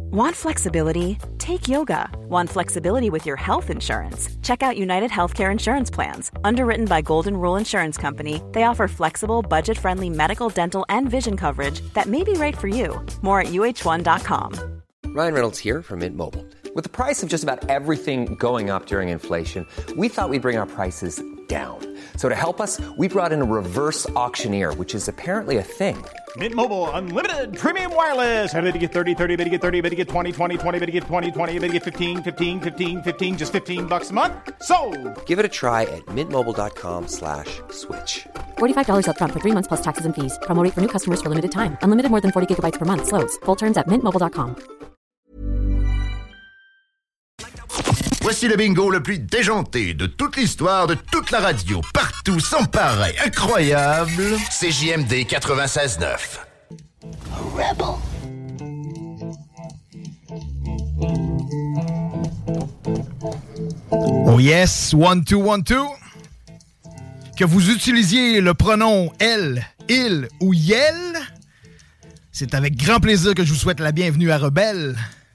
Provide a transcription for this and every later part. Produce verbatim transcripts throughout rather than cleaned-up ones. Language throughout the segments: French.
Want flexibility? Take yoga. Want flexibility with your health insurance? Check out United Healthcare Insurance Plans. Underwritten by Golden Rule Insurance Company, they offer flexible, budget-friendly medical, dental, and vision coverage that may be right for you. More at U H one dot com. Ryan Reynolds here from Mint Mobile. With the price of just about everything going up during inflation, we thought we'd bring our prices down. So to help us, we brought in a reverse auctioneer, which is apparently a thing. Mint Mobile Unlimited Premium Wireless. How to get thirty, thirty, how to get thirty, how to get twenty, twenty, twenty, how to get twenty, twenty, how to get fifteen, fifteen, fifteen, fifteen, just fifteen bucks a month? Sold! Give it a try at mintmobile.com slash switch. forty-five dollars up front for three months plus taxes and fees. Promo rate for new customers for limited time. Unlimited more than forty gigabytes per month. Slows full terms at mint mobile dot com. Voici le bingo le plus déjanté de toute l'histoire, de toute la radio, partout, sans pareil, incroyable. C J M D quatre-vingt-seize neuf. Rebel. Oh yes, one, two, one, two. Que vous utilisiez le pronom elle, il ou yel, c'est avec grand plaisir que je vous souhaite la bienvenue à Rebelle.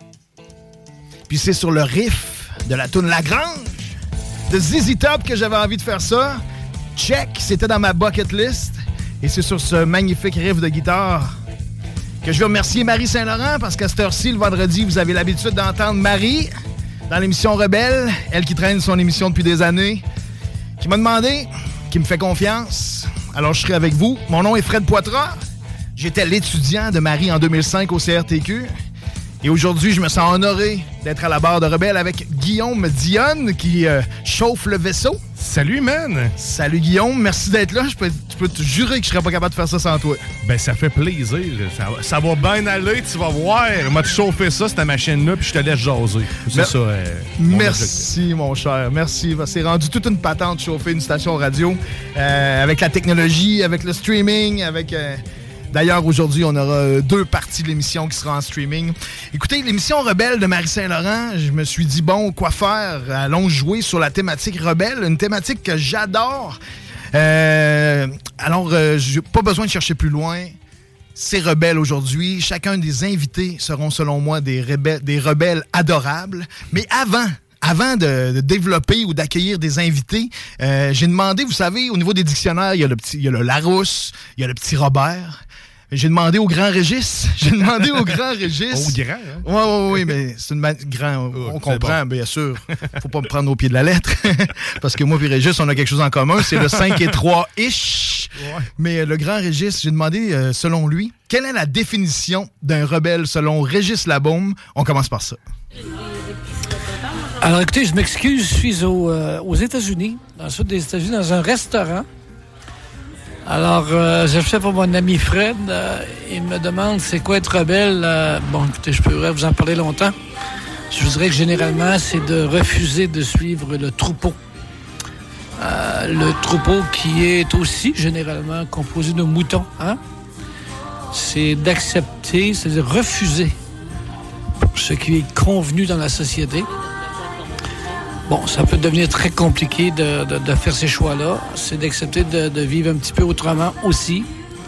Puis c'est sur le riff de la toune Lagrange de Z Z Top que j'avais envie de faire ça. Check, c'était dans ma bucket list. Et c'est sur ce magnifique riff de guitare que je veux remercier Marie Saint-Laurent, parce qu'à cette heure-ci, le vendredi, vous avez l'habitude d'entendre Marie dans l'émission Rebelle, elle qui traîne son émission depuis des années, qui m'a demandé, qui me fait confiance. Alors je serai avec vous. Mon nom est Fred Poitras. J'étais l'étudiant de Marie en deux mille cinq au C R T Q. Et aujourd'hui, je me sens honoré d'être à la barre de Rebelle avec Guillaume Dionne qui euh, chauffe le vaisseau. Salut, man! Salut, Guillaume. Merci d'être là. Je peux, je peux te jurer que je serais pas capable de faire ça sans toi. Ben, ça fait plaisir. Ça, ça va bien aller, tu vas voir. On m'a chauffé ça, cette machine-là, puis je te laisse jaser. C'est Mer- ça. Euh, Merci, objectif. Mon cher. Merci. C'est rendu toute une patente de chauffer une station radio euh, avec la technologie, avec le streaming, avec... Euh, D'ailleurs, aujourd'hui, on aura deux parties de l'émission qui sera en streaming. Écoutez, l'émission Rebelle de Marie Saint-Laurent, je me suis dit, bon, quoi faire? Allons jouer sur la thématique Rebelle, une thématique que j'adore. Euh, alors, euh, j'ai pas besoin de chercher plus loin. C'est Rebelle aujourd'hui. Chacun des invités seront, selon moi, des, rebelles, des rebelles adorables. Mais avant... Avant de, de développer ou d'accueillir des invités, euh, j'ai demandé, vous savez, au niveau des dictionnaires, il y a le petit, il y a le Larousse, il y a le petit Robert. J'ai demandé au grand Régis. J'ai demandé au grand Régis. Au grand, hein? Oui, oui, oui, mais c'est une ma- grand. On, on comprend, bon. Bien sûr. Faut pas me prendre au pied de la lettre. Parce que moi et Régis, on a quelque chose en commun. C'est le cinq et trois-ish. Ouais. Mais le grand Régis, j'ai demandé, euh, selon lui, quelle est la définition d'un rebelle selon Régis Labaume? On commence par ça. Alors écoutez, je m'excuse, je suis au, euh, aux États-Unis, dans le sud des États-Unis, dans un restaurant. Alors, euh, je fais pour mon ami Fred. Euh, il me demande c'est quoi être rebelle. Euh, bon, écoutez, je pourrais vous en parler longtemps. Je vous dirais que généralement, c'est de refuser de suivre le troupeau. Euh, le troupeau qui est aussi généralement composé de moutons. Hein? C'est d'accepter, c'est de refuser ce qui est convenu dans la société. Bon, ça peut devenir très compliqué de, de, de faire ces choix-là. C'est d'accepter de, de vivre un petit peu autrement aussi.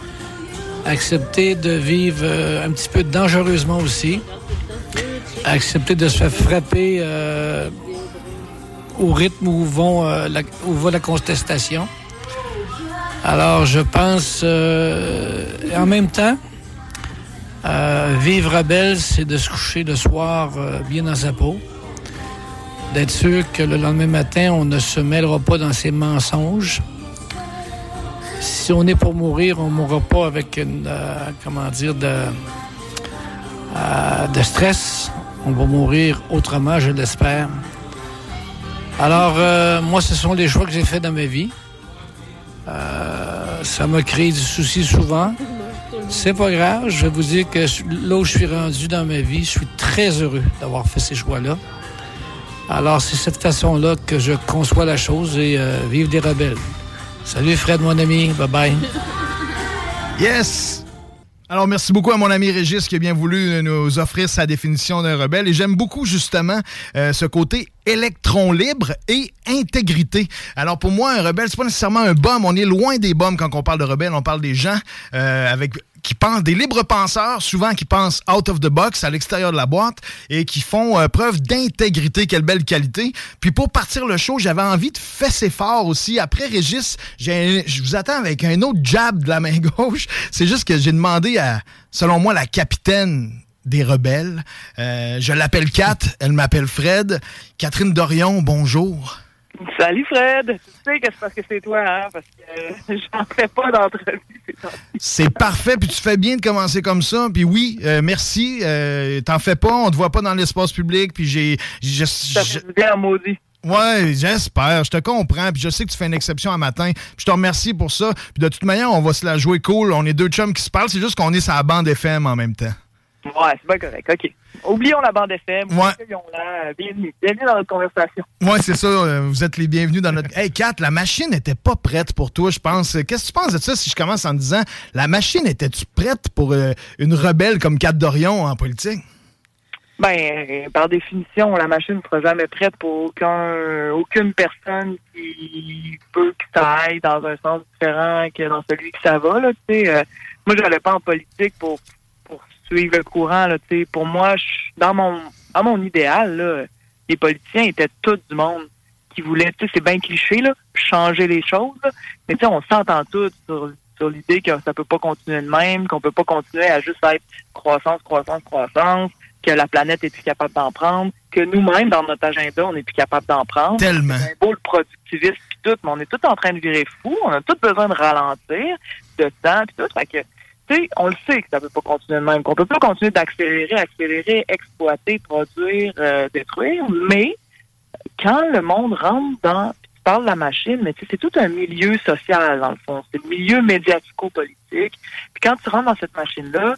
Accepter de vivre euh, un petit peu dangereusement aussi. Accepter de se faire frapper euh, au rythme où, vont, euh, la, où va la contestation. Alors, je pense... Euh, en même temps, euh, vivre rebelle, c'est de se coucher le soir euh, bien dans sa peau. D'être sûr que le lendemain matin, on ne se mêlera pas dans ces mensonges. Si on est pour mourir, on ne mourra pas avec une, euh, comment dire, de, euh, de stress. On va mourir autrement, je l'espère. Alors, euh, moi, ce sont les choix que j'ai faits dans ma vie. Euh, ça m'a créé du souci souvent. C'est pas grave, je vais vous dire que là où je suis rendu dans ma vie, je suis très heureux d'avoir fait ces choix-là. Alors, c'est cette façon-là que je conçois la chose et euh, vive des rebelles. Salut Fred, mon ami. Bye-bye. Yes! Alors, merci beaucoup à mon ami Régis qui a bien voulu nous offrir sa définition d'un rebelle. Et j'aime beaucoup, justement, euh, ce côté électron libre et intégrité. Alors, pour moi, un rebelle, c'est pas nécessairement un bum. On est loin des bums quand on parle de rebelle. On parle des gens euh, avec... qui pensent, des libres penseurs, souvent qui pensent out of the box, à l'extérieur de la boîte, et qui font euh, preuve d'intégrité. Quelle belle qualité. Puis pour partir le show, j'avais envie de fesser fort aussi. Après Régis, j'ai, je vous attends avec un autre jab de la main gauche. C'est juste que j'ai demandé à, selon moi, la capitaine des rebelles. Euh, je l'appelle Kat, elle m'appelle Fred. Catherine Dorion, bonjour. Salut Fred! Tu sais que c'est parce que c'est toi, hein? Parce que euh, j'en fais pas d'entrevue. C'est parfait, puis tu fais bien de commencer comme ça. Puis oui, euh, merci. Euh, t'en fais pas, on te voit pas dans l'espace public. Puis j'ai... j'ai ça fait du bien, maudit. Ouais, j'espère, je te comprends, puis je sais que tu fais une exception un matin, puis je te remercie pour ça. Puis de toute manière, on va se la jouer cool. On est deux chums qui se parlent, c'est juste qu'on est sur la bande F M en même temps. Ouais, c'est pas correct. OK. Oublions la bande F M. Ouais. Accueillons-la. Bienvenue. Bienvenue dans notre conversation. Ouais, c'est ça. Vous êtes les bienvenus dans notre... Hey, Kat, la machine n'était pas prête pour toi, je pense. Qu'est-ce que tu penses de ça si je commence en disant, la machine, était-tu prête pour euh, une rebelle comme Kat Dorion en politique? Ben, par définition, la machine ne sera jamais prête pour aucun, aucune personne qui peut que ça aille dans un sens différent que dans celui que ça va, là, tu sais. Euh, moi, je n'allais pas en politique pour... suivre le courant, là, tu sais. Pour moi, je, dans mon dans mon idéal, là, les politiciens étaient tous du monde qui voulaient, tu sais, c'est bien cliché, là, changer les choses, là. Mais tu sais, on s'entend tous sur, sur l'idée que ça peut pas continuer de même, qu'on peut pas continuer à juste être croissance, croissance, croissance, que la planète est plus capable d'en prendre, que nous-mêmes, dans notre agenda, on est plus capable d'en prendre. Tellement. C'est beau le productivisme pis tout, mais on est tous en train de virer fou, on a tous besoin de ralentir, de temps pis tout, fait que tu sais, on le sait que ça peut pas continuer de même, qu'on peut pas continuer d'accélérer, accélérer, exploiter, produire, euh, détruire, mais quand le monde rentre dans, tu parles de la machine, mais tu sais, c'est tout un milieu social, dans le fond. C'est le milieu médiatico-politique. Puis quand tu rentres dans cette machine-là,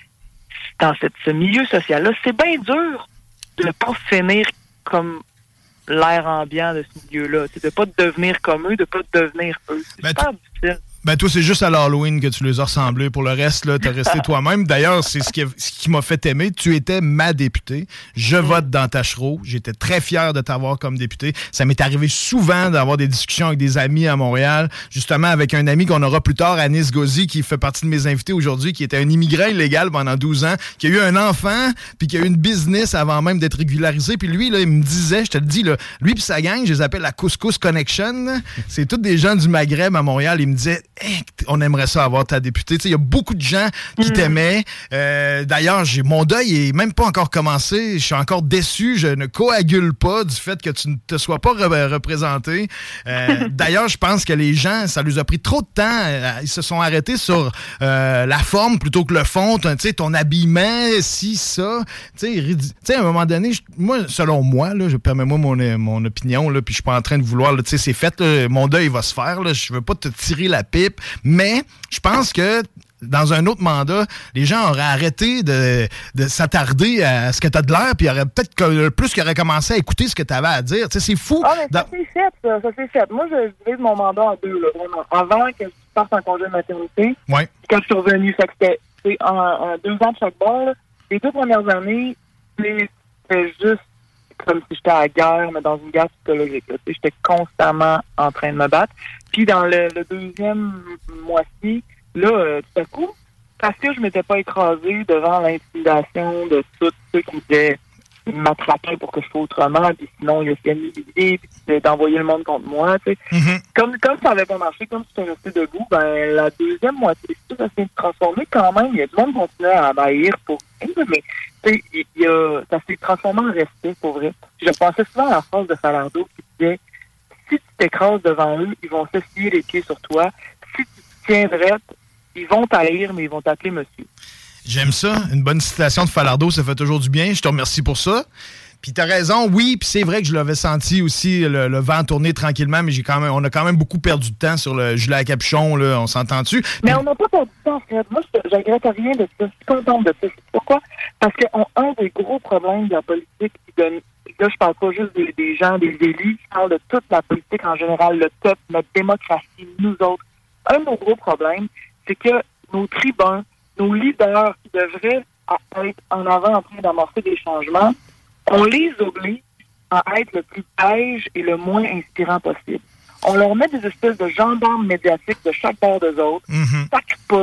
dans cette, ce milieu social-là, c'est bien dur de ne pas finir comme l'air ambiant de ce milieu-là. C'est de pas devenir comme eux, de pas devenir eux. C'est ben, super tu... difficile. Ben toi, c'est juste à l'Halloween que tu les as ressemblés. Pour le reste, là, t'as resté toi-même. D'ailleurs, c'est ce qui, ce qui m'a fait aimer. Tu étais ma députée. Je vote dans Tachereau. J'étais très fier de t'avoir comme députée. Ça m'est arrivé souvent d'avoir des discussions avec des amis à Montréal, justement avec un ami qu'on aura plus tard, Anis Gauzy, qui fait partie de mes invités aujourd'hui, qui était un immigrant illégal pendant douze ans, qui a eu un enfant, puis qui a eu une business avant même d'être régularisé. Puis lui, là, il me disait, je te le dis, là, lui puis sa gang, je les appelle la Couscous Connection. C'est tous des gens du Maghreb à Montréal. Il me disait, hey, on aimerait ça avoir ta députée. Il y a beaucoup de gens qui mmh. t'aimaient. Euh, d'ailleurs, j'ai, mon deuil est même pas encore commencé. Je suis encore déçu. Je ne coagule pas du fait que tu ne te sois pas re- représenté. Euh, d'ailleurs, je pense que les gens, ça leur a pris trop de temps. Ils se sont arrêtés sur euh, la forme plutôt que le fond. Tu sais, ton habillement, si, ça. Tu sais, à un moment donné, je, moi, selon moi, là, je permets-moi mon, mon opinion, là, puis je suis pas en train de vouloir, tu sais, c'est fait, là, mon deuil va se faire. Là, je veux pas te tirer la pipe. Mais je pense que dans un autre mandat, les gens auraient arrêté de, de s'attarder à ce que tu as de l'air, puis auraient peut-être que, plus qu'ils auraient commencé à écouter ce que tu avais à dire. Tu sais, c'est fou. Ah, mais ça dans... c'est fait, ça. Ça c'est fait. Moi, je divise mon mandat en deux, là, vraiment. Avant que je parte en congé de maternité, ouais. quand je suis revenu, fait que c'était en, en deux ans de chaque bord, là, les deux premières années, c'était juste comme si j'étais à la guerre, mais dans une guerre psychologique. Là. J'étais constamment en train de me battre. Puis dans le, le deuxième mois-ci, là, euh, tout à coup, parce que je m'étais pas écrasée devant l'intimidation de tous ceux qui étaient m'attraper pour que je fasse autrement, puis sinon il a fait une idée, puis d'envoyer le monde contre moi, tu sais. Mm-hmm. Comme, comme ça n'avait pas marché, comme si j'étais resté debout, ben la deuxième moitié, ça s'est transformé quand même. Il y a du monde qui continuait à m'haïr pour... Mais, tu sais, il y a... ça s'est transformé en respect, pour vrai. Je pensais souvent à la phrase de Falardeau qui disait « Si tu t'écrases devant eux, ils vont s'essuyer les pieds sur toi. Si tu te tiens droit, ils vont t'haïr, mais ils vont t'appeler monsieur. » J'aime ça. Une bonne citation de Falardeau, ça fait toujours du bien. Je te remercie pour ça. Puis t'as raison, oui, puis c'est vrai que je l'avais senti aussi, le, le vent tourner tranquillement, mais j'ai quand même, on a quand même beaucoup perdu de temps sur le gilet à capuchon, là, on s'entend-tu? Mais on n'a pas perdu de temps, Fred. Moi, je regrette rien de ça. Je suis contente de ça. Pourquoi? Parce qu'un des gros problèmes de la politique, de, là, je parle pas juste des, des gens, des élus, je parle de toute la politique en général, le peuple, notre démocratie, nous autres. Un de nos gros problèmes, c'est que nos tribuns, nos leaders qui devraient être en avant en train d'amorcer des changements, on les oblige à être le plus beige et le moins inspirant possible. On leur met des espèces de gendarmes médiatiques de chaque bord d'eux autres, mm-hmm. sacrent pas,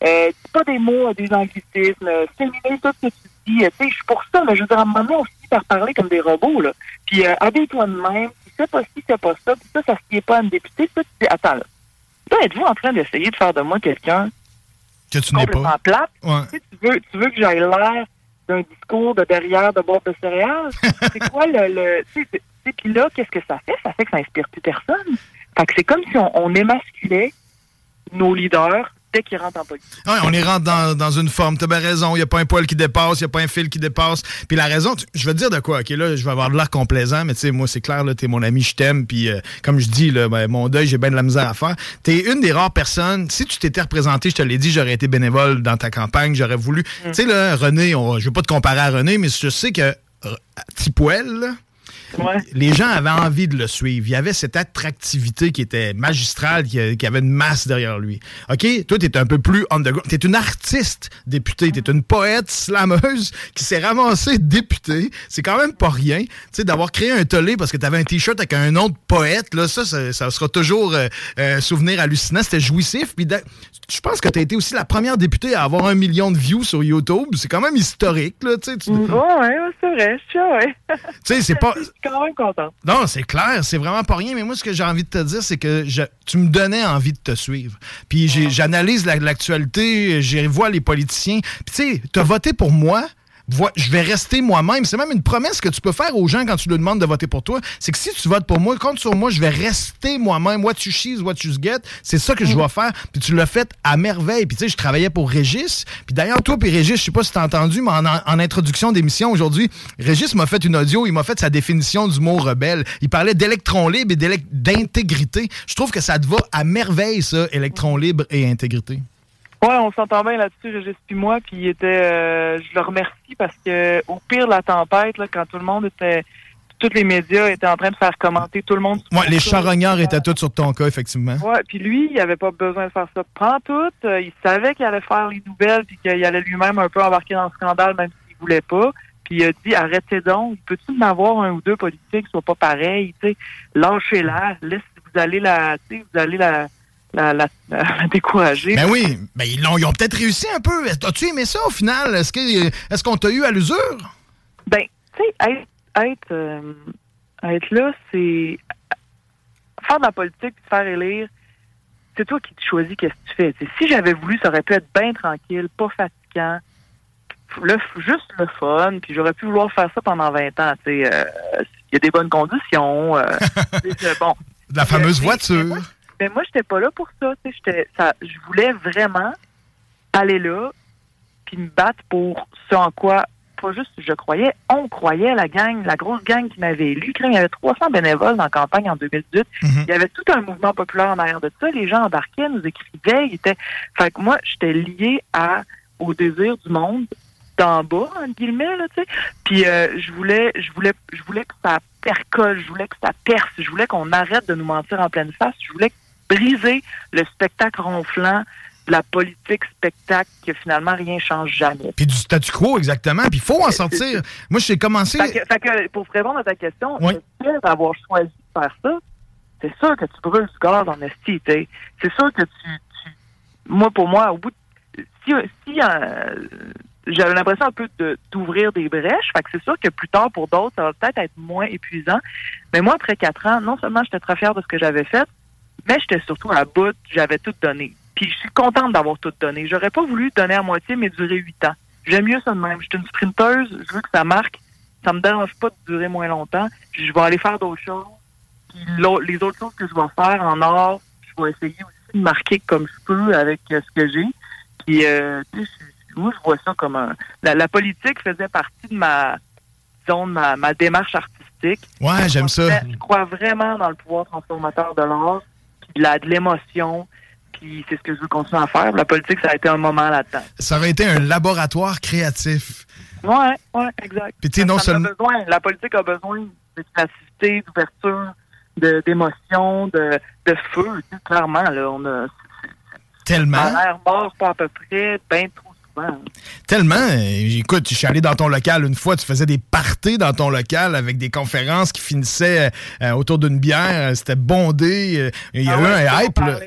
Euh, dis pas des mots, euh, des anglicismes. Euh, féminin, tout ce que tu dis. Euh, tu sais, je suis pour ça, mais je veux dire, à un moment donné, on finit par parler comme des robots, là. Puis, euh, habille-toi de même. Puis, c'est pas ci, c'est pas ça. Puis, ça, ça se tient pas à une députée. Ça, tu dis, attends, là. Là, êtes-vous en train d'essayer de faire de moi quelqu'un que tu n'es complètement pas plate? Ouais. Tu sais, tu veux, tu veux que j'aille l'air d'un discours de derrière de boîte de céréales? C'est quoi le... le tu sais, puis là, qu'est-ce que ça fait? Ça fait que ça inspire plus personne. Fait que c'est comme si on, on émasculait nos leaders dès qu'ils rentrent en politique. Ouais, on y rentre dans, dans une forme. T'as bien raison. Il n'y a pas un poil qui dépasse, il n'y a pas un fil qui dépasse. Puis la raison, tu, je veux te dire de quoi? OK, là, je vais avoir de l'air complaisant, mais tu sais, moi, c'est clair, là, t'es mon ami, je t'aime. Puis euh, comme je dis, là, ben, mon deuil, j'ai bien de la misère à faire. T'es une des rares personnes. Si tu t'étais représenté, je te l'ai dit, j'aurais été bénévole dans ta campagne, j'aurais voulu. Mm. Tu sais, là, René, on, je veux pas te comparer à René, mais je sais que euh, Tipoel, là, ouais. Les gens avaient envie de le suivre. Il y avait cette attractivité qui était magistrale, qui, qui avait une masse derrière lui. OK? Toi, t'es un peu plus underground. T'es une artiste députée. T'es une poète slameuse qui s'est ramassée députée. C'est quand même pas rien. Tu sais, d'avoir créé un tollé parce que t'avais un T-shirt avec un nom de poète, là, ça, ça, ça sera toujours euh, euh, souvenir hallucinant. C'était jouissif. Puis je pense que t'as été aussi la première députée à avoir un million de views sur YouTube. C'est quand même historique, là. Tu sais, tu... Ouais, ouais, c'est vrai. Je suis ouais. Tu sais, c'est pas... quand même content. Non, c'est clair, c'est vraiment pas rien, mais moi, ce que j'ai envie de te dire, c'est que je, tu me donnais envie de te suivre. Puis j'ai, j'analyse la, l'actualité, je vois les politiciens. Puis tu sais, t'as voté pour moi, je vais rester moi-même. C'est même une promesse que tu peux faire aux gens quand tu leur demandes de voter pour toi. C'est que si tu votes pour moi, compte sur moi, je vais rester moi-même. What you choose, what you get. C'est ça que je vais faire. Puis tu l'as fait à merveille. Puis tu sais, je travaillais pour Régis. Puis d'ailleurs, toi puis Régis, je sais pas si t'as entendu, mais en, en introduction d'émission aujourd'hui, Régis m'a fait une audio. Il m'a fait sa définition du mot rebelle. Il parlait d'électron libre et d'intégrité. Je trouve que ça te va à merveille, ça, électron libre et intégrité. Ouais, on s'entend bien là-dessus, Régis puis moi, puis il était, euh, je le remercie parce que au pire de la tempête, là, quand tout le monde était, tous les médias étaient en train de faire commenter tout le monde. Ouais, les charognards étaient tous sur ton cas, effectivement. Ouais, puis lui, il avait pas besoin de faire ça pantoute. Euh, il savait qu'il allait faire les nouvelles, puis qu'il allait lui-même un peu embarquer dans le scandale, même s'il voulait pas. Puis il a dit, arrêtez donc, peux-tu en avoir un ou deux politiques qui soient pas pareils, tu sais, lâchez-la, laisse, vous allez la, tu sais, vous allez la... La, la, la, la décourager. Ben oui, ben ils, l'ont, ils ont peut-être réussi un peu. As-tu aimé ça au final? Est-ce, que, est-ce qu'on t'a eu à l'usure? Ben, tu sais, être, être, euh, être là, c'est... Faire de la politique et te faire élire, c'est toi qui te choisis qu'est-ce que tu fais. T'sais, si j'avais voulu, ça aurait pu être bien tranquille, pas fatigant, le, juste le fun, puis j'aurais pu vouloir faire ça pendant vingt ans. Il euh, y a des bonnes conditions. Euh, bon. De la fameuse euh, voiture. Mais moi, j'étais pas là pour ça. J'étais, ça je voulais vraiment aller là puis me battre pour ce en quoi, pas juste je croyais, on croyait, la gang, la grosse gang qui m'avait élu. Il y avait trois cents bénévoles dans la campagne en deux mille dix-huit. Mm-hmm. Il y avait tout un mouvement populaire en arrière de ça. Les gens embarquaient, nous écrivaient. Ils étaient... Fait que moi, j'étais liée à, au désir du monde d'en bas, entre guillemets, là, tu sais. Puis euh, je voulais, je voulais, je voulais que ça percole, je voulais que ça perce, je voulais qu'on arrête de nous mentir en pleine face, je voulais briser le spectacle ronflant de la politique spectacle que finalement rien change jamais. Puis du statu quo, exactement. Puis il faut en sortir. Moi, j'ai commencé... Fait que, fait que, pour répondre à ta question, oui. Le fait d'avoir choisi de faire ça, c'est sûr que tu brûles du gaz en esti. C'est sûr que tu, tu... Moi, pour moi, au bout de... Si, si euh, j'avais l'impression un peu de, d'ouvrir des brèches, fait que c'est sûr que plus tard, pour d'autres, ça va peut-être être moins épuisant. Mais moi, après quatre ans, non seulement j'étais très fière de ce que j'avais fait, mais j'étais surtout à bout, j'avais tout donné. Puis je suis contente d'avoir tout donné. J'aurais pas voulu donner à moitié, mais durer huit ans. J'aime mieux ça de même. Je suis une sprinteuse, je veux que ça marque. Ça me dérange pas de durer moins longtemps. Puis je vais aller faire d'autres choses. Puis les autres choses que je vais faire en art, je vais essayer aussi de marquer comme je peux avec euh, ce que j'ai. Puis euh, tu sais, moi, je vois ça comme un... La, la politique faisait partie de ma, disons, de ma, ma démarche artistique. Ouais, j'aime ça. Je crois vraiment dans le pouvoir transformateur de l'art. De, la, de l'émotion, puis c'est ce que je veux continuer à faire. La politique, ça a été un moment là-dedans. Ça aurait été un laboratoire créatif. Ouais, ouais, exact. Puis tu sais, non seulement... besoin, la politique a besoin de créativité, d'ouverture, de, d'émotion, de, de feu, tu sais, clairement, là, on a... Tellement. On a l'air mort, pas à peu près, bien trop souvent. Tellement. Écoute, je suis allé dans ton local une fois, tu faisais des parties dans ton local avec des conférences qui finissaient euh, autour d'une bière. C'était bondé. Il y a ah eu ouais, un hype. On là. parlait,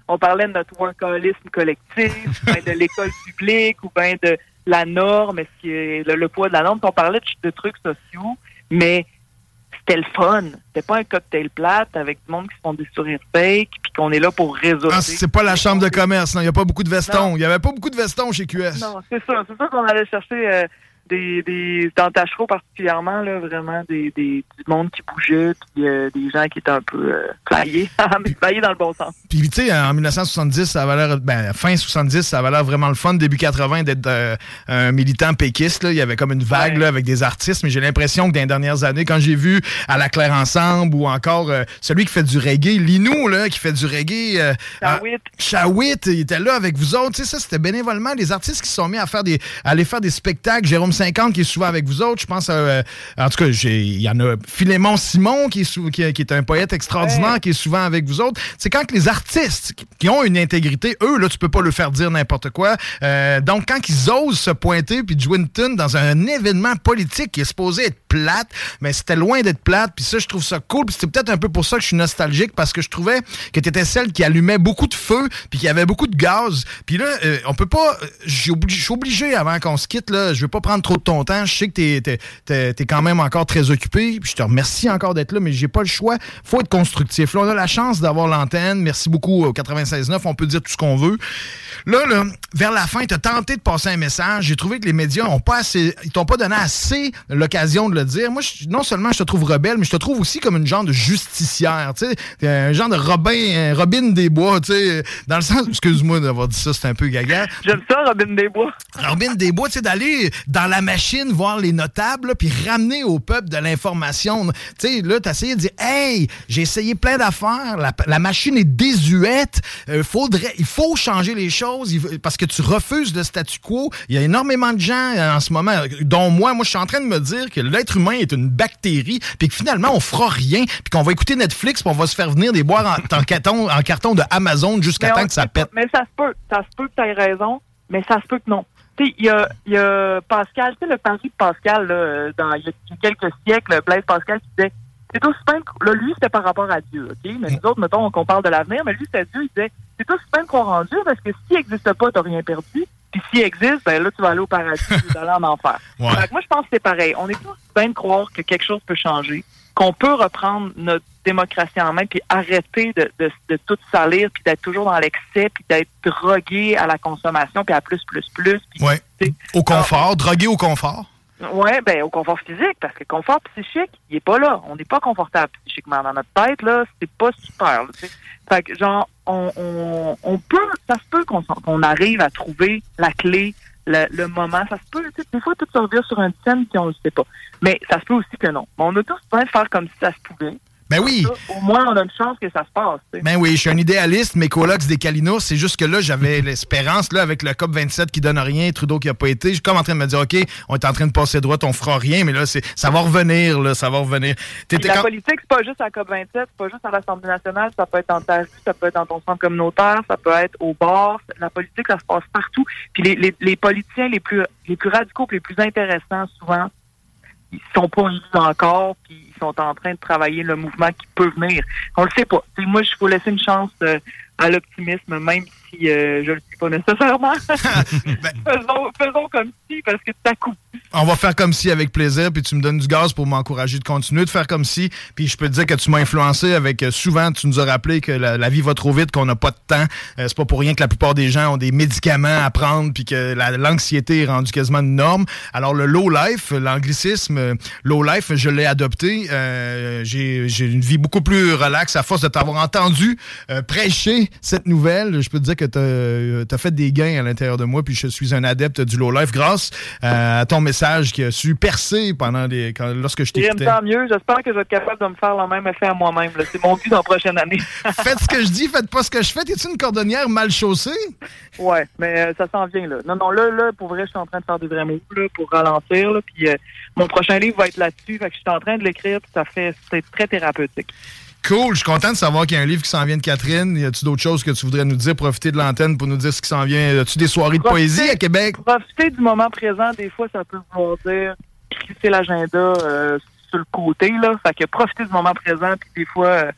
on parlait de notre workaholisme collectif, ben de l'école publique ou bien de la norme, est-ce que le, le poids de la norme. On parlait de, de trucs sociaux, mais c'était le fun. C'était pas un cocktail plate avec du monde qui se font des sourires fake puis qu'on est là pour résoudre. Ah, c'est pas la chambre de commerce, non. Il n'y a pas beaucoup de vestons. Il n'y avait pas beaucoup de vestons chez Q S. Non, c'est ça. C'est ça qu'on allait chercher euh, des, des, dans Tachereau particulièrement, là, vraiment, des, des, du monde qui bougeait puis euh, des gens qui étaient un peu euh, flyés. Mais flyés dans le bon sens. Puis, tu sais, en dix-neuf cent soixante-dix, ça avait l'air, ben, fin soixante-dix, ça avait l'air vraiment le fun. Début quatre-vingts, d'être euh, un militant péquiste, là. Il y avait comme une vague, ouais. là, avec des artistes. Mais j'ai l'impression que dans les dernières années, quand j'ai vu À la Claire Ensemble ou encore euh, celui qui fait du reggae, Linou, là, qui fait du reggae. Euh, Chawit. Chawit, il était là avec vous autres. Tu sais, ça, c'était bénévolement. Les artistes qui se sont mis à faire des, à aller faire des spectacles. Jérôme cinquante, qui est souvent avec vous autres. Je pense, euh, en tout cas, j'ai, il y en a Philémon Simon, qui est, sou, qui, qui est un poète extraordinaire, ouais. qui est souvent avec vous autres. C'est quand que les artistes qui ont une intégrité, eux, là, tu peux pas leur faire dire n'importe quoi. Euh, donc, quand ils osent se pointer puis de jouer une tune dans un événement politique qui est supposé être plate, mais c'était loin d'être plate, puis ça, je trouve ça cool, puis c'était peut-être un peu pour ça que je suis nostalgique, parce que je trouvais que t'étais celle qui allumait beaucoup de feu, puis qui avait beaucoup de gaz. Puis là, euh, on peut pas... Je suis obligé, avant qu'on se quitte, là, je veux pas prendre trop de ton temps, je sais que t'es, t'es, t'es, t'es quand même encore très occupé, puis je te remercie encore d'être là, mais j'ai pas le choix. Faut être constructif. Là, on a la chance d'avoir l'antenne. Merci beaucoup au quatre-vingt-seize neuf. On peut dire tout ce qu'on veut. Là, là, vers la fin, tu as tenté de passer un message. J'ai trouvé que les médias ont pas assez, ils t'ont pas donné assez l'occasion de le dire. Moi, je, non seulement je te trouve rebelle, mais je te trouve aussi comme une genre de justicière, tu sais, un genre de Robin, Robin des Bois, tu sais, dans le sens, excuse-moi d'avoir dit ça, c'est un peu gaga. J'aime ça, Robin des Bois. Robin des Bois, tu sais, d'aller dans la machine voir les notables, puis ramener au peuple de l'information. Tu sais, là, t'as essayé de dire, hey, j'ai essayé plein d'affaires, la, la machine est désuète, euh, faudrait, il faut changer les choses. Parce que tu refuses le statu quo. Il y a énormément de gens en ce moment, dont moi, moi je suis en train de me dire que l'être humain est une bactérie, puis que finalement on fera rien, puis qu'on va écouter Netflix, puis on va se faire venir des boires en, en, carton, en carton de Amazon jusqu'à temps que ça pète. Mais ça se peut, ça se peut que tu aies raison, mais ça se peut que non. Tu sais, il y a, y a Pascal, tu sais, le pari de Pascal, là, dans, il y a quelques siècles, Blaise Pascal qui disait, c'est aussi simple, là, lui, c'était par rapport à Dieu, OK? Mais nous autres, mettons, qu'on parle de l'avenir, mais lui, c'était Dieu, il disait, c'est aussi simple croire en Dieu, parce que s'il n'existe pas, t'as rien perdu. Puis s'il existe, ben là, tu vas aller au paradis, tu vas aller en enfer. Ouais. Donc, moi, je pense que c'est pareil. On est tous bien de croire que quelque chose peut changer, qu'on peut reprendre notre démocratie en main, puis arrêter de, de, de tout salir, puis d'être toujours dans l'excès, puis d'être drogué à la consommation, puis à plus, plus, plus. Puis, ouais. Au confort, alors, drogué au confort. Oui, ben au confort physique, parce que le confort psychique, il est pas là. On n'est pas confortable psychiquement. Dans notre tête, là, c'est pas super. Là, t'sais. Fait que, genre, on, on, on peut, ça se peut qu'on, qu'on arrive à trouver la clé, le, le moment. Ça se peut, des fois, tout se revient sur une scène puis on le sait pas. Mais ça se peut aussi que non. Mais on a tous besoin de faire comme si ça se pouvait. Ben oui. Ça, au moins, on a une chance que ça se passe. T'sais. Ben oui, je suis un idéaliste, mes colocs des Calinours, c'est juste que là, j'avais l'espérance, là, avec le C O P vingt-sept qui donne rien, Trudeau qui a pas été. Je suis comme en train de me dire, OK, on est en train de passer droite, on fera rien, mais là, c'est, ça va revenir, là, ça va revenir. La quand... politique, c'est pas juste à la C O P vingt-sept, c'est pas juste à l'Assemblée nationale, ça peut être dans ta rue, ça peut être dans ton centre communautaire, ça peut être au bar. La politique, ça se passe partout. Puis les, les, les politiciens les plus, les plus radicaux, les plus intéressants, souvent, ils sont pas élus encore, puis ils sont en train de travailler le mouvement qui peut venir. On le sait pas. T'sais, moi, je faut laisser une chance euh, à l'optimisme, même si euh, je le suis pas nécessairement. ben, faisons, faisons comme si, parce que c'est à coup. On va faire comme si avec plaisir, puis tu me donnes du gaz pour m'encourager de continuer de faire comme si. Puis je peux te dire que tu m'as influencé avec, euh, souvent, tu nous as rappelé que la, la vie va trop vite, qu'on n'a pas de temps. Euh, c'est pas pour rien que la plupart des gens ont des médicaments à prendre, puis que la, l'anxiété est rendue quasiment une norme. Alors le low life, l'anglicisme euh, low life, je l'ai adopté. Euh, j'ai, j'ai une vie beaucoup plus relaxe à force de t'avoir entendu euh, prêcher cette nouvelle. Je peux te dire que t'as, t'as fait des gains à l'intérieur de moi, puis je suis un adepte du low life grâce euh, à ton message qui a su percer pendant les, quand, lorsque je t'écoutais. J'aime tant mieux. J'espère que je vais être capable de me faire le même effet à moi-même. Là. C'est mon but dans la prochaine année. Faites ce que je dis, faites pas ce que je fais. T'es-tu une cordonnière mal chaussée? Ouais, mais euh, ça s'en vient. Là. Non, non, là, là, pour vrai, je suis en train de faire des vrais mots là, pour ralentir. Là, puis euh, mon prochain livre va être là-dessus. Fait que je suis en train de l'écrire. Puis ça fait, c'est très thérapeutique. Cool, je suis content de savoir qu'il y a un livre qui s'en vient de Catherine. Y a-tu d'autres choses que tu voudrais nous dire? Profiter de l'antenne pour nous dire ce qui s'en vient. As-tu des soirées profiter, de poésie à Québec? Profiter du moment présent, des fois, ça peut vouloir dire crisser l'agenda euh, sur le côté. Là. Fait que profiter du moment présent, puis des fois, euh,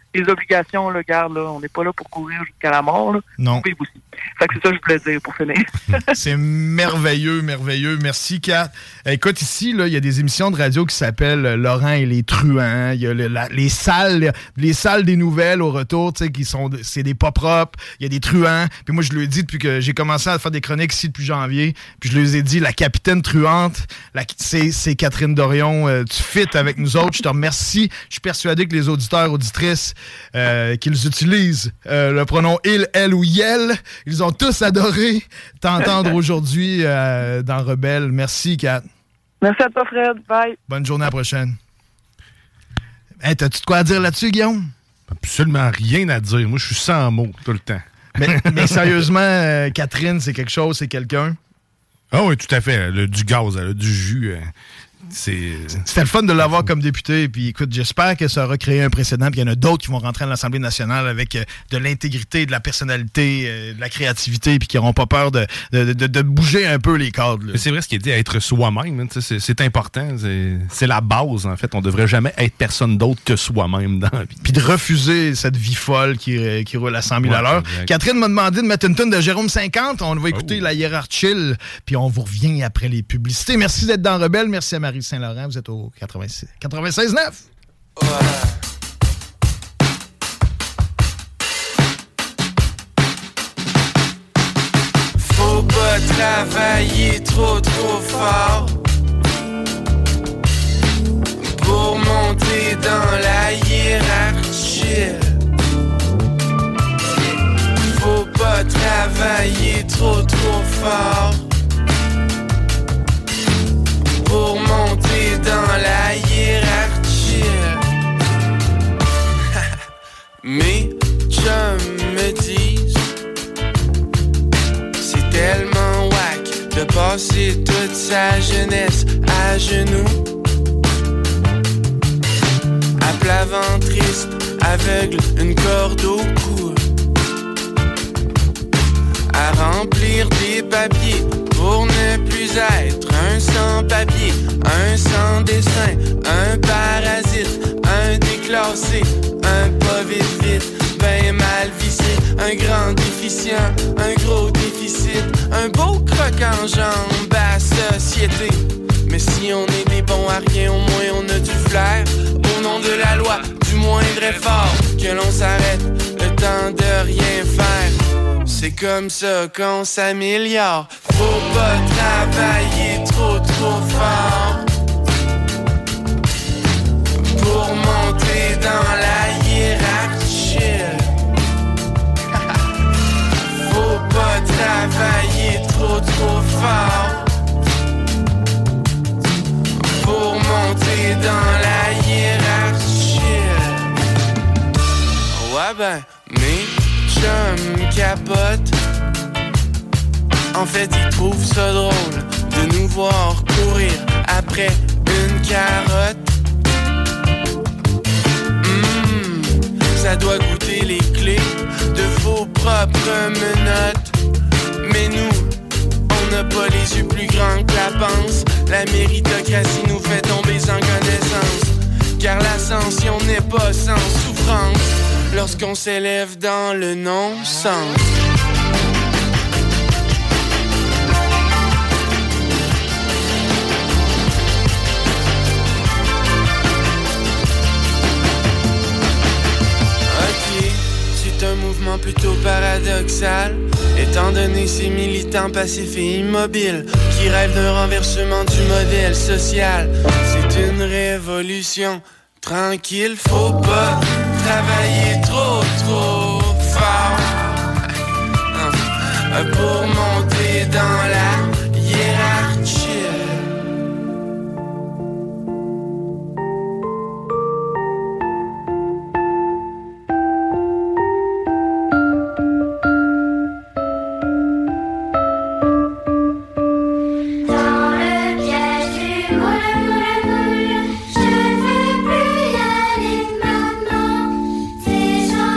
les obligations, là, garde, là, on n'est pas là pour courir jusqu'à la mort. Là. Non. Oui, aussi. Fait que c'est ça que je voulais dire pour finir. C'est merveilleux, merveilleux. Merci, Kat. Écoute, ici, là, il y a des émissions de radio qui s'appellent Laurent et les truands. Il y a le, la, les salles, les salles des nouvelles au retour, tu sais, qui sont, c'est des pas propres. Il y a des truands. Puis moi, je lui ai dit depuis que j'ai commencé à faire des chroniques ici depuis janvier. Puis je lui ai dit, la capitaine truante, la, c'est, c'est Catherine Dorion. Euh, tu fites avec nous autres. Je te remercie. Je suis persuadé que les auditeurs, auditrices, euh, qu'ils utilisent euh, le pronom il, elle ou yel, ils ont tous adoré t'entendre aujourd'hui euh, dans Rebelle. Merci, Kat. Merci à toi, Fred. Bye. Bonne journée à la prochaine. Hey, t'as-tu de quoi à dire là-dessus, Guillaume? Absolument rien à dire. Moi, je suis sans mots tout le temps. Mais, mais sérieusement, euh, Catherine, c'est quelque chose, c'est quelqu'un? Ah oui, tout à fait. Elle a du gaz, elle a du jus. Euh, c'est... C'était le fun de l'avoir comme député. Puis écoute, j'espère que ça aura créé un précédent. Puis il y en a d'autres qui vont rentrer à l'Assemblée nationale avec euh, de l'intégrité, de la personnalité, euh, de la créativité, puis qui n'auront pas peur de, de, de, de bouger un peu les cadres. Là. Mais c'est vrai ce qu'il dit, être soi-même. Hein, c'est, c'est important. C'est, c'est la base, en fait. On devrait jamais être personne d'autre que soi-même dans la vie. Puis de refuser cette vie folle qui, qui roule à cent mille ouais, à l'heure. Exact. Catherine m'a demandé de mettre une tonne de Jérôme cinquante. On va écouter oh. la hiérarchie. Puis on vous revient après les publicités. Merci d'être dans Rebelle. Merci à Marie Saint-Laurent. Vous êtes au quatre-vingt-seize neuf. Ouais. Faut pas travailler trop trop fort pour monter dans la hiérarchie. Faut pas travailler trop trop fort pour monter dans la hiérarchie. Mes chums me disent c'est tellement wack de passer toute sa jeunesse à genoux, à plat ventriste, aveugle, une corde au cou, à remplir des papiers pour ne plus être un sans-papier, un sans-dessin, un parasite, un déclassé, un pas vite vite, ben mal vissé, un grand déficient, un gros déficit, un beau croc en jambe à société. Mais si on est des bons à rien, au moins on a du flair. Au nom de la loi, du moindre effort, que l'on s'arrête, le temps de rien faire. C'est comme ça qu'on s'améliore. Faut pas travailler trop trop fort pour monter dans la hiérarchie. Faut pas travailler trop trop fort pour monter dans la hiérarchie. Ouais ben, mais chum capote. En fait, ils trouvent ça drôle de nous voir courir après une carotte. Mmh, ça doit goûter les clés de vos propres menottes. Mais nous, on n'a pas les yeux plus grands que la panse. La méritocratie nous fait tomber sans connaissance. Car l'ascension n'est pas sans souffrance lorsqu'on s'élève dans le non-sens. Ok, c'est un mouvement plutôt paradoxal, étant donné ces militants passifs et immobiles qui rêvent d'un renversement du modèle social. C'est une révolution tranquille, faut pas travailler trop trop fort pour monter dans la hiérarchie.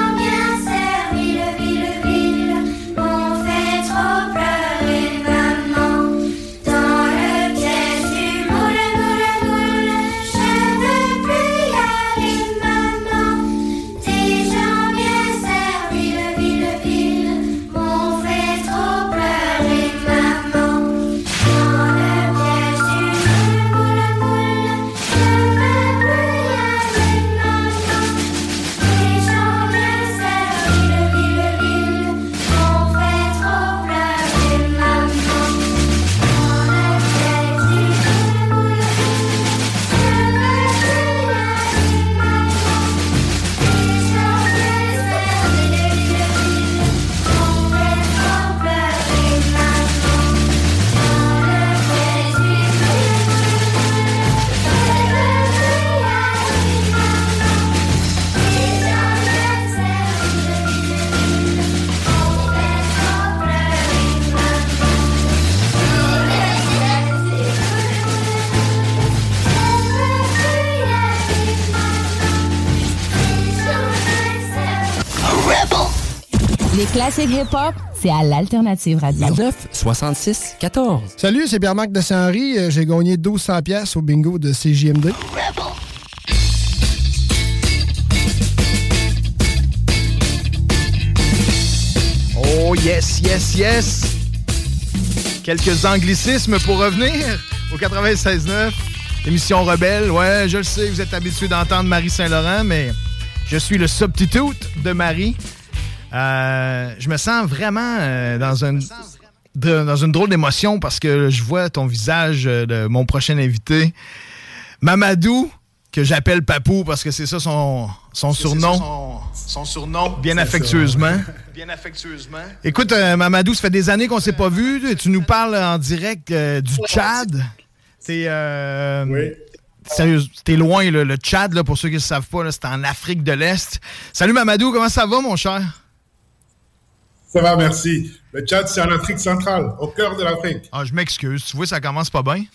Maman, Les classiques hip-hop, c'est à l'Alternative Radio. neuf soixante-six quatorze. Salut, c'est Pierre-Marc de Saint-Henri. J'ai gagné douze cents piastres au bingo de C J M D. Oh yes, yes, yes! Quelques anglicismes pour revenir au quatre-vingt-seize neuf. Émission Rebelle. Ouais, je le sais, vous êtes habitués d'entendre Marie Saint-Laurent, mais je suis le substitute de Marie. Euh, je me sens vraiment euh, dans, un, de, dans une drôle d'émotion parce que je vois ton visage de mon prochain invité, Mamadou, que j'appelle Papou parce que c'est ça son, son surnom. Ça, son, son surnom. Bien affectueusement. Bien affectueusement. Écoute, euh, Mamadou, ça fait des années qu'on ne s'est pas vu. Tu nous parles en direct euh, du Tchad. T'es, euh, oui. Sérieux, t'es loin, là, le Tchad, là, pour ceux qui ne le savent pas, là, c'est en Afrique de l'Est. Salut Mamadou, comment ça va, mon cher? Ça va, merci. Le Tchad, c'est en Afrique centrale, au cœur de l'Afrique. Ah, je m'excuse. Tu vois, ça commence pas bien.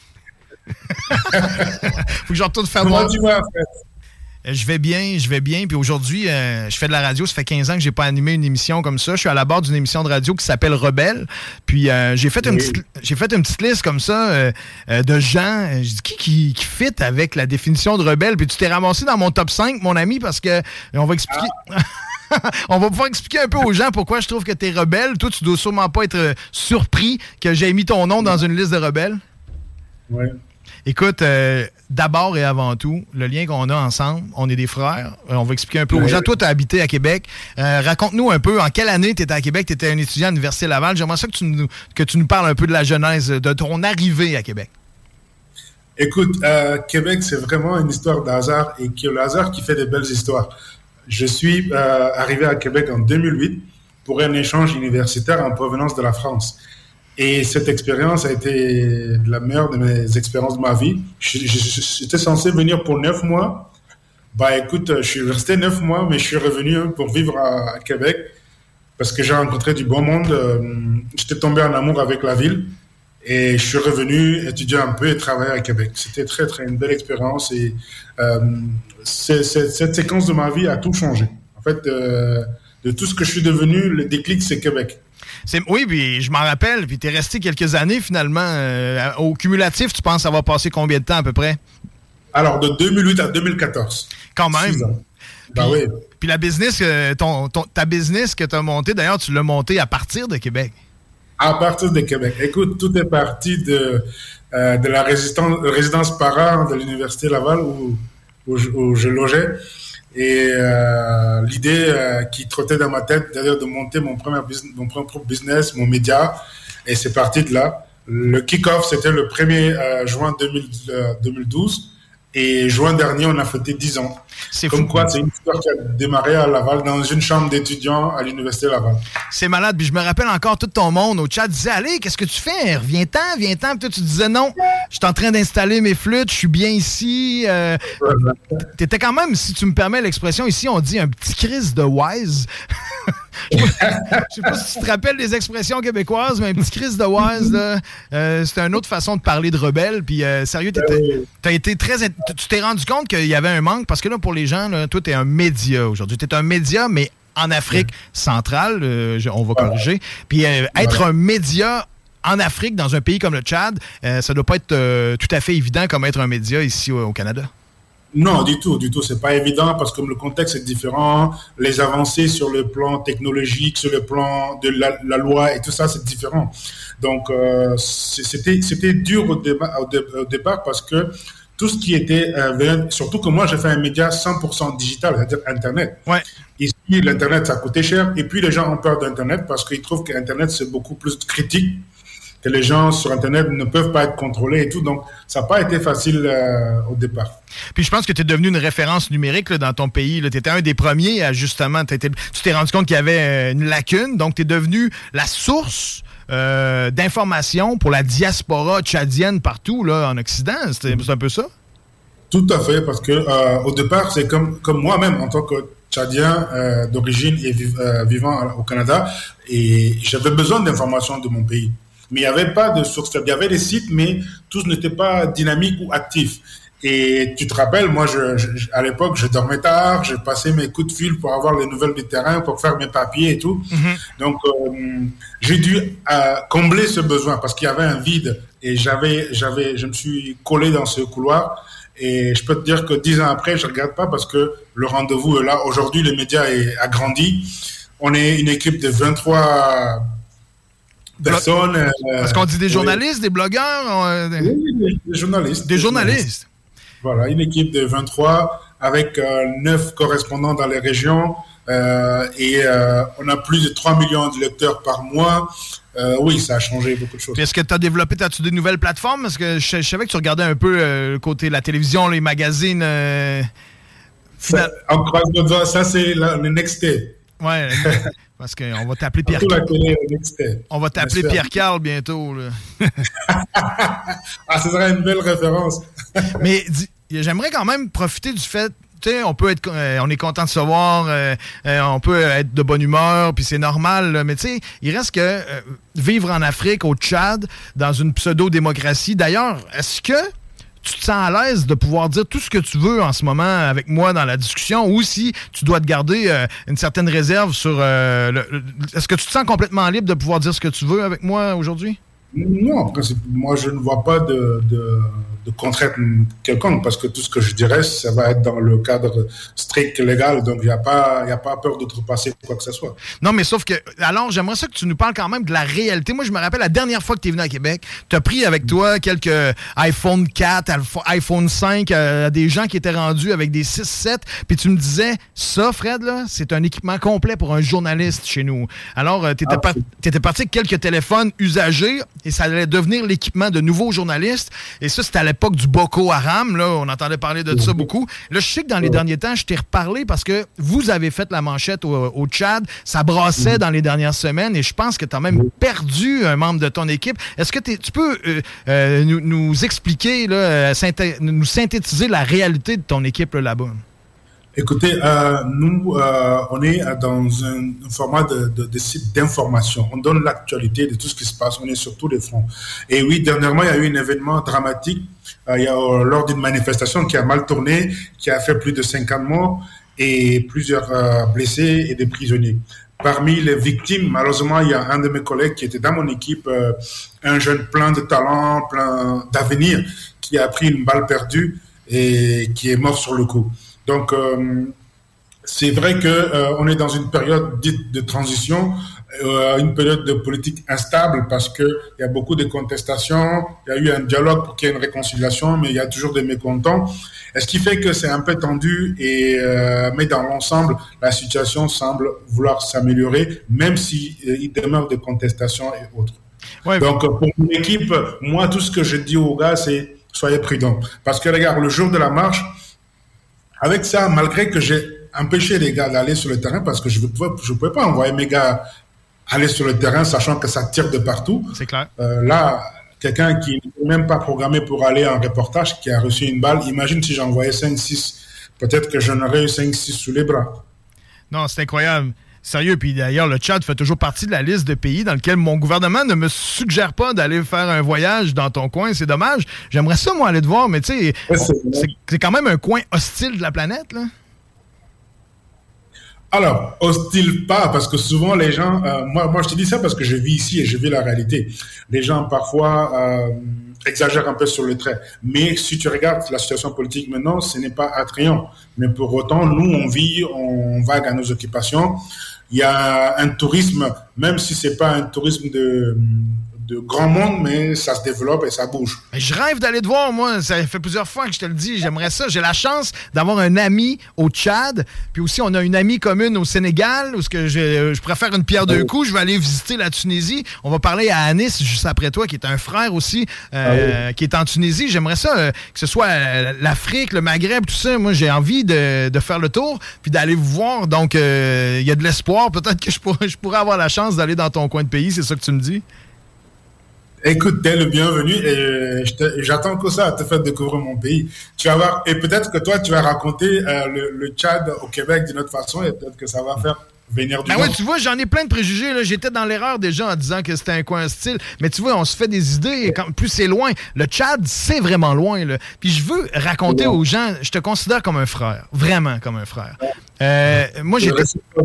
Faut que je retourne faire Comment mon... tu vas, en fait? Je vais bien, je vais bien. Puis aujourd'hui, euh, je fais de la radio. Ça fait quinze ans que j'ai pas animé une émission comme ça. Je suis à la barre d'une émission de radio qui s'appelle Rebelle. Puis euh, j'ai fait oui. une petite, j'ai fait une petite liste comme ça euh, euh, de gens. Je dis qui qui, qui fit avec la définition de rebelle. Puis tu t'es ramassé dans mon top cinq, mon ami, parce que on va expliquer. Ah. On va pouvoir expliquer un peu aux gens pourquoi je trouve que t'es rebelle. Toi, tu dois sûrement pas être surpris que j'ai mis ton nom dans une liste de rebelles. Oui. Écoute, euh, d'abord et avant tout, le lien qu'on a ensemble, on est des frères. Euh, on va expliquer un peu aux oui. gens. Toi, tu as habité à Québec. Euh, raconte-nous un peu, en quelle année tu étais à Québec? Tu étais un étudiant à l'Université Laval. J'aimerais ça que tu, nous, que tu nous parles un peu de la genèse, de ton arrivée à Québec. Écoute, euh, Québec, c'est vraiment une histoire de hasard et que le hasard qui fait des belles histoires. Je suis euh, arrivé à Québec en deux mille huit pour un échange universitaire en provenance de la France. Et cette expérience a été la meilleure de mes expériences de ma vie. J'étais censé venir pour neuf mois. Bah écoute, je suis resté neuf mois, mais je suis revenu pour vivre à, à Québec parce que j'ai rencontré du bon monde. J'étais tombé en amour avec la ville et je suis revenu étudier un peu et travailler à Québec. C'était très, très une belle expérience et euh, c'est, c'est, cette séquence de ma vie a tout changé. En fait, euh, de tout ce que je suis devenu, le déclic, c'est Québec. C'est, oui, puis je m'en rappelle, puis t'es resté quelques années finalement. Euh, au cumulatif, tu penses avoir passé combien de temps à peu près? Alors, de deux mille huit à deux mille quatorze. Quand même. Puis, ben oui. Puis la business, ton, ton, ta business que tu as montée, d'ailleurs, tu l'as montée à partir de Québec. À partir de Québec. Écoute, tout est parti de, euh, de la résidence Parra de l'Université Laval où, où, je, où je logeais. Et euh, l'idée euh, qui trottait dans ma tête, d'ailleurs, de monter mon premier business, mon propre business, mon média, et c'est parti de là. Le kick-off, c'était le premier euh, juin deux mille, euh, deux mille douze, et juin dernier, on a fêté dix ans. C'est Comme fou. quoi, c'est une histoire qui a démarré à Laval, dans une chambre d'étudiants à l'Université Laval. C'est malade, puis je me rappelle encore tout ton monde au chat disait « Allez, qu'est-ce que tu fais? Reviens-t'en, viens-t'en. » Puis toi, tu disais « Non, je suis en train d'installer mes flûtes, je suis bien ici. Euh, » T'étais quand même, si tu me permets l'expression, ici, on dit un petit Chris de wise. Je sais pas si tu te rappelles des expressions québécoises, mais un petit Chris de wise, là, euh, c'était une autre façon de parler de rebelle. Puis euh, sérieux, t'as été très... Tu t'es rendu compte qu'il y avait un manque, parce que là, pour les gens, là, toi, t'es un média aujourd'hui. T'es un média, mais en Afrique centrale, euh, on va corriger. Puis euh, être un média en Afrique, dans un pays comme le Tchad, euh, ça doit pas être euh, tout à fait évident comme être un média ici au, au Canada. Non, du tout, du tout. C'est pas évident parce que le contexte est différent. Les avancées sur le plan technologique, sur le plan de la, la loi et tout ça, c'est différent. Donc, euh, c'était, c'était dur au, déba, au, dé, au départ parce que tout ce qui était, euh, surtout que moi, j'ai fait un média cent pour cent digital, c'est-à-dire Internet. Ouais. Ici, l'Internet, ça coûtait cher. Et puis, les gens ont peur d'Internet parce qu'ils trouvent qu'Internet, c'est beaucoup plus critique, que les gens sur Internet ne peuvent pas être contrôlés et tout. Donc, ça n'a pas été facile euh, au départ. Puis je pense que tu es devenu une référence numérique là, dans ton pays. Tu étais un des premiers à justement... Tu t'es rendu compte qu'il y avait une lacune. Donc, tu es devenu la source euh, d'informations pour la diaspora tchadienne partout là, en Occident. C'est, c'est un peu ça? Tout à fait, parce que euh, au départ, c'est comme, comme moi-même, en tant que Tchadien euh, d'origine et viv- euh, vivant au Canada, et j'avais besoin d'informations de mon pays. Mais il n'y avait pas de source. Il y avait des sites, mais tous n'étaient pas dynamiques ou actifs. Et tu te rappelles, moi, je, je, à l'époque, je dormais tard, je passais mes coups de fil pour avoir les nouvelles du terrain, pour faire mes papiers et tout. Mm-hmm. Donc, euh, j'ai dû euh, combler ce besoin parce qu'il y avait un vide et j'avais, j'avais, je me suis collé dans ce couloir. Et je peux te dire que dix ans après, je regarde pas parce que le rendez-vous est là. Aujourd'hui, le média est agrandi. On est une équipe de vingt-trois personnes. Euh, Parce qu'on dit des journalistes, oui. des blogueurs? On... Oui, des journalistes. Des, des journalistes. journalistes. Voilà, une équipe de vingt-trois avec euh, neuf correspondants dans les régions. Euh, et euh, on a plus de trois millions de lecteurs par mois. Euh, oui, ça a changé beaucoup de choses. Puis est-ce que tu as développé, as-tu des nouvelles plateformes? Parce que je, je savais que tu regardais un peu euh, le côté de la télévision, les magazines. Euh, final... ça, en croise de doigts, ça c'est la, le next step. Ouais, parce qu'on va t'appeler Pierre Carl. On va t'appeler Pierre Carl bientôt. Là. Ah, ce serait une belle référence. Mais dis, j'aimerais quand même profiter du fait. Tu sais, on peut être, euh, on est content de se voir, euh, euh, on peut être de bonne humeur, puis c'est normal. Là, mais tu sais, il reste que euh, vivre en Afrique, au Tchad, dans une pseudo-démocratie. D'ailleurs, est-ce que tu te sens à l'aise de pouvoir dire tout ce que tu veux en ce moment avec moi dans la discussion, ou si tu dois te garder euh, une certaine réserve sur... Euh, le, le, est-ce que tu te sens complètement libre de pouvoir dire ce que tu veux avec moi aujourd'hui? Non, moi je ne vois pas de... de... de contrainte quelconque, parce que tout ce que je dirais, ça va être dans le cadre strict légal, donc il n'y a pas, il y a pas peur d'outrepasser quoi que ce soit. Non, mais sauf que, alors, j'aimerais ça que tu nous parles quand même de la réalité. Moi, je me rappelle la dernière fois que tu es venu à Québec, tu as pris avec toi quelques iPhone quatre, iPhone cinq, euh, des gens qui étaient rendus avec des six sept, puis tu me disais, ça, Fred, là, c'est un équipement complet pour un journaliste chez nous. Alors, euh, tu étais, ah, par- parti avec quelques téléphones usagés, et ça allait devenir l'équipement de nouveaux journalistes, et ça, c'était à l'époque du Boko Haram, là, on entendait parler de ça beaucoup. Là, je sais que dans les derniers temps, je t'ai reparlé parce que vous avez fait la manchette au, au Tchad, ça brassait mmh. dans les dernières semaines et je pense que tu as même mmh. perdu un membre de ton équipe. Est-ce que tu peux euh, euh, nous, nous expliquer, là, synthé- nous synthétiser la réalité de ton équipe là, là-bas? Écoutez, euh, nous, euh, on est dans un, un format de, de, de site d'information. On donne l'actualité de tout ce qui se passe. On est sur tous les fronts. Et oui, dernièrement, il y a eu un événement dramatique. Euh, il y a euh, lors d'une manifestation qui a mal tourné, qui a fait plus de cinquante morts et plusieurs euh, blessés et des prisonniers. Parmi les victimes, malheureusement, il y a un de mes collègues qui était dans mon équipe, euh, un jeune plein de talent, plein d'avenir, qui a pris une balle perdue et qui est mort sur le coup. Donc, euh, c'est vrai que euh, on est dans une période dite de transition, euh, une période de politique instable parce que il y a beaucoup de contestations. Il y a eu un dialogue pour qu'il y ait une réconciliation, mais il y a toujours des mécontents. Et ce qui fait que c'est un peu tendu. Et euh, mais dans l'ensemble, la situation semble vouloir s'améliorer, même si euh, il demeure des contestations et autres. Ouais, Donc, pour mon équipe, moi, tout ce que je dis aux gars, c'est soyez prudents, parce que regarde, le jour de la marche. Avec ça, malgré que j'ai empêché les gars d'aller sur le terrain, parce que je ne pouvais, je pouvais pas envoyer mes gars aller sur le terrain, sachant que ça tire de partout. C'est clair. Euh, là, quelqu'un qui n'est même pas programmé pour aller en reportage, qui a reçu une balle, imagine si j'envoyais cinq six, peut-être que j'en aurais eu cinq six sous les bras. Non, c'est incroyable. Sérieux, puis d'ailleurs, le Tchad fait toujours partie de la liste de pays dans lequel mon gouvernement ne me suggère pas d'aller faire un voyage dans ton coin. C'est dommage. J'aimerais ça, moi, aller te voir, mais tu sais, ouais, c'est, c'est, c'est quand même un coin hostile de la planète, là. Alors, hostile pas, parce que souvent les gens... Euh, moi, moi, je te dis ça parce que je vis ici et je vis la réalité. Les gens, parfois, euh, exagèrent un peu sur le trait. Mais si tu regardes la situation politique maintenant, ce n'est pas attrayant. Mais pour autant, nous, on vit, on vague à nos occupations. Il y a un tourisme, même si c'est pas un tourisme de, de grand monde, mais ça se développe et ça bouge. Mais je rêve d'aller te voir, moi. Ça fait plusieurs fois que je te le dis. J'aimerais ça. J'ai la chance d'avoir un ami au Tchad. Puis aussi, on a une amie commune au Sénégal, où que je, je préfère une pierre deux coups. Je vais aller visiter la Tunisie. On va parler à Anis, juste après toi, qui est un frère aussi, euh, ah oui. qui est en Tunisie. J'aimerais ça, euh, que ce soit euh, l'Afrique, le Maghreb, tout ça. Moi, j'ai envie de, de faire le tour, puis d'aller vous voir. Donc, il euh, y a de l'espoir. Peut-être que je pourrais, je pourrais avoir la chance d'aller dans ton coin de pays. C'est ça que tu me dis? Écoute, t'es le bienvenu et je te, j'attends que ça à te faire découvrir mon pays. Tu vas voir, et peut-être que toi, tu vas raconter euh, le, le Tchad au Québec d'une autre façon et peut-être que ça va faire venir du Ben Nord. ouais, tu vois, j'en ai plein de préjugés. Là. J'étais dans l'erreur déjà en disant que c'était un coin hostile. Mais tu vois, on se fait des idées. Et quand, plus c'est loin. Le Tchad, c'est vraiment loin. Là. Puis je veux raconter ouais. aux gens, je te considère comme un frère. Vraiment comme un frère. Euh, moi, j'étais...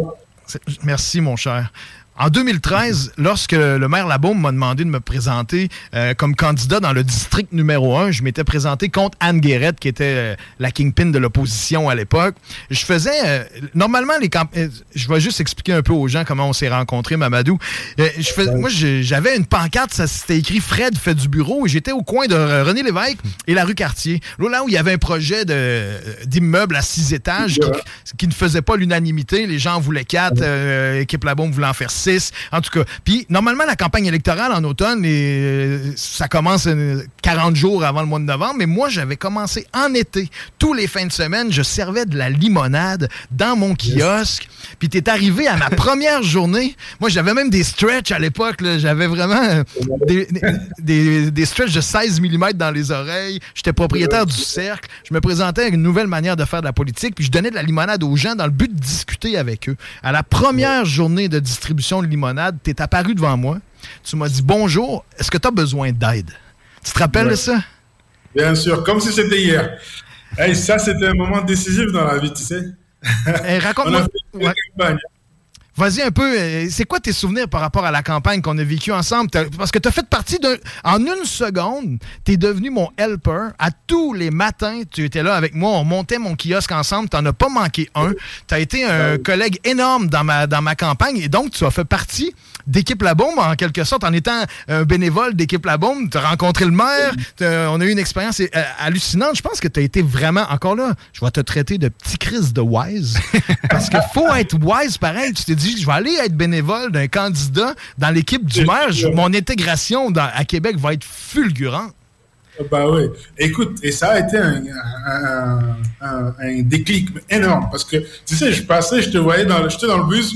Merci, mon cher. En deux mille treize, lorsque le maire Labaume m'a demandé de me présenter euh, comme candidat dans le district numéro un, je m'étais présenté contre Anne Guérette, qui était euh, la kingpin de l'opposition à l'époque. Je faisais... Euh, normalement, les camp... euh, je vais juste expliquer un peu aux gens comment on s'est rencontrés, Mamadou. Euh, je fais... Moi, j'avais une pancarte, ça c'était écrit « Fred fait du bureau », et j'étais au coin de René Lévesque et la rue Cartier. Là où il y avait un projet de... d'immeuble à six étages qui... qui ne faisait pas l'unanimité. Les gens voulaient quatre, euh, équipe Labaume voulait en faire six. En tout cas. Puis, normalement, la campagne électorale en automne, et, ça commence quarante jours avant le mois de novembre, mais moi, j'avais commencé en été. Tous les fins de semaine, je servais de la limonade dans mon kiosque. Puis, t'es arrivé à ma première journée. Moi, j'avais même des stretches à l'époque. Là. J'avais vraiment des, des, des stretches de seize millimètres dans les oreilles. J'étais propriétaire du cercle. Je me présentais avec une nouvelle manière de faire de la politique. Puis, je donnais de la limonade aux gens dans le but de discuter avec eux. À la première journée de distribution de limonade, t'es apparu devant moi. Tu m'as dit « Bonjour, est-ce que tu as besoin d'aide? » Tu te rappelles ouais. de ça? Bien sûr, comme si c'était hier. Hey, ça, c'était un moment décisif dans la vie, tu sais. Hey, raconte-moi. Ouais. Vas-y un peu, c'est quoi tes souvenirs par rapport à la campagne qu'on a vécue ensemble? T'as, parce que tu as fait partie d'un... En une seconde, tu es devenu mon helper. À tous les matins, tu étais là avec moi. On montait mon kiosque ensemble. Tu n'en as pas manqué un. Tu as été un collègue énorme dans ma, dans ma campagne. Et donc, tu as fait partie d'Équipe Labaume, en quelque sorte, en étant un bénévole d'Équipe Labaume. Tu as rencontré le maire. On a eu une expérience euh, hallucinante. Je pense que tu as été vraiment... Encore là, je vais te traiter de petit Chris de wise. Parce qu'il faut être wise pareil. Tu t'es dit, je vais aller être bénévole d'un candidat dans l'équipe du maire. Je, mon intégration dans, à Québec va être fulgurante. Bah oui. Écoute, et ça a été un, un, un, un déclic énorme. Parce que, tu sais, je passais, je te voyais dans, j'étais dans le bus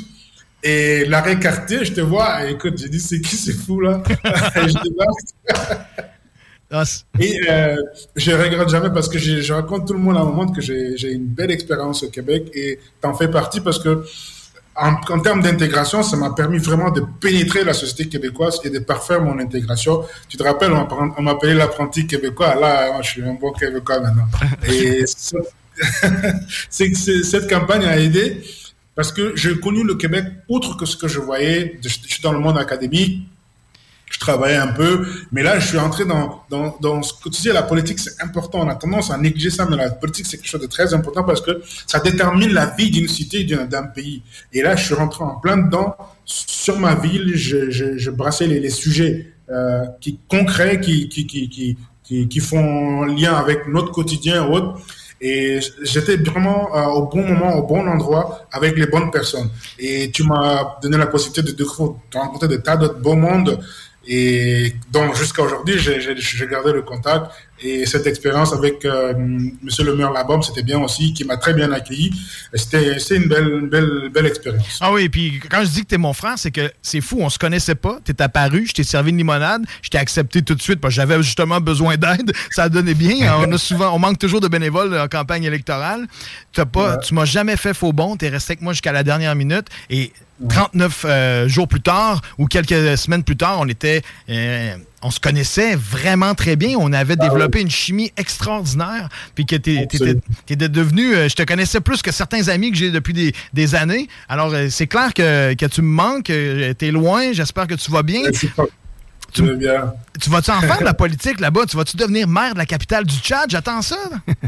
et l'arrêt Cartier, je te vois. Et écoute, j'ai dit, c'est qui, c'est fou là? Et je Et euh, je regrette jamais parce que je raconte tout le monde à un moment que j'ai, j'ai une belle expérience au Québec et t'en fais partie parce que En, en termes d'intégration, ça m'a permis vraiment de pénétrer la société québécoise et de parfaire mon intégration. Tu te rappelles, on, on m'appelait l'apprenti québécois. Là, je suis un bon québécois maintenant. Et c'est, c'est, cette campagne a aidé parce que j'ai connu le Québec outre que ce que je voyais. Je, je suis dans le monde académique. Je travaillais un peu, mais là, je suis entré dans, dans, dans ce que tu dis, la politique, c'est important. On a tendance à négliger ça, mais la politique, c'est quelque chose de très important parce que ça détermine la vie d'une cité, d'un, d'un pays. Et là, je suis rentré en plein dedans. Sur ma ville, je, je, je brassais les, les sujets euh, qui concrets, qui, qui, qui, qui, qui, qui font lien avec notre quotidien ou autre. Et j'étais vraiment euh, au bon moment, au bon endroit, avec les bonnes personnes. Et tu m'as donné la possibilité de, de, de rencontrer des tas d'autres beaux mondes. Et donc, jusqu'à aujourd'hui, j'ai, j'ai, j'ai gardé le contact. Et cette expérience avec euh, Monsieur le maire Labaume, c'était bien aussi, qui m'a très bien accueilli. Et c'était, c'était une belle, une belle, belle expérience. Ah oui, et puis quand je dis que t'es mon frère, c'est que c'est fou, on se connaissait pas. T'es apparu, je t'ai servi une limonade, je t'ai accepté tout de suite parce que j'avais justement besoin d'aide. Ça a donné bien. On a souvent, on manque toujours de bénévoles en campagne électorale. T'as pas, ouais. Tu m'as jamais fait faux bond. T'es resté avec moi jusqu'à la dernière minute. Et trente-neuf euh, jours plus tard ou quelques semaines plus tard, on était, euh, on se connaissait vraiment très bien. On avait ah développé oui. une chimie extraordinaire. Puis que t'es, t'étais, t'étais devenu, euh, je te connaissais plus que certains amis que j'ai depuis des, des années. Alors euh, c'est clair que, que tu me manques, euh, t'es loin. J'espère que tu vas bien. Merci. Tu, bien. Tu vas-tu en faire de la politique là-bas? Tu vas-tu devenir maire de la capitale du Tchad? J'attends ça.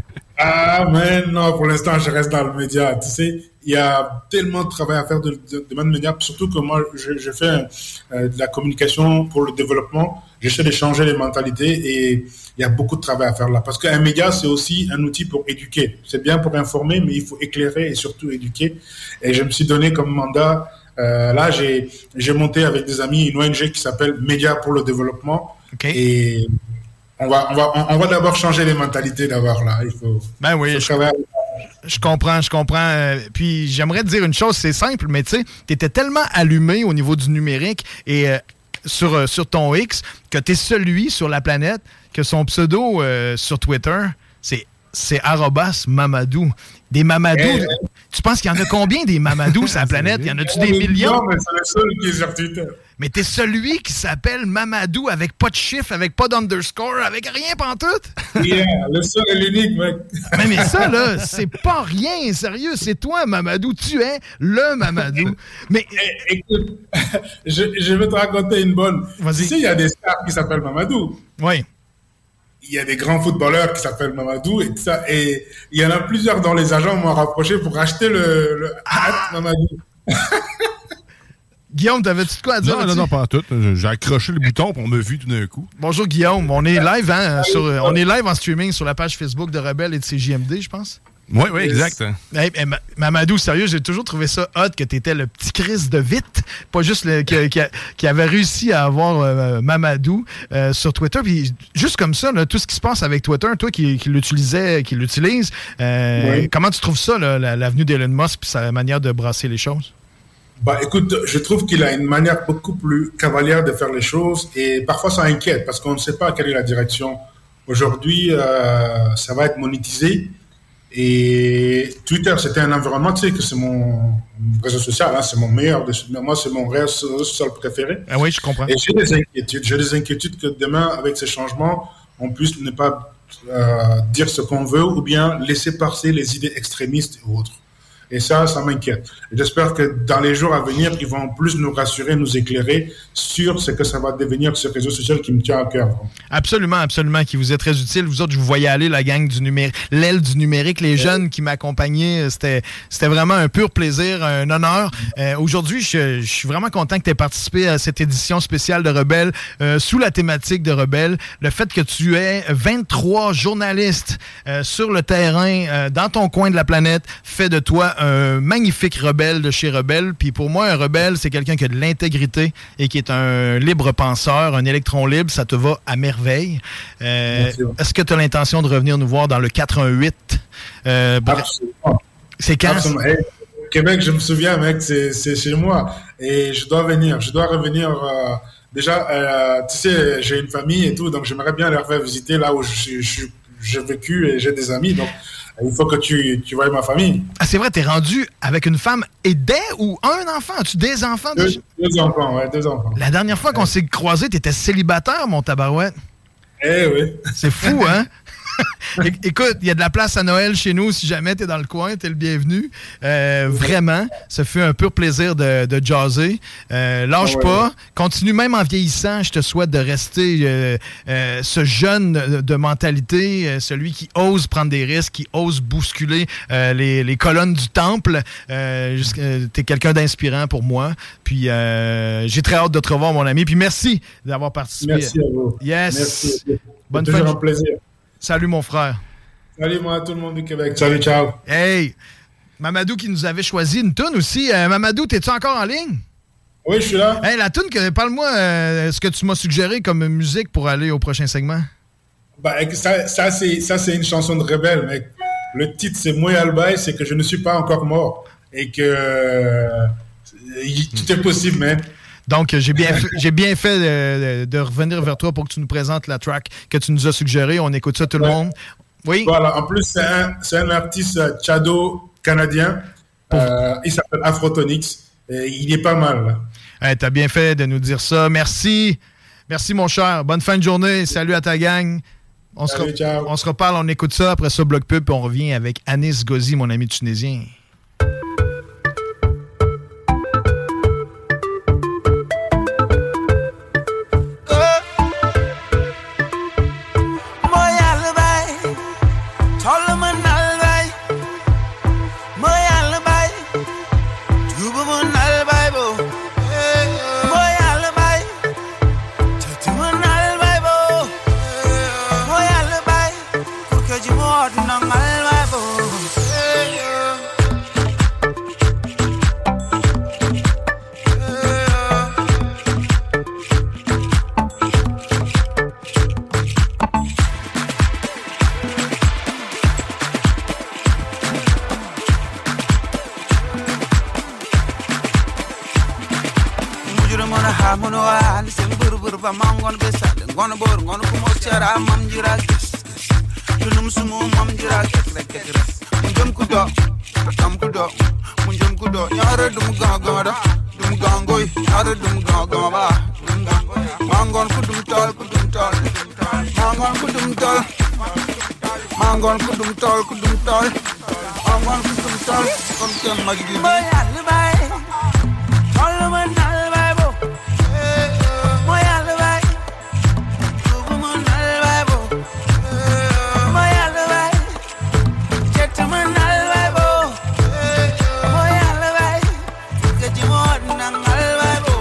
Ah, mais non, pour l'instant, je reste dans le média. Tu sais, il y a tellement de travail à faire de, de, de même média, surtout que moi, je, je fais euh, de la communication pour le développement. J'essaie de changer les mentalités et il y a beaucoup de travail à faire là. Parce qu'un média, c'est aussi un outil pour éduquer. C'est bien pour informer, mais il faut éclairer et surtout éduquer. Et je me suis donné comme mandat... Euh, là, j'ai, j'ai monté avec des amis une O N G qui s'appelle Média pour le développement. Okay. Et on va, on va, on va d'abord changer les mentalités d'abord là. Il faut. Ben oui. Faut je, je comprends, je comprends. Euh, puis j'aimerais te dire une chose, c'est simple, mais tu sais, t'étais tellement allumé au niveau du numérique et euh, sur euh, sur ton X que t'es celui sur la planète que son pseudo euh, sur Twitter, c'est c'est arobase Mamadou. Des Mamadou. Hey, Tu penses qu'il y en a combien des Mamadou sur la planète? Y en a-tu des millions? Non, mais c'est le seul qui est sur Twitter. Mais t'es celui qui s'appelle Mamadou avec pas de chiffre, avec pas d'underscore, avec rien pantoute? Yeah, le seul et l'unique, mec. Mais, mais ça, là, c'est pas rien, sérieux. C'est toi, Mamadou. Tu es le Mamadou. Mais é- écoute, je, je vais te raconter une bonne. Vas-y. Tu sais, il y a des stars qui s'appellent Mamadou. Oui. Il y a des grands footballeurs qui s'appellent Mamadou et tout ça. Et il y en a plusieurs dont les agents m'ont rapproché pour acheter le, le hat Mamadou. Guillaume, t'avais-tu de quoi à dire? Non, non, non, pas tout. J'ai accroché le bouton pour on m'a vu tout d'un coup. Bonjour Guillaume, on est live, hein, sur, on est live en streaming sur la page Facebook de Rebelle et de C J M D, je pense. Oui, oui, exact. Hey, hey, Mamadou, sérieux, j'ai toujours trouvé ça hot que t'étais le petit Chris de vite, pas juste le, qui, qui, qui avait réussi à avoir euh, Mamadou euh, sur Twitter. Puis juste comme ça, là, tout ce qui se passe avec Twitter, toi qui, qui l'utilisais, qui l'utilise, euh, oui. Comment tu trouves ça, là, l'avenue d'Elon Musk puis sa manière de brasser les choses? Bah, écoute, je trouve qu'il a une manière beaucoup plus cavalière de faire les choses et parfois ça inquiète parce qu'on ne sait pas quelle est la direction. Aujourd'hui, euh, ça va être monétisé et Twitter, c'était un environnement, tu sais que c'est mon réseau social, hein, c'est mon meilleur, moi c'est mon réseau social préféré. Ah oui, je comprends. Et j'ai des inquiétudes, j'ai des inquiétudes que demain, avec ces changements, on puisse ne pas euh, dire ce qu'on veut ou bien laisser passer les idées extrémistes et autres. Et ça, ça m'inquiète. J'espère que dans les jours à venir, ils vont plus nous rassurer, nous éclairer sur ce que ça va devenir ce réseau social qui me tient à cœur. Absolument, absolument, qui vous est très utile. Vous autres, je vous voyais aller, la gang du numérique, l'aile du numérique, les ouais. jeunes qui m'accompagnaient. C'était, c'était vraiment un pur plaisir, un honneur. Euh, aujourd'hui, je, je suis vraiment content que tu aies participé à cette édition spéciale de Rebelle euh, sous la thématique de Rebelle. Le fait que tu aies vingt-trois journalistes euh, sur le terrain, euh, dans ton coin de la planète, fait de toi un magnifique rebelle de chez Rebelle. Puis pour moi, un rebelle, c'est quelqu'un qui a de l'intégrité et qui est un libre penseur, un électron libre. Ça te va à merveille. Euh, est-ce que tu as l'intention de revenir nous voir dans le quatre un huit? Euh, Absolument. C'est quand? Absolument. Hey, Québec, je me souviens, mec, c'est, c'est chez moi. Et je dois venir. Je dois revenir... Euh, déjà, euh, tu sais, j'ai une famille et tout, donc j'aimerais bien leur faire visiter là où je, je, j'ai vécu et j'ai des amis. Donc, il faut que tu, tu voies ma famille. Ah, c'est vrai, t'es rendu avec une femme et des ou un enfant? As-tu des enfants? Deux, deux enfants, ouais, deux enfants. La dernière fois qu'on s'est croisés, t'étais célibataire, mon tabarouette. Eh oui. C'est fou, hein? Écoute, il y a de la place à Noël chez nous. Si jamais t'es dans le coin, t'es le bienvenu. Euh, vraiment, ça fait un pur plaisir de, de jaser. Euh, lâche oh, ouais, pas. Ouais. Continue même en vieillissant. Je te souhaite de rester euh, euh, ce jeune de, de mentalité, euh, celui qui ose prendre des risques, qui ose bousculer euh, les, les colonnes du temple. Euh, euh, t'es quelqu'un d'inspirant pour moi. Puis euh, j'ai très hâte de te revoir, mon ami. Puis merci d'avoir participé. Merci à vous. Yes. Merci. Bonne C'est fin. toujours un plaisir. Salut, mon frère. Salut, moi, tout le monde du Québec. Salut, ciao. Hey, Mamadou qui nous avait choisi une toune aussi. Euh, Mamadou, t'es-tu encore en ligne? Oui, je suis là. Hey, la toune, que, parle-moi euh, ce que tu m'as suggéré comme musique pour aller au prochain segment. Bah, ça, ça, c'est, ça, c'est une chanson de Rebelle, mec. Le titre, c'est Moi Albay, c'est que je ne suis pas encore mort. Et que euh, tout est possible, man. Donc, j'ai bien fait, j'ai bien fait de, de revenir vers toi pour que tu nous présentes la track que tu nous as suggérée. On écoute ça, tout le ouais. monde. Oui. Voilà. En plus, c'est un, c'est un artiste tchado-canadien. Euh, il s'appelle Afrotonix. Et il est pas mal. Hey, t'as bien fait de nous dire ça. Merci. Merci, mon cher. Bonne fin de journée. Salut à ta gang. On, Salut, se, re- on se reparle, on écoute ça. Après ça, Bloc Pub, puis on revient avec Anis Gauzy, mon ami tunisien. katam kuda munjam kuda yare dum gagada dum gangoy yare dum gagaba dum gangoy mangon kudum tal kudum tal mangon kudum tal mangon kudum tal kudum tal mangon kudum tal kon kem magdi boy albay alman albay bo boy albay tuguman albay bo boy albay jetman albay bo boy albay kejimon nang albay bo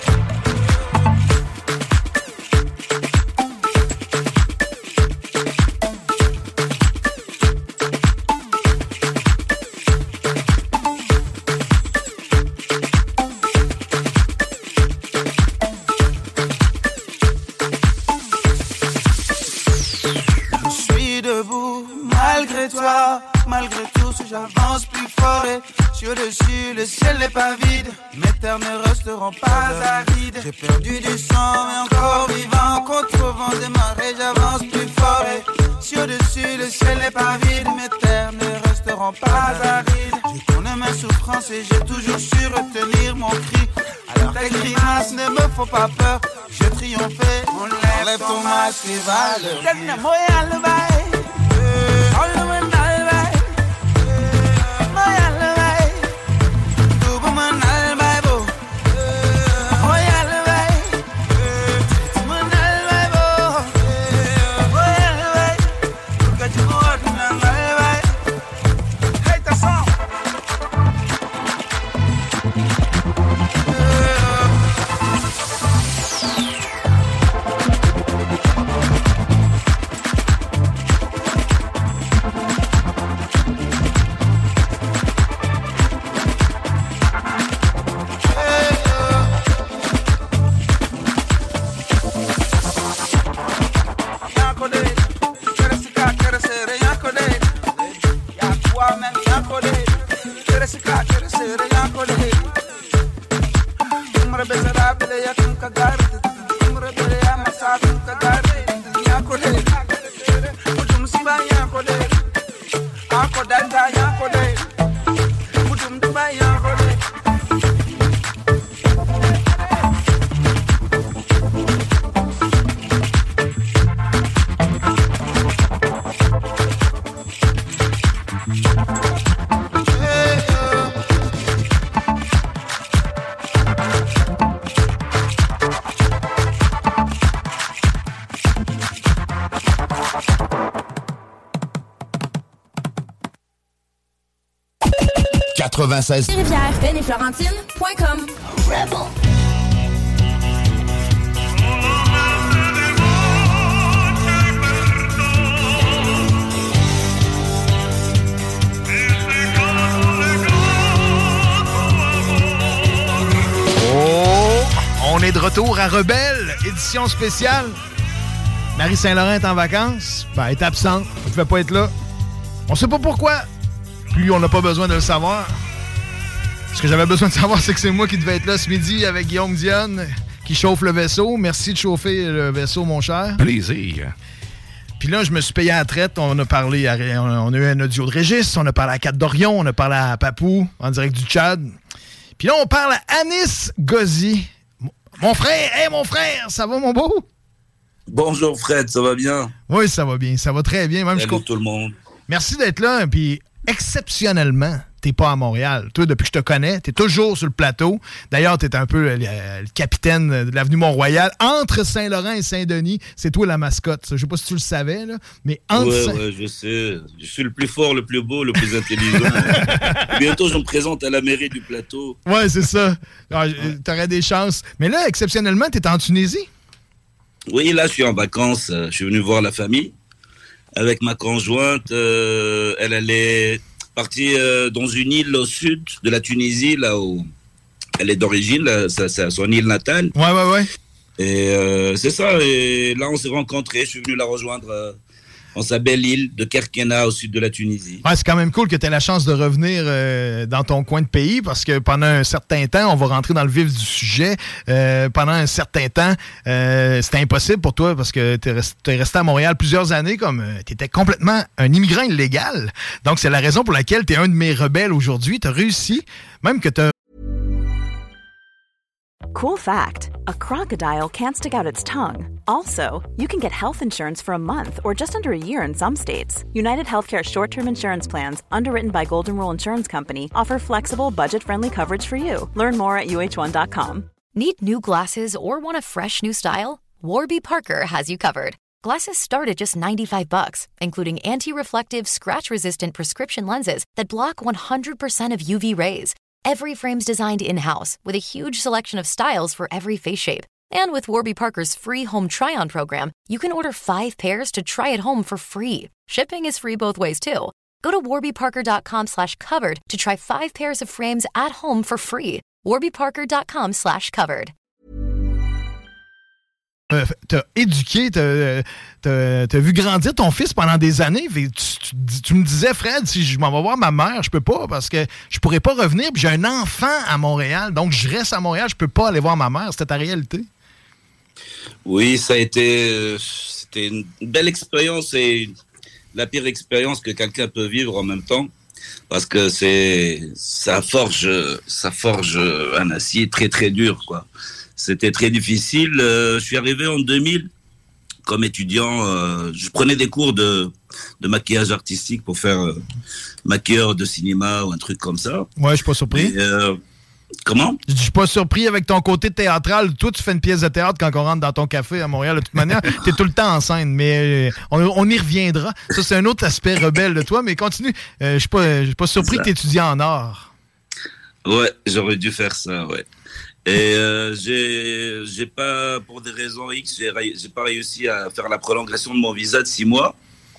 malgré toi, malgré tout, si j'avance plus fort et sur dessus, le ciel n'est pas vide. Mes terres ne resteront pas arides. J'ai perdu du sang, mais encore vivant. Contre vent des marées, j'avance plus fort et sur dessus, le ciel n'est pas vide. Mes terres ne resteront pas arides. Je connais mes souffrances et j'ai toujours su retenir mon cri. Alors tes grimaces ne me font pas peur. J'ai triomphé, on lève ton masque et va le rire. Alman albay, my albay, tuguman albay bo, my albay, tuguman albay bo, my albay, tukajimot nang albay. Hey tason. quatre-vingt-seize Rivière, Ben et Florentine point com. Rebel. Oh, on est de retour à Rebelle, édition spéciale. Marie Saint-Laurent est en vacances. Ben, elle est absente. Elle ne pouvait pas être là. On sait pas pourquoi. Puis on n'a pas besoin de le savoir. Ce que j'avais besoin de savoir, c'est que c'est moi qui devais être là ce midi avec Guillaume Dionne qui chauffe le vaisseau. Merci de chauffer le vaisseau, mon cher. Plaisir. Puis là, je me suis payé à la traite. On a parlé, à, on a eu un audio de Régis, on a parlé à Cat Dorion, on a parlé à Papou en direct du Tchad. Puis là, on parle à Anis Ghazi. Mon frère, hé hey, mon frère, ça va mon beau? Bonjour Fred, ça va bien? Oui, ça va bien, ça va très bien. Même Salut je... tout le monde. Merci d'être là, puis exceptionnellement, t'es pas à Montréal. Toi, depuis que je te connais, t'es toujours sur le plateau. D'ailleurs, t'es un peu le, le, le capitaine de l'avenue Mont-Royal. Entre Saint-Laurent et Saint-Denis, c'est toi la mascotte. Je sais pas si tu le savais, là, mais entre... Ouais, Saint... ouais, je sais. Je suis le plus fort, le plus beau, le plus intelligent. Bientôt, je me présente à la mairie du plateau. Ouais, c'est ça. Alors, ouais. T'aurais des chances. Mais là, exceptionnellement, t'es en Tunisie? Oui, là, je suis en vacances. Je suis venu voir la famille avec ma conjointe. Euh, elle allait partie euh, dans une île au sud de la Tunisie, là où elle est d'origine, là, ça, c'est son île natale. Ouais, ouais, ouais. Et euh, c'est ça, et là on s'est rencontrés, je suis venu la rejoindre euh, dans sa belle île de Kerkena au sud de la Tunisie. Ouais, c'est quand même cool que tu aies la chance de revenir euh, dans ton coin de pays parce que pendant un certain temps, on va rentrer dans le vif du sujet, euh, pendant un certain temps, euh, c'était impossible pour toi parce que tu es resté à Montréal plusieurs années comme euh, tu étais complètement un immigrant illégal. Donc, c'est la raison pour laquelle tu es un de mes rebelles aujourd'hui. Tu as réussi, même que tu as... Cool fact, a crocodile can't stick out its tongue. Also, you can get health insurance for a month or just under a year in some states. United Healthcare short-term insurance plans, underwritten by Golden Rule Insurance Company, offer flexible, budget-friendly coverage for you. Learn more at U H one dot com. Need new glasses or want a fresh new style? Warby Parker has you covered. Glasses start at just ninety-five bucks, including anti-reflective, scratch-resistant prescription lenses that block one hundred percent of U V rays. Every frame's designed in-house with a huge selection of styles for every face shape. And with Warby Parker's free home try-on program, you can order five pairs to try at home for free. Shipping is free both ways, too. Go to warbyparker.com slash covered to try five pairs of frames at home for free. warbyparker.com slash covered. Euh, t'as éduqué, t'as, t'as, t'as vu grandir ton fils pendant des années. Tu, tu, tu me disais, Fred, si je m'en vais voir ma mère, je peux pas parce que je pourrais pas revenir. Puis j'ai un enfant à Montréal, donc je reste à Montréal, je peux pas aller voir ma mère. C'était ta réalité? Oui, ça a été, c'était une belle expérience et la pire expérience que quelqu'un peut vivre en même temps. Parce que c'est, ça forge, ça forge un acier très très dur, quoi. C'était très difficile. Euh, je suis arrivé en deux mille comme étudiant. Euh, je prenais des cours de, de maquillage artistique pour faire euh, maquilleur de cinéma ou un truc comme ça. Ouais, je suis pas surpris. Et, euh, comment? Je suis pas surpris avec ton côté théâtral. Toi, tu fais une pièce de théâtre quand on rentre dans ton café à Montréal. De toute manière, t'es tout le temps en scène. Mais on, on y reviendra. Ça, c'est un autre aspect rebelle de toi. Mais continue. Euh, je suis pas, je suis pas surpris que t'étudies en art. Ouais, j'aurais dû faire ça, ouais. Et euh, j'ai, j'ai pas, pour des raisons X, j'ai, j'ai pas réussi à faire la prolongation de mon visa de six mois.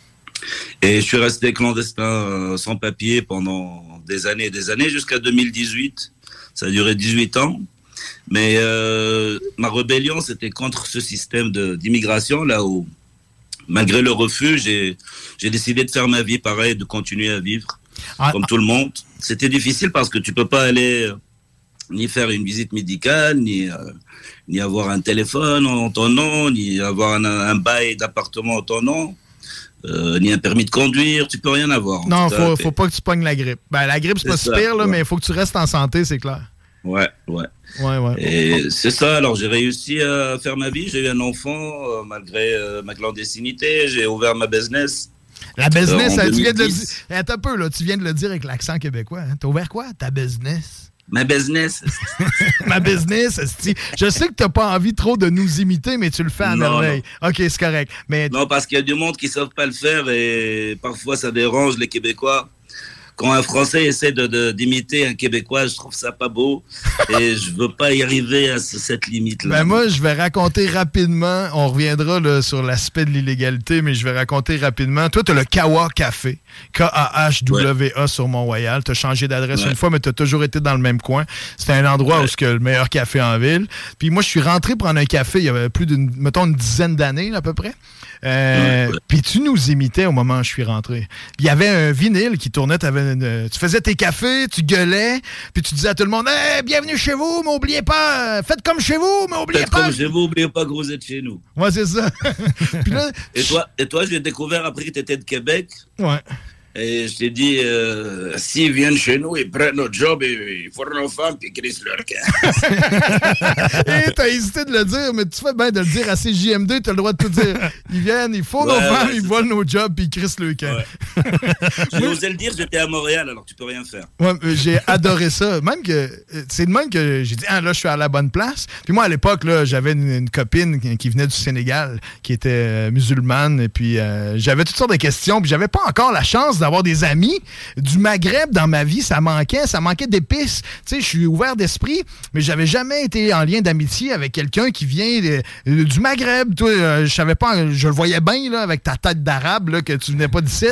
Et je suis resté clandestin, euh, sans papier pendant des années et des années, jusqu'à deux mille dix-huit. Ça a duré dix-huit ans. Mais euh, ma rébellion, c'était contre ce système de, d'immigration, là où, malgré le refus, j'ai, j'ai décidé de faire ma vie pareil, de continuer à vivre, ah, comme tout le monde. C'était difficile parce que tu peux pas aller... ni faire une visite médicale, ni, euh, ni avoir un téléphone en ton nom, ni avoir un, un bail d'appartement en ton nom, euh, ni un permis de conduire, tu peux rien avoir. Non, faut, faut pas que tu pognes la grippe. Ben, la grippe, c'est, c'est pas si pire, là, ouais. Mais il faut que tu restes en santé, c'est clair. Ouais, ouais. Ouais, ouais. Et c'est ça, alors j'ai réussi à faire ma vie, j'ai eu un enfant, euh, malgré euh, ma clandestinité, j'ai ouvert ma business. La business, euh, tu viens de le dire. Attends un peu, là, tu viens de le dire avec l'accent québécois. Hein. T'as ouvert quoi? Ta business? Ma business. Ma business, esti. Je sais que t'as pas envie trop de nous imiter, mais tu le fais à non, merveille. Non. OK, c'est correct. Mais... Non, parce qu'il y a du monde qui ne savent pas le faire et parfois ça dérange les Québécois. Quand un Français essaie de, de, d'imiter un Québécois, je trouve ça pas beau et je veux pas y arriver à cette limite-là. Ben moi, je vais raconter rapidement, on reviendra là, sur l'aspect de l'illégalité, mais je vais raconter rapidement. Toi, tu as le Kawa Café, K A H W A ouais. sur Mont-Royal. Tu as changé d'adresse ouais. une fois, mais tu as toujours été dans le même coin. C'était un endroit ouais. où c'est le meilleur café en ville. Puis moi, je suis rentré prendre un café il y avait plus d'une, mettons, une dizaine d'années à peu près. Euh, ouais, ouais. Puis tu nous imitais au moment où je suis rentré. Puis il y avait un vinyle qui tournait, une, tu faisais tes cafés, tu gueulais, puis tu disais à tout le monde hey, « Bienvenue chez vous, mais oubliez pas, faites comme chez vous, mais oubliez faites pas... » Faites comme chez vous, oubliez pas que vous êtes chez nous. Ouais, c'est ça. Puis là, et, toi, et toi, je l'ai découvert après que tu étais de Québec. Ouais. Et je t'ai dit, euh, s'ils viennent chez nous, ils prennent notre job, et ils forment nos femmes, puis ils crissent leur camp. Et t'as hésité de le dire, mais tu fais bien de le dire à C J M D, t'as le droit de tout dire. Ils viennent, ils font ouais, nos femmes, ouais, ils volent nos jobs, puis ils crissent leur camp. Ouais. J'ai osé le dire, j'étais à Montréal, alors tu peux rien faire. Ouais, j'ai adoré ça. Même que, c'est de même que j'ai dit, ah là, je suis à la bonne place. Puis moi, à l'époque, là, j'avais une, une copine qui, qui venait du Sénégal, qui était euh, musulmane, et puis euh, j'avais toutes sortes de questions, puis j'avais pas encore la chance chance d'avoir des amis du Maghreb dans ma vie. Ça manquait, ça manquait d'épices. Tu sais, je suis ouvert d'esprit, mais j'avais jamais été en lien d'amitié avec quelqu'un qui vient de, de, du Maghreb. Toi, euh, je savais pas, je le voyais bien là, avec ta tête d'arabe là, que tu venais pas d'ici.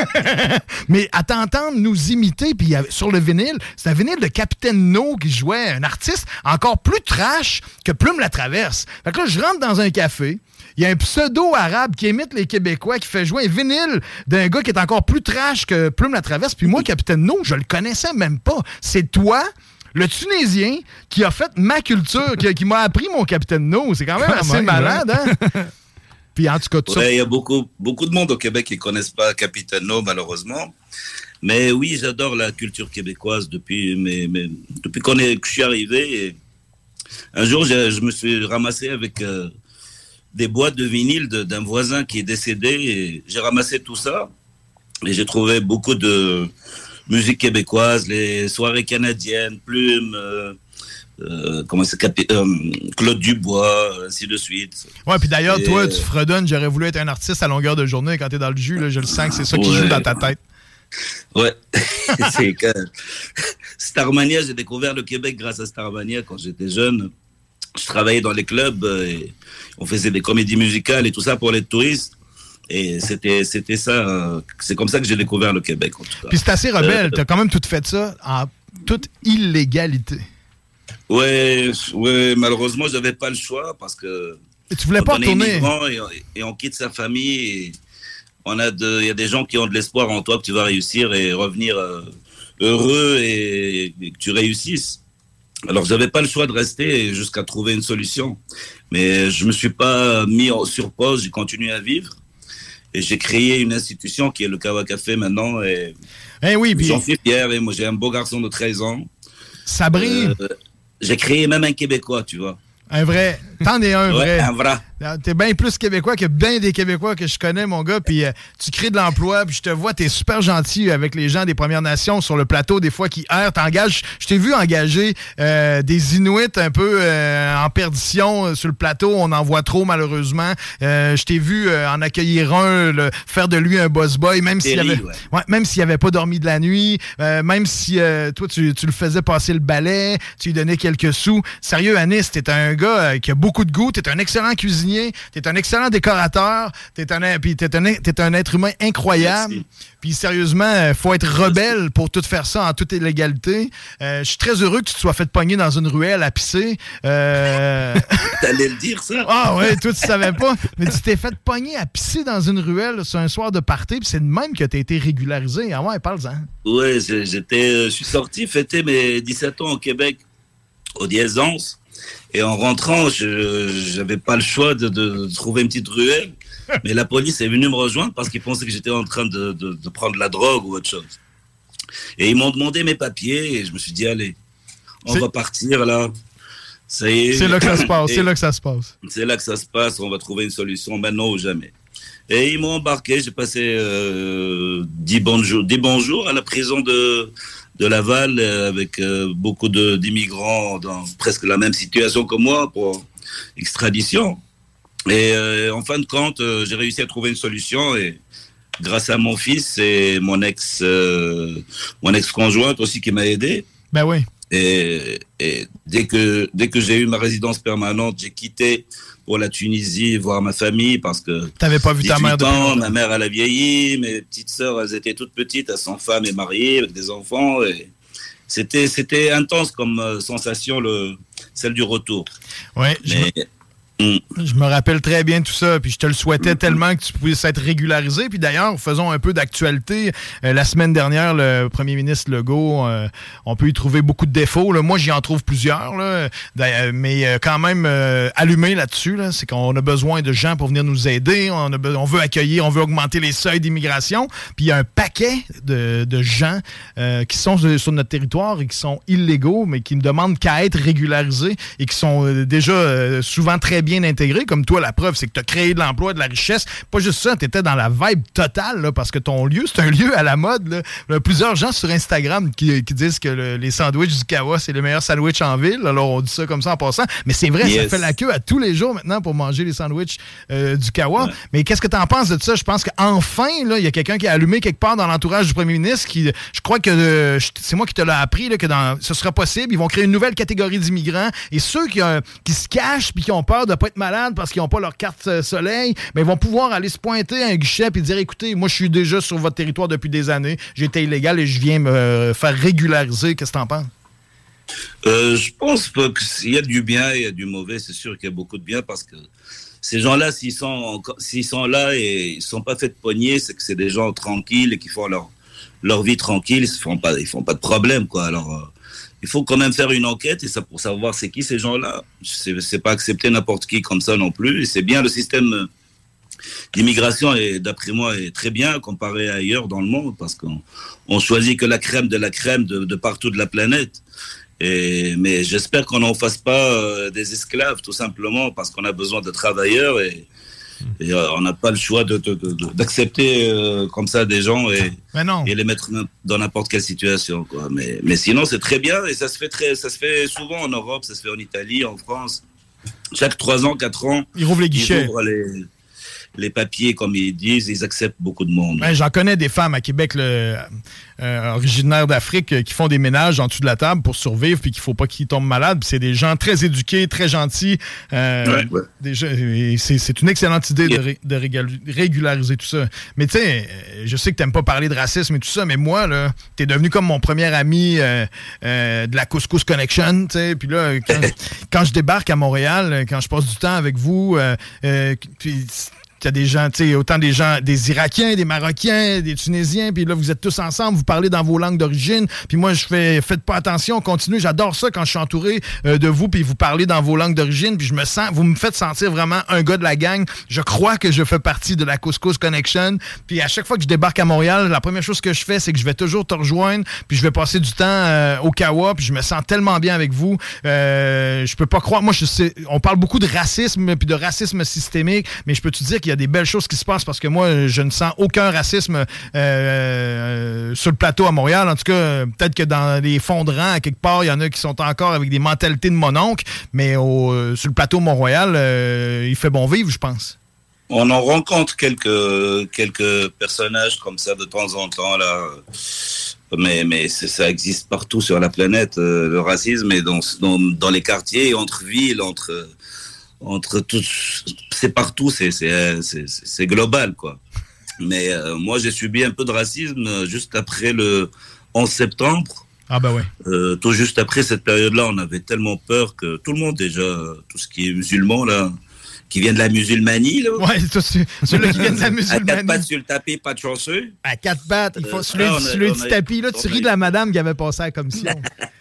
Mais à t'entendre nous imiter, puis sur le vinyle, c'est un vinyle de Capitaine No qui jouait un artiste encore plus trash que Plume la Traverse. Fait que là, je rentre dans un café, il y a un pseudo-arabe qui imite les Québécois, qui fait jouer un vinyle d'un gars qui est encore plus trash que Plume la Traverse, puis moi, Capitaine No, je le connaissais même pas. C'est toi, le Tunisien, qui a fait ma culture, qui, qui m'a appris mon Capitaine No. C'est quand même assez ouais, malade, hein? Puis en tout cas, tout ouais, ça... Il y a beaucoup, beaucoup de monde au Québec qui ne connaissent pas Capitaine No, malheureusement. Mais oui, j'adore la culture québécoise depuis, mes, mes, depuis qu'on est, que je suis arrivé. Et un jour, je, je me suis ramassé avec euh, des boîtes de vinyle de, d'un voisin qui est décédé. Et j'ai ramassé tout ça et j'ai trouvé beaucoup de musique québécoise, les soirées canadiennes, Plume... Euh, Euh, comment c'est euh, Claude Dubois, ainsi de suite. Ouais, puis d'ailleurs, et toi, euh... tu fredonnes, j'aurais voulu être un artiste à longueur de journée quand t'es dans le jus, là, je le sens que c'est ça qui ouais. joue dans ta tête. Ouais. C'est que Starmania, j'ai découvert le Québec grâce à Starmania quand j'étais jeune. Je travaillais dans les clubs, et on faisait des comédies musicales et tout ça pour les touristes. Et c'était, c'était ça, euh, c'est comme ça que j'ai découvert le Québec, en tout cas. Puis c'est assez rebelle, euh, t'as quand même tout fait ça en toute illégalité. Ouais, ouais, malheureusement, j'avais pas le choix parce que. Et tu voulais pas retourner. Et, et on quitte sa famille. Et on a de, il y a des gens qui ont de l'espoir en toi que tu vas réussir et revenir euh, heureux et, et que tu réussisses. Alors, j'avais pas le choix de rester jusqu'à trouver une solution. Mais je me suis pas mis sur pause, j'ai continué à vivre. Et j'ai créé une institution qui est le Kawa Café maintenant. Et eh oui, puis... j'en suis fier. Et moi, j'ai un beau garçon de treize ans. Ça brille. Euh, j'ai créé même un Québécois, tu vois. Un vrai. T'en es un ouais, vrai. Un vrai. T'es bien plus Québécois que bien des Québécois que je connais, mon gars. Puis euh, tu crées de l'emploi. Puis je te vois, t'es super gentil avec les gens des Premières Nations sur le plateau, des fois qui errent. T'engages. Je t'ai vu engager euh, des Inuits un peu euh, en perdition euh, sur le plateau. On en voit trop, malheureusement. Euh, je t'ai vu euh, en accueillir un, le, faire de lui un boss boy, même s'il avait, ouais. Ouais, même s'il avait pas dormi de la nuit, euh, même si euh, toi, tu, tu le faisais passer le balai, tu lui donnais quelques sous. Sérieux, Anis, t'es un gars euh, qui a beaucoup de goût. T'es un excellent cuisinier. T'es un excellent décorateur, t'es un, puis t'es un, t'es un être humain incroyable. Merci. Puis sérieusement, il faut être rebelle pour tout faire ça en toute illégalité. Euh, je suis très heureux que tu te sois fait pogner dans une ruelle à pisser. Euh... T'allais le dire, ça? Ah ouais, toi tu savais pas. Mais tu t'es fait pogner à pisser dans une ruelle sur un soir de party, puis c'est de même que t'as été régularisé. Ah ouais, parle-en. Ouais, j'étais, je suis sorti fêter mes dix-sept ans au Québec, au Diésance. Et en rentrant, je n'avais pas le choix de, de, de trouver une petite ruelle. Mais la police est venue me rejoindre parce qu'ils pensaient que j'étais en train de, de, de prendre la drogue ou autre chose. Et ils m'ont demandé mes papiers et je me suis dit, allez, on c'est... va partir là. Ça y est. C'est là que ça se passe, et c'est là que ça se passe. C'est là que ça se passe, on va trouver une solution maintenant ou jamais. Et ils m'ont embarqué, j'ai passé euh, dix bons jours, dix bons jours à la prison de... de Laval, avec euh, beaucoup de, d'immigrants dans presque la même situation que moi pour extradition. Et euh, en fin de compte, euh, j'ai réussi à trouver une solution et grâce à mon fils et mon ex, euh, mon ex-conjointe aussi qui m'a aidé. Ben oui. Et, et dès que dès que j'ai eu ma résidence permanente, j'ai quitté pour la Tunisie voir ma famille parce que t'avais pas vu ta mère depuis longtemps, ma mère elle a vieilli, mes petites sœurs elles étaient toutes petites, elles sont femmes et mariées avec des enfants et c'était c'était intense comme euh, sensation le celle du retour. Ouais. Mais je... Je me rappelle très bien tout ça, puis je te le souhaitais mm-hmm. tellement que tu puisses être régularisé. Puis d'ailleurs, faisons un peu d'actualité. Euh, la semaine dernière, le premier ministre Legault, euh, on peut y trouver beaucoup de défauts. Là. Moi, j'y en trouve plusieurs, là. mais euh, quand même euh, allumé là-dessus. Là, c'est qu'on a besoin de gens pour venir nous aider. On, a be- on veut accueillir, on veut augmenter les seuils d'immigration. Puis il y a un paquet de, de gens euh, qui sont sur notre territoire et qui sont illégaux, mais qui ne demandent qu'à être régularisés et qui sont euh, déjà euh, souvent très bien bien intégré, comme toi, la preuve, c'est que tu as créé de l'emploi, de la richesse. Pas juste ça, tu étais dans la vibe totale, là, parce que ton lieu, c'est un lieu à la mode. Là. Il y a plusieurs gens sur Instagram qui, qui disent que le, les sandwichs du Kawa, c'est le meilleur sandwich en ville. Alors, on dit ça comme ça en passant. Mais c'est vrai, yes. Ça fait la queue à tous les jours maintenant pour manger les sandwichs euh, du Kawa. Ouais. Mais qu'est-ce que tu en penses de ça? Je pense qu'enfin, il y a quelqu'un qui a allumé quelque part dans l'entourage du premier ministre qui, je crois que euh, c'est moi qui te l'ai appris, là, que dans, ce sera possible. Ils vont créer une nouvelle catégorie d'immigrants. Et ceux qui, euh, qui se cachent puis qui ont peur de ne pas être malades parce qu'ils n'ont pas leur carte euh, soleil, ben, ils vont pouvoir aller se pointer à un guichet et dire, écoutez, moi, je suis déjà sur votre territoire depuis des années. J'étais illégal et je viens me faire régulariser. Qu'est-ce que tu en penses? Euh, je pense qu'il y a du bien, il y a du mauvais. C'est sûr qu'il y a beaucoup de bien parce que ces gens-là, s'ils sont, s'ils sont là et ils ne sont pas faits de poignée, c'est que c'est des gens tranquilles et qui font leur, leur vie tranquille. Ils ne font pas, ils font pas de problème, quoi. Alors, euh, il faut quand même faire une enquête et ça, pour savoir c'est qui ces gens-là. C'est, c'est pas accepter n'importe qui comme ça non plus. Et c'est bien, le système d'immigration, est, d'après moi, est très bien comparé à ailleurs dans le monde parce qu'on on choisit que la crème de la crème de, de partout de la planète. Et, mais j'espère qu'on n'en fasse pas euh, des esclaves, tout simplement, parce qu'on a besoin de travailleurs et, et euh, on n'a pas le choix de, de, de, de, d'accepter euh, comme ça des gens et, et les mettre dans n'importe quelle situation, quoi. Mais, mais sinon, c'est très bien et ça se fait très, ça se fait souvent en Europe, ça se fait en Italie, en France. Chaque trois ans, quatre ans, ils rouvrent les guichets. Ils ouvrent les, les papiers, comme ils disent, ils acceptent beaucoup de monde. Ouais, j'en connais des femmes à Québec, le, euh, originaires d'Afrique, euh, qui font des ménages en dessous de la table pour survivre, puis qu'il ne faut pas qu'ils tombent malades. Puis c'est des gens très éduqués, très gentils. Euh, ouais, ouais. Des gens, c'est, c'est une excellente idée yeah. de, ré, de régal, régulariser tout ça. Mais tu sais, je sais que tu n'aimes pas parler de racisme et tout ça, mais moi, là, tu es devenu comme mon premier ami euh, euh, de la Couscous Connection. Tu sais, puis là, quand, quand je débarque à Montréal, quand je passe du temps avec vous, euh, euh, puis il y a des gens, tu sais, autant des gens, des Irakiens, des Marocains, des Tunisiens, puis là, vous êtes tous ensemble, vous parlez dans vos langues d'origine, puis moi, je fais, faites pas attention, continuez, j'adore ça quand je suis entouré euh, de vous, puis vous parlez dans vos langues d'origine, puis je me sens, vous me faites sentir vraiment un gars de la gang. Je crois que je fais partie de la Couscous Connection, puis à chaque fois que je débarque à Montréal, la première chose que je fais, c'est que je vais toujours te rejoindre, puis je vais passer du temps euh, au Kawa, puis je me sens tellement bien avec vous. Euh, je peux pas croire, moi, je sais, on parle beaucoup de racisme, puis de racisme systémique, mais je peux te dire qu'il y a des belles choses qui se passent parce que moi, je ne sens aucun racisme euh, sur le plateau à Montréal. En tout cas, peut-être que dans les fonds de rang, à quelque part, il y en a qui sont encore avec des mentalités de mon oncle, mais au, euh, sur le plateau Mont-Royal, euh, il fait bon vivre, je pense. On en rencontre quelques, quelques personnages comme ça de temps en temps, là. Mais, mais ça existe partout sur la planète, euh, le racisme, et dans, dans, dans les quartiers, entre villes, entre... entre tous, c'est partout, c'est, c'est, c'est, c'est global, quoi. Mais euh, moi, j'ai subi un peu de racisme juste après le onze septembre. Ah bah ouais. Euh, tout juste après cette période-là, on avait tellement peur que tout le monde, déjà, tout ce qui est musulman, là, qui vient de la musulmanie, là. Ouais, c'est celui qui vient de la musulmanie. À quatre pattes sur le tapis, pas de chanceux. À quatre pattes, il faut, euh, sur le, ah, sur le petit tapis, là, tu ris de la madame qui avait passé à la commission.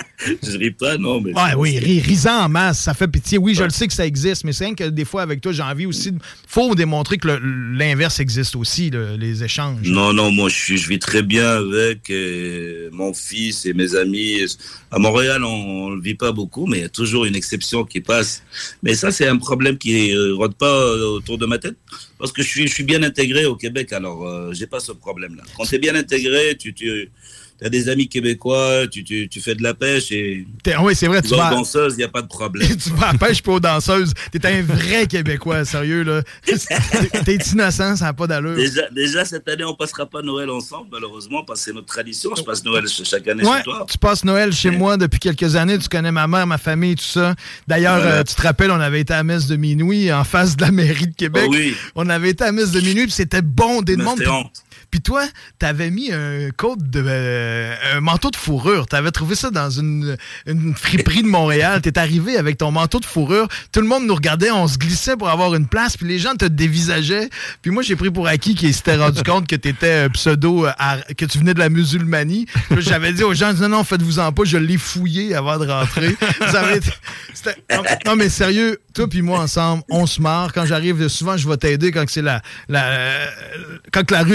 Je ris pas, non, mais... Ouais, oui, ris, risant en masse, ça fait pitié. Oui, je le sais que ça existe, mais c'est rien que des fois, avec toi, j'ai envie aussi... Il faut démontrer que le, l'inverse existe aussi, le, les échanges. Non, non, moi, je, suis, je vis très bien avec euh, mon fils et mes amis. À Montréal, on ne le vit pas beaucoup, mais il y a toujours une exception qui passe. Mais ça, c'est un problème qui ne rôde pas autour de ma tête, parce que je suis, je suis bien intégré au Québec, alors euh, j'ai pas ce problème-là. Quand tu es bien intégré, tu... tu t'as des amis québécois, tu, tu, tu fais de la pêche et... Oui, c'est vrai, tu vas... aux danseuses, il n'y a pas de problème. Tu vas à la pêche pas aux danseuses. T'es un vrai Québécois, sérieux, là. T'es innocent, ça n'a pas d'allure. Déjà, déjà, cette année, on passera pas Noël ensemble, malheureusement, parce que c'est notre tradition. Je passe Noël chaque année ouais, chez toi. Tu passes Noël chez ouais. moi depuis quelques années. Tu connais ma mère, ma famille, tout ça. D'ailleurs, voilà. euh, tu te rappelles, on avait été à la messe de minuit en face de la mairie de Québec. Oh oui. On avait été à la messe de minuit, puis c'était bon, des demandes. honte. Puis toi, t'avais mis un côte de euh, un manteau de fourrure. T'avais trouvé ça dans une, une friperie de Montréal. T'es arrivé avec ton manteau de fourrure. Tout le monde nous regardait, on se glissait pour avoir une place. Puis les gens te dévisageaient. Puis moi, j'ai pris pour acquis qu'ils s'étaient rendu compte que t'étais pseudo, à, que tu venais de la musulmanie. Puis j'avais dit aux gens, non, non, faites-vous-en pas. Je l'ai fouillé avant de rentrer. Vous avez, non, non, mais sérieux, toi puis moi ensemble, on se marre. Quand j'arrive, souvent, je vais t'aider quand c'est la, la, quand la rue est piétonne.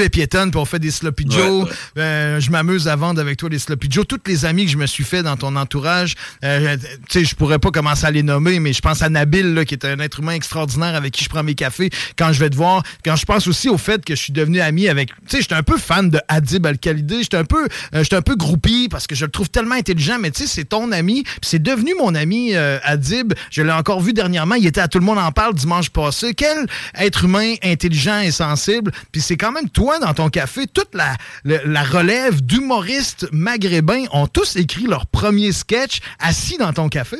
donne, puis on fait des Sloppy Joe. Ouais, ouais. Euh, je m'amuse à vendre avec toi des Sloppy Joe. Toutes les amis que je me suis fait dans ton entourage, euh, tu sais, je pourrais pas commencer à les nommer, mais je pense à Nabil, là, qui est un être humain extraordinaire avec qui je prends mes cafés quand je vais te voir. Quand je pense aussi au fait que je suis devenu ami avec... Tu sais, j'étais un peu fan de Adib Al-Khalidi. J'étais un peu euh, j'étais un peu groupie parce que je le trouve tellement intelligent, mais tu sais, c'est ton ami, puis c'est devenu mon ami euh, Adib. Je l'ai encore vu dernièrement. Il était à Tout le monde en parle dimanche passé. Quel être humain intelligent et sensible. Puis c'est quand même toi, dans ton café, toute la, la, la relève d'humoristes maghrébins ont tous écrit leur premier sketch assis dans ton café.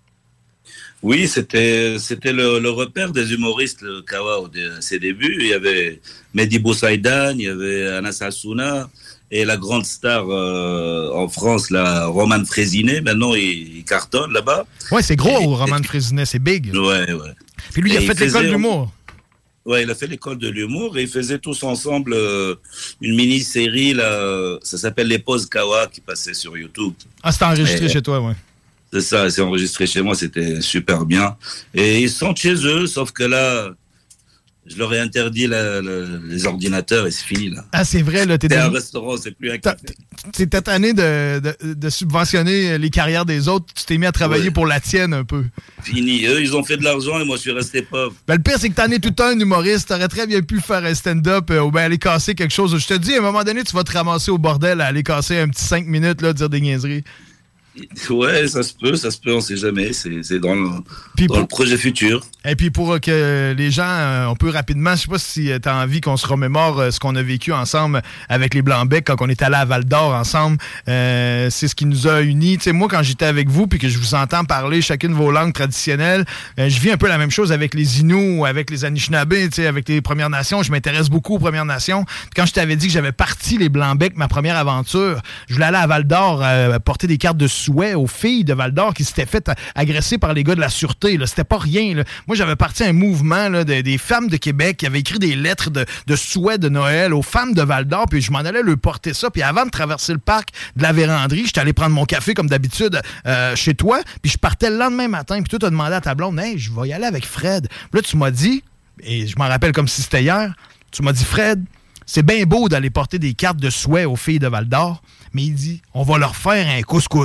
Oui, c'était c'était le, le repère des humoristes, le Kawa, à ses débuts. Il y avait Mehdi Boussaïdan, il y avait Anas Hassouna, et la grande star euh, en France, là, Roman Frézinet. Maintenant, il, il cartonne là-bas. Ouais, c'est gros, et, Roman et, Frézinet, c'est big. Ouais, ouais. Puis lui, il a et fait il l'école d'humour. Ouais, il a fait l'école de l'humour et ils faisaient tous ensemble euh, une mini-série, là, ça s'appelle Les Pauses Kawa, qui passait sur YouTube. Ah, c'était enregistré et, chez toi, ouais. C'est ça, c'est enregistré chez moi, c'était super bien. Et ils sont chez eux, sauf que là, je leur ai interdit la, la, les ordinateurs et c'est fini, là. Ah, c'est vrai, là, t'es... C'est un restaurant, c'est plus un café. T'es tanné de, de, de subventionner les carrières des autres, tu t'es mis à travailler ouais. pour la tienne un peu. Fini. Eux, ils ont fait de l'argent et moi, je suis resté pauvre. Ben, le pire, c'est que t'en es tout un humoriste. T'aurais très bien pu faire un stand-up euh, ou bien aller casser quelque chose. Je te dis, à un moment donné, tu vas te ramasser au bordel à aller casser un petit cinq minutes, là, dire des niaiseries. Ouais, ça se peut, ça se peut, on sait jamais. C'est, c'est dans, le, dans pour, le projet futur. Et puis pour que les gens, euh, on peut rapidement, je sais pas si tu as envie qu'on se remémore euh, ce qu'on a vécu ensemble avec les Blancs-Becs quand on est allé à Val-d'Or ensemble. Euh, c'est ce qui nous a unis. Tu sais, moi, quand j'étais avec vous puis que je vous entends parler chacune de vos langues traditionnelles, euh, je vis un peu la même chose avec les Inuits ou avec les Anishinabés, tu sais, avec les Premières Nations. Je m'intéresse beaucoup aux Premières Nations. Puis quand je t'avais dit que j'avais parti les Blancs-Becs, ma première aventure, je voulais aller à Val-d'Or euh, porter des cartes de souhait aux filles de Val-d'Or qui s'étaient fait agresser par les gars de la Sûreté. Là. C'était pas rien. Là. Moi, j'avais parti un mouvement là, de, des femmes de Québec qui avaient écrit des lettres de, de souhait de Noël aux femmes de Val-d'Or, puis je m'en allais leur porter ça. Puis avant de traverser le parc de la Vérandrie, j'étais allé prendre mon café comme d'habitude euh, chez toi, puis je partais le lendemain matin, puis toi, t'as demandé à ta blonde, « Hey, je vais y aller avec Fred. » Puis là, tu m'as dit, et je m'en rappelle comme si c'était hier, tu m'as dit, « Fred, c'est bien beau d'aller porter des cartes de souhait aux filles de Val-d'Or, mais il dit, on va leur faire un couscous. »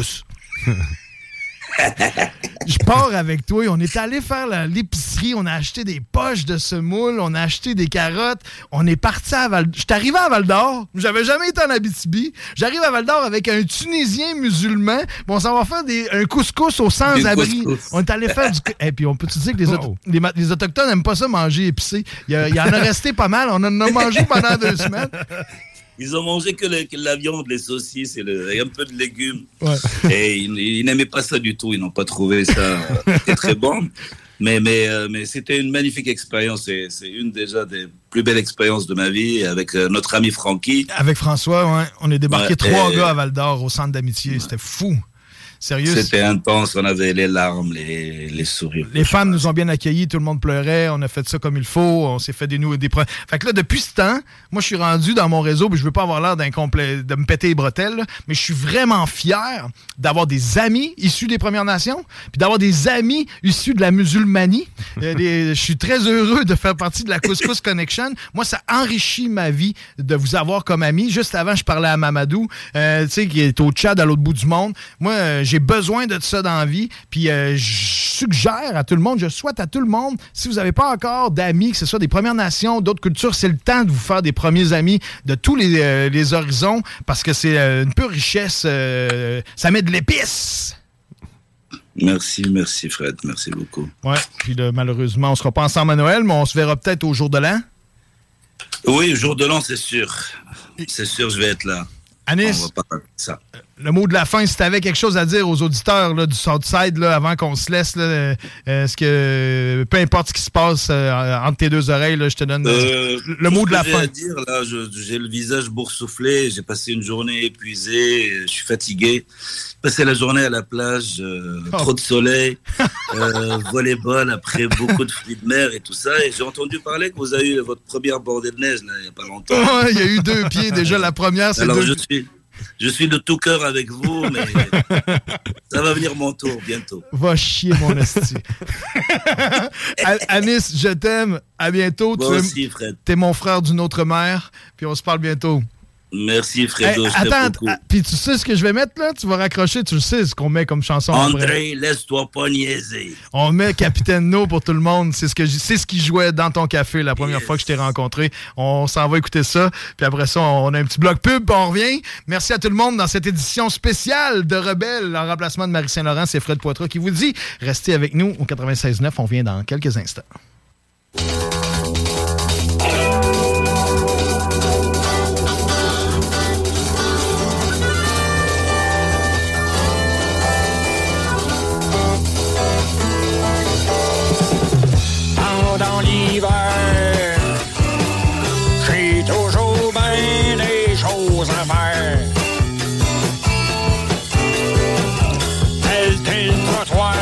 Je pars avec toi. On est allé faire la, l'épicerie. On a acheté des poches de semoule. On a acheté des carottes. On est parti à Val... Je suis arrivé à Val-d'Or. J'avais jamais été en Abitibi. J'arrive à Val-d'or avec un Tunisien musulman. Bon, on s'en va faire des, un couscous aux sans-abri. On est allé faire du... Et puis, on peut te dire que les, auto... les, les Autochtones n'aiment pas ça manger épicé. Il y, a, il y en a resté pas mal. On en a mangé pendant deux semaines. Ils ont mangé que, le, que la viande, les saucisses et, le, et un peu de légumes. Ouais. Et ils, ils n'aimaient pas ça du tout. Ils n'ont pas trouvé ça euh, très bon. Mais, mais, euh, mais c'était une magnifique expérience. C'est, c'est une déjà des plus belles expériences de ma vie avec euh, notre ami Francky. Avec François, ouais. On est débarqué ouais, trois et... gars à Val-d'Or au centre d'amitié. Ouais. C'était fou. Sérieux? C'était intense, on avait les larmes, les, les sourires. Les femmes nous ont bien accueillis, tout le monde pleurait, on a fait ça comme il faut, on s'est fait des nouveaux des pre... Fait que là, depuis ce temps, moi je suis rendu dans mon réseau, puis je veux pas avoir l'air d'un complet, de me péter les bretelles, là, mais je suis vraiment fier d'avoir des amis issus des Premières Nations, puis d'avoir des amis issus de la musulmanie. Je suis très heureux de faire partie de la Couscous Connection. Moi, ça enrichit ma vie de vous avoir comme ami. Juste avant, je parlais à Mamadou, euh, tu sais, qui est au Tchad, à l'autre bout du monde. Moi, euh, j'ai besoin de ça dans la vie, puis euh, je suggère à tout le monde, je souhaite à tout le monde, si vous n'avez pas encore d'amis, que ce soit des Premières Nations, d'autres cultures, c'est le temps de vous faire des premiers amis de tous les, euh, les horizons, parce que c'est euh, une pure richesse, euh, ça met de l'épice. Merci, merci Fred, merci beaucoup. Ouais, puis là, malheureusement, on sera pas ensemble à Noël, mais on se verra peut-être au jour de l'an. Oui, au jour de l'an, c'est sûr. C'est sûr, je vais être là. Anis, on va pas parler de ça. Le mot de la fin, si tu avais quelque chose à dire aux auditeurs là, du Southside là, avant qu'on se laisse, là, est-ce que peu importe ce qui se passe euh, entre tes deux oreilles, là, je te donne euh, le, le mot de la j'ai fin. À dire, là, je, j'ai le visage boursouflé, j'ai passé une journée épuisée, je suis fatigué. J'ai passé la journée à la plage, euh, oh. trop de soleil, euh, volleyball après beaucoup de fruits de mer et tout ça. Et j'ai entendu parler que vous avez eu votre première bordée de neige là, il n'y a pas longtemps. Oh, il y a eu deux pieds déjà. La première, c'est Alors deux... je suis... Je suis de tout cœur avec vous, mais ça va venir mon tour bientôt. Va chier, mon esti. Anis, je t'aime. À bientôt. Moi tu aussi, Fred. T'es mon frère d'une autre mère. Puis on se parle bientôt. Merci, Fredo. Hey, attends, ah, puis tu sais ce que je vais mettre, là? Tu vas raccrocher, tu le sais, ce qu'on met comme chanson. André, laisse-toi pas niaiser. On met Capitaine No pour tout le monde. C'est ce que c'est ce qui jouait dans ton café la première yes. fois que je t'ai rencontré. On s'en va écouter ça. Puis après ça, on a un petit bloc pub, puis on revient. Merci à tout le monde dans cette édition spéciale de Rebelle, en remplacement de Marie Saint-Laurent. C'est Fred Poitras qui vous dit, restez avec nous au quatre-vingt-seize neuf. On vient dans quelques instants. Dans l'hiver, j'ai toujours bien des choses à faire. Pelleter le trottoir,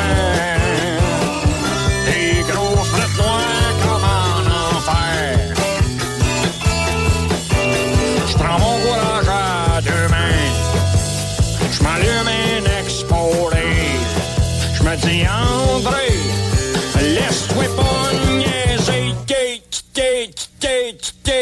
des grosses flottes noires comme en enfer. Je prends mon courage à deux mains, je m'allume un exporé. Je me dis André, laisse-toi pas niaiser, t'es, t'es, t'es, t'es.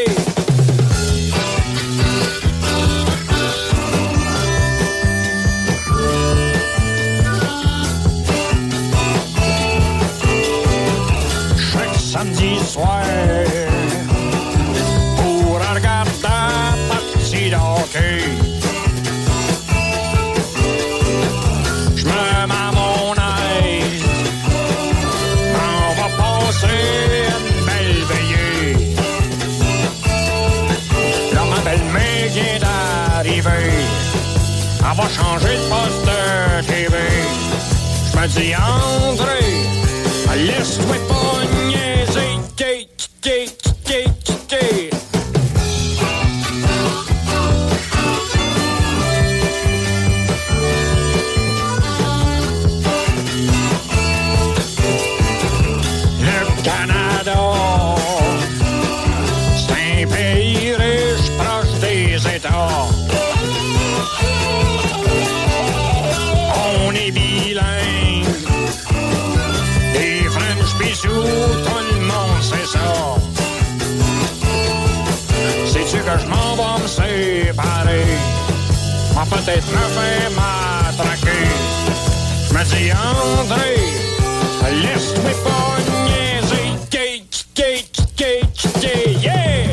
Chaque samedi soir, pour regarder la partie d'hockey, je me mets à mon aise. C'est une belle veillée. Là, ma belle-mère vient d'arriver. Elle va changer de poste de T V. Je me dis, André, laisse-toi pas niaiser. T'es, t'es, t'es, t'es. Canada, c'est un pays riche proche des États. On est bilingue, des French bisous, tout le monde sait ça. Sais-tu que je m'en vais me séparer? Ma peut-être me fait m'attraquer. Je me dis André, laisse-toi pas niaiser. Cake, cake, cake, cake, yeah!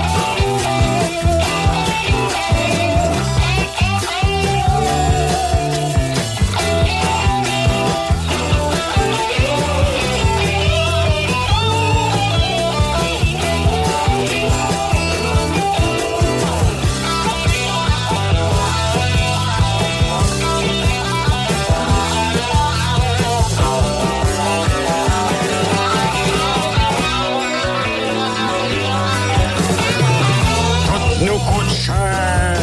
Nous coûte cher,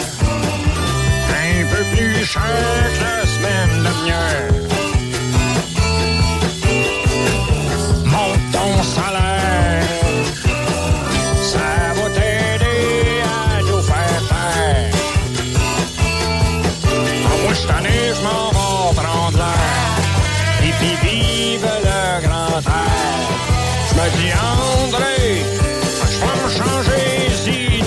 un peu plus cher que la semaine dernière. Monte ton salaire, ça va t'aider à nous faire faire. Moi, je t'en ai, je m'en vais prendre l'air, et puis vive le grand air. Je me dis, André, je vais me changer d'idée.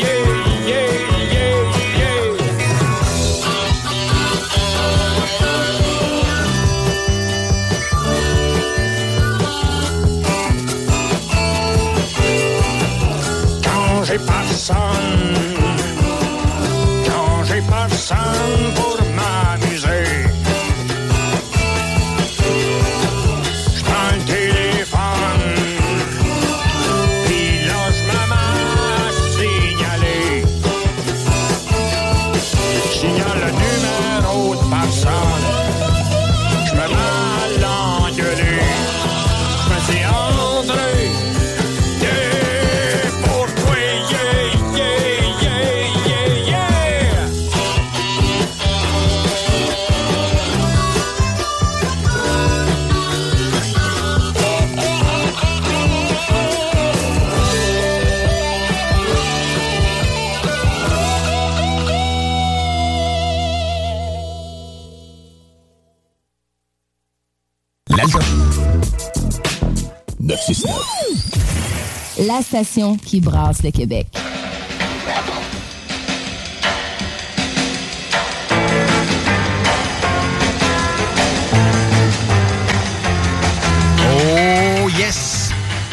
J'ai personne, quand j'ai personne pour m'amuser, neuf cent soixante-neuf. La station qui brasse le Québec. Oh yes!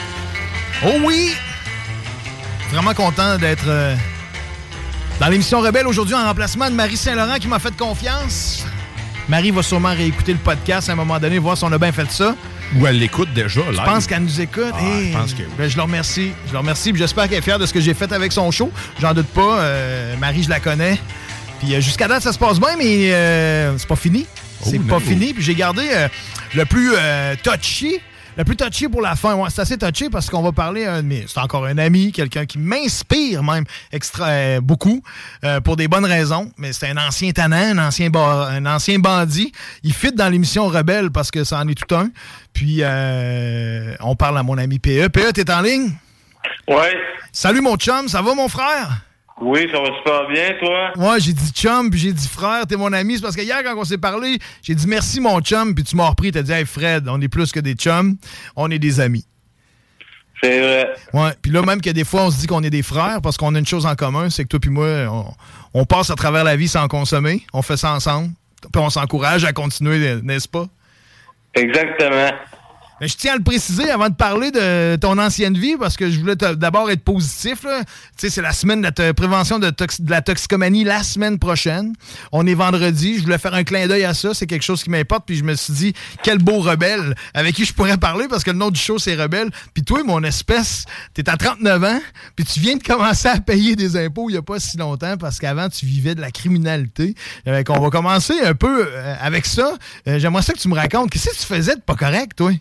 Oh oui! Vraiment content d'être euh, dans l'émission Rebelle aujourd'hui en remplacement de Marie Saint-Laurent qui m'a fait confiance. Marie va sûrement réécouter le podcast à un moment donné, voir si on a bien fait ça. Ou elle l'écoute déjà, live. Je pense qu'elle nous écoute. Ah, hey, je pense que oui. Ben, je le remercie. Je le remercie. J'espère qu'elle est fière de ce que j'ai fait avec son show. J'en doute pas. Euh, Marie, je la connais. Puis euh, jusqu'à date, ça se passe bien, mais euh, c'est pas fini. C'est Oh, pas non. fini. Puis j'ai gardé euh, le plus euh, touchy. Le plus touché pour la fin. Ouais, c'est assez touché parce qu'on va parler à un de mes... C'est encore un ami, quelqu'un qui m'inspire même extra euh, beaucoup euh, pour des bonnes raisons. Mais c'est un ancien tannant, un ancien, ba... un ancien bandit. Il fit dans l'émission Rebelle parce que ça en est tout un. Puis euh, on parle à mon ami P E. P E, t'es en ligne? Ouais. Salut mon chum, ça va mon frère? Oui, ça va super bien, toi? Ouais, j'ai dit chum, puis j'ai dit frère, t'es mon ami. C'est parce que hier, quand on s'est parlé, j'ai dit merci mon chum, puis tu m'as repris, t'as dit hey Fred, on est plus que des chums, on est des amis. C'est vrai. Ouais, puis là, même que des fois, on se dit qu'on est des frères parce qu'on a une chose en commun, c'est que toi puis moi, on, on passe à travers la vie sans consommer, on fait ça ensemble, puis on s'encourage à continuer, n'est-ce pas? Exactement. Mais je tiens à le préciser avant de parler de ton ancienne vie, parce que je voulais te- d'abord être positif. là. Tu sais, c'est la semaine de la to- prévention de, tox- de la toxicomanie la semaine prochaine. On est vendredi. Je voulais faire un clin d'œil à ça. C'est quelque chose qui m'importe. Puis je me suis dit, quel beau rebelle avec qui je pourrais parler, parce que le nom du show, c'est Rebelle. Puis toi, mon espèce, t'es à trente-neuf ans, puis tu viens de commencer à payer des impôts il n'y a pas si longtemps, parce qu'avant, tu vivais de la criminalité. Euh, qu'on va commencer un peu euh, avec ça. Euh, j'aimerais ça que tu me racontes. Qu'est-ce que tu faisais de pas correct, toi?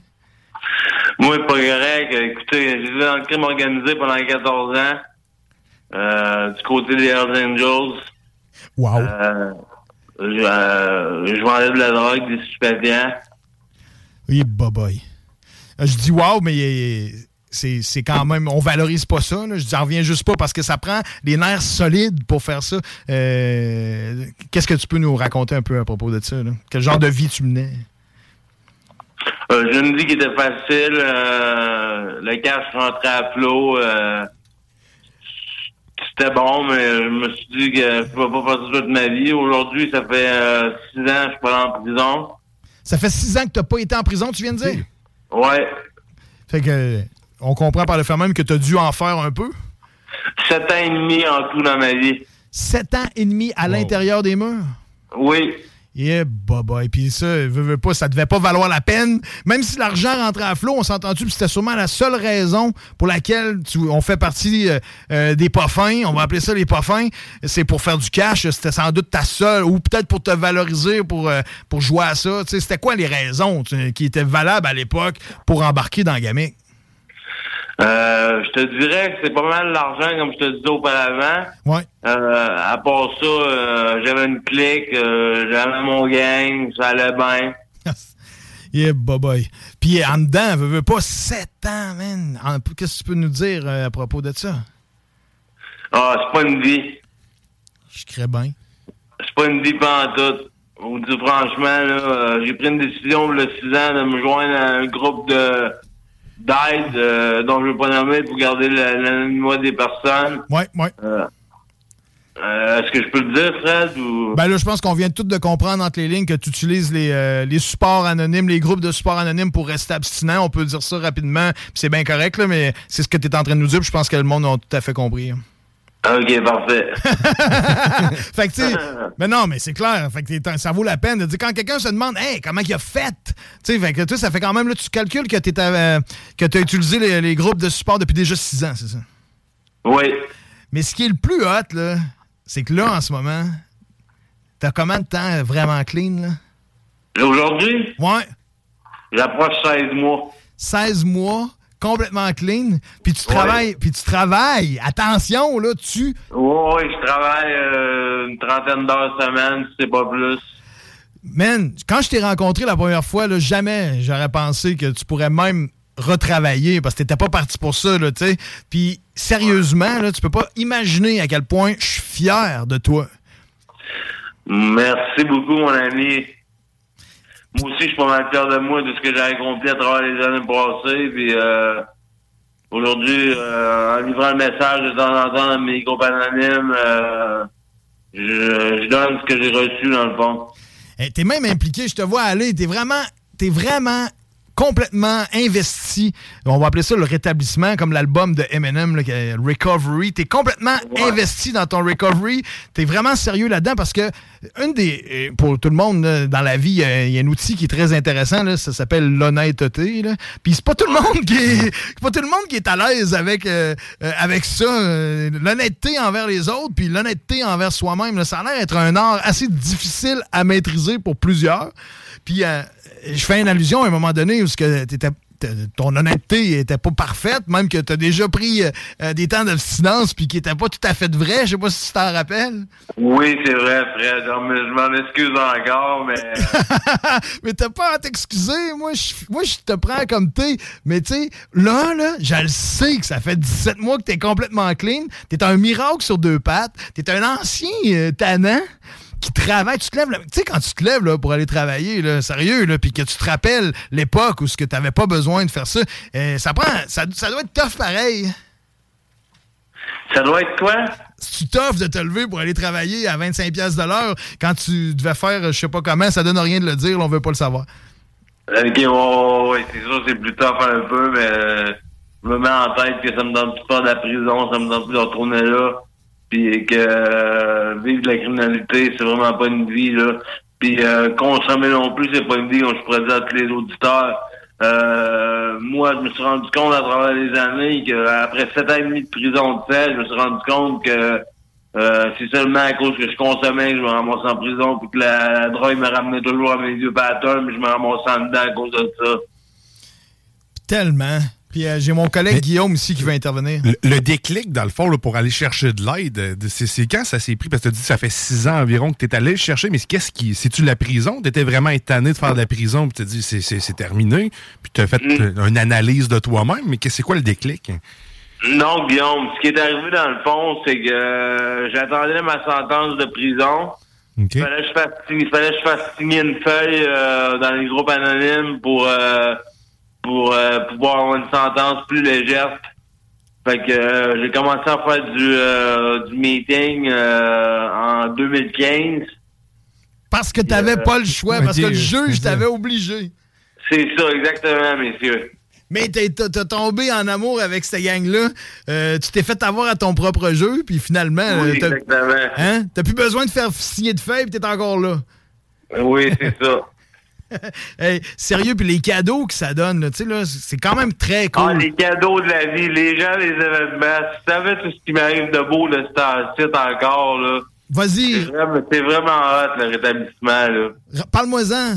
Moi, pas correct. Écoutez, j'ai été dans le crime organisé pendant quatorze ans. Euh, du côté des Hells Angels. Wow. Euh, je, euh, je vendais de la drogue, des stupéfiants. Oui, boy. Je dis wow, mais euh, c'est, c'est quand même... On valorise pas ça. Là. Je dis, j'en reviens juste pas parce que ça prend des nerfs solides pour faire ça. Euh, qu'est-ce que tu peux nous raconter un peu à propos de ça? Là? Quel genre de vie tu menais? Euh, je ne dis qu'il était facile. Euh, le cash rentrait à flot. Euh, c'était bon, mais je me suis dit que je ne pouvais pas faire ça toute ma vie. Aujourd'hui, ça fait euh, six ans que je suis pas en prison. Ça fait six ans que t'as pas été en prison, tu viens de dire? Ouais. Fait que on comprend par le fait même que t'as dû en faire un peu. Sept ans et demi en tout dans ma vie. Sept ans et demi à l'intérieur des murs? Oui. Yeah, baba. Et puis ça, veux, veux pas, ça devait pas valoir la peine. Même si l'argent rentrait à flot, on s'entend-tu, puis c'était sûrement la seule raison pour laquelle tu, on fait partie euh, euh, des pas fins, on va appeler ça les pas fins, c'est pour faire du cash. C'était sans doute ta seule, ou peut-être pour te valoriser, pour, euh, pour jouer à ça. Tu sais, c'était quoi les raisons tu, qui étaient valables à l'époque pour embarquer dans la gamique? Euh, je te dirais que c'est pas mal l'argent, comme je te disais auparavant. Ouais. Euh, à part ça, euh, j'avais une clique, euh, j'avais mon gang, ça allait bien. Yeah, boy. Puis en dedans, veux, veux pas, sept ans, man. En- Qu'est-ce que tu peux nous dire euh, à propos de ça? Ah, c'est pas une vie. Je crée bien. C'est pas une vie pantoute. Je vous dis franchement, là, euh, j'ai pris une décision il y a six ans de me joindre à un groupe de d'aide euh, dont je ne veux pas nommer pour garder la- l'anonymat des personnes. Ouais, ouais. Euh, euh, est-ce que je peux le dire, Fred? Ou... Ben là, je pense qu'on vient tout de comprendre entre les lignes que tu utilises les, euh, les supports anonymes, les groupes de supports anonymes pour rester abstinent. On peut dire ça rapidement, puis c'est bien correct, là, mais c'est ce que tu es en train de nous dire, puis je pense que le monde a tout à fait compris. OK, parfait. Fait que, tu sais, mais non, mais c'est clair. Fait que t'es- ça vaut la peine de dire quand quelqu'un se demande, hey, comment il a fait? Tu sais, fait que, tu sais, ça fait quand même, là, tu calcules que tu euh, as utilisé les, les groupes de support depuis déjà six ans, c'est ça? Oui. Mais ce qui est le plus hot, là, c'est que là, en ce moment, t'as combien de temps vraiment clean, là? Aujourd'hui? Ouais. J'approche seize mois. seize mois, complètement clean, puis tu travailles, puis tu travailles, attention, là, tu... Oui, oui, je travaille euh, une trentaine d'heures semaine, si c'est pas plus. Man, quand je t'ai rencontré la première fois, là, jamais j'aurais pensé que tu pourrais même retravailler, parce que t'étais pas parti pour ça, là, tu sais. Puis, sérieusement, là, tu peux pas imaginer à quel point je suis fier de toi. Merci beaucoup, mon ami. moi aussi, je suis pas mal fier de moi, de ce que j'ai accompli à travers les années passées. Puis euh, aujourd'hui, euh, en livrant le message de temps en temps dans mes groupes anonymes, euh, je, je donne ce que j'ai reçu, dans le fond. Hey, t'es même impliqué, je te vois aller. T'es vraiment, t'es vraiment complètement investi. On va appeler ça le rétablissement, comme l'album de Eminem, là, Recovery. T'es complètement ouais. investi dans ton recovery. T'es vraiment sérieux là-dedans parce que une des, pour tout le monde là, dans la vie, il y a un outil qui est très intéressant. Là, ça s'appelle l'honnêteté. Là. Puis c'est pas tout le monde qui est, pas tout le monde qui est à l'aise avec euh, avec ça. Euh, l'honnêteté envers les autres, puis l'honnêteté envers soi-même. Là, ça a l'air d'être un art assez difficile à maîtriser pour plusieurs. Puis euh, je fais une allusion à un moment donné où que t'étais, ton honnêteté était pas parfaite, même que tu as déjà pris euh, des temps d'abstinence puis qui n'étaient pas tout à fait vrai. Je sais pas si tu t'en rappelles. Oui, c'est vrai, Fred. Je m'en excuse encore, mais... mais t'as pas à t'excuser. Moi, je moi, je te prends comme t'es. Mais tu sais, là, là, je le sais que ça fait dix-sept mois que t'es complètement clean. T'es un miracle sur deux pattes. T'es un ancien euh, tannant qui travaille, tu te lèves, tu sais, quand tu te lèves là, pour aller travailler, là, sérieux, là, puis que tu te rappelles l'époque où tu n'avais pas besoin de faire ça, euh, ça prend, ça, ça doit être tough pareil. Ça doit être quoi? C'est tough de te lever pour aller travailler à vingt-cinq piastres de l'heure quand tu devais faire, je sais pas comment, ça donne rien de le dire, là, on veut pas le savoir. Ok, ouais, ouais, c'est sûr, c'est plus tough un peu, mais euh, je me mets en tête que ça me donne plus peur de la prison, ça me donne plus de retourner là. Puis que euh, vivre de la criminalité, c'est vraiment pas une vie, là. Puis euh, consommer non plus, c'est pas une vie, comme je pourrais dire à tous les auditeurs. Euh, moi, je me suis rendu compte à travers les années qu'après sept ans et demi de prison de sel, je me suis rendu compte que euh, c'est seulement à cause que je consommais que je me ramassais en prison, puis que la, la drogue me ramenait toujours à mes vieux patterns, mais je me ramassais en dedans à cause de ça. Tellement. Puis euh, j'ai mon collègue mais, Guillaume ici qui va intervenir. Le, le déclic, dans le fond, là, pour aller chercher de l'aide, c'est, c'est quand ça s'est pris? Parce que tu as dit que ça fait six ans environ que tu es allé le chercher, mais qu'est-ce qui... C'est-tu la prison? Tu étais vraiment étonné de faire de la prison, puis tu as dit c'est, c'est, c'est terminé, puis tu as fait mm. une analyse de toi-même, mais c'est quoi le déclic? Non, Guillaume, ce qui est arrivé dans le fond, c'est que euh, j'attendais ma sentence de prison. Okay. Il fallait que je fasse, il fallait que je fasse signer une feuille euh, dans les groupes anonymes pour... Euh, pour euh, pouvoir avoir une sentence plus légère. Fait que euh, j'ai commencé à faire du, euh, du meeting euh, en deux mille quinze. Parce que t'avais euh, pas le choix, parce que le juge t'avait obligé. C'est ça, exactement, messieurs. Mais t'as, t'as tombé en amour avec cette gang-là. Euh, tu t'es fait avoir à ton propre jeu, puis finalement... Oui, t'as, exactement. Hein, t'as plus besoin de faire signer de feuilles, puis t'es encore là. Oui, c'est ça. Hey, sérieux, puis les cadeaux que ça donne, là, tu sais, là, c'est quand même très cool. Ah, les cadeaux de la vie, les gens, les événements. Si tu savais tout ce qui m'arrive de beau, là, c'est site encore, là. Vas-y. C'est vraiment, c'est vraiment hot, le rétablissement, là. Parle-moi-en.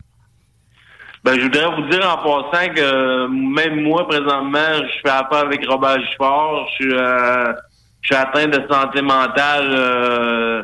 Ben, je voudrais vous dire en passant que même moi, présentement, je fais affaire avec Robert Giffard. Je suis, euh, je suis atteint de santé mentale, euh,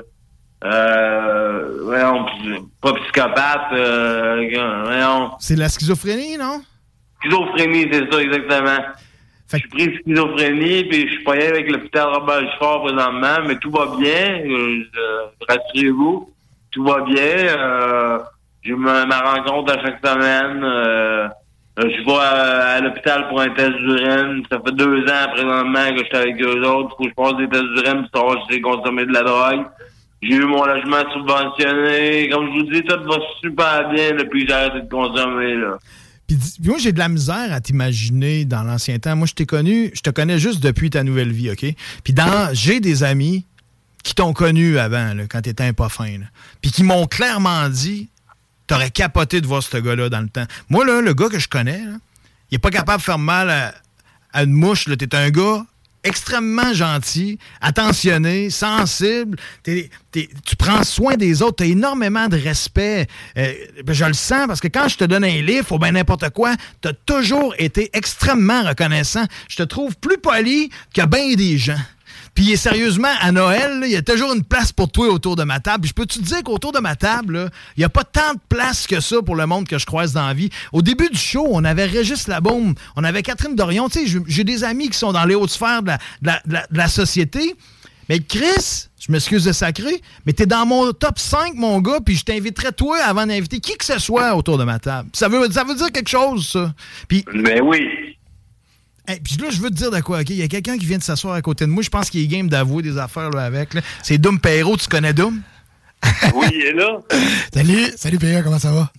Euh, voyons, pas psychopathe, euh, voyons. C'est la schizophrénie, non? Schizophrénie, c'est ça, exactement. Fait... Je suis pris de schizophrénie, puis je suis payé avec l'hôpital Robert Giffard présentement, mais tout va bien, euh, rassurez-vous, tout va bien. Euh, j'ai ma, ma rencontre à chaque semaine. Euh, je vais à, à l'hôpital pour un test d'urine. Ça fait deux ans présentement que je suis avec eux autres. Il faut que je passe des tests d'urine pour savoir si j'ai consommé de la drogue. J'ai eu mon logement subventionné. Comme je vous dis, tout va super bien depuis que j'ai arrêté de consommer, là. Puis moi, j'ai de la misère à t'imaginer dans l'ancien temps. Moi, je t'ai connu, je te connais juste depuis ta nouvelle vie, OK? Puis dans, j'ai des amis qui t'ont connu avant, là, quand t'étais un pas fin, là. Puis qui m'ont clairement dit, t'aurais capoté de voir ce gars-là dans le temps. Moi, là, le gars que je connais, là, il est pas capable de faire mal à, à une mouche, là. T'es un gars extrêmement gentil, attentionné, sensible. T'es, t'es, tu prends soin des autres. Tu as énormément de respect. Euh, je le sens parce que quand je te donne un livre ou bien n'importe quoi, tu as toujours été extrêmement reconnaissant. Je te trouve plus poli que bien des gens. Puis sérieusement, à Noël, il y a toujours une place pour toi autour de ma table. Puis je peux te dire qu'autour de ma table, il n'y a pas tant de place que ça pour le monde que je croise dans la vie. Au début du show, on avait Régis Labaume, on avait Catherine Dorion. Tu sais, j'ai des amis qui sont dans les hautes sphères de la, de la, de la, de la société. Mais Chris, Je m'excuse de sacrer, mais t'es dans mon top cinq, mon gars, puis je t'inviterais toi avant d'inviter qui que ce soit autour de ma table. Ça veut, ça veut dire quelque chose, ça. Puis, ben oui. Hey, puis là, je veux te dire de quoi, OK? Il y a quelqu'un qui vient de s'asseoir à côté de moi. Je pense qu'il est game d'avouer des affaires là, avec. Là. C'est Doom Perrault. Tu connais Doom? Oui, il est là. Salut, salut P A, comment ça va?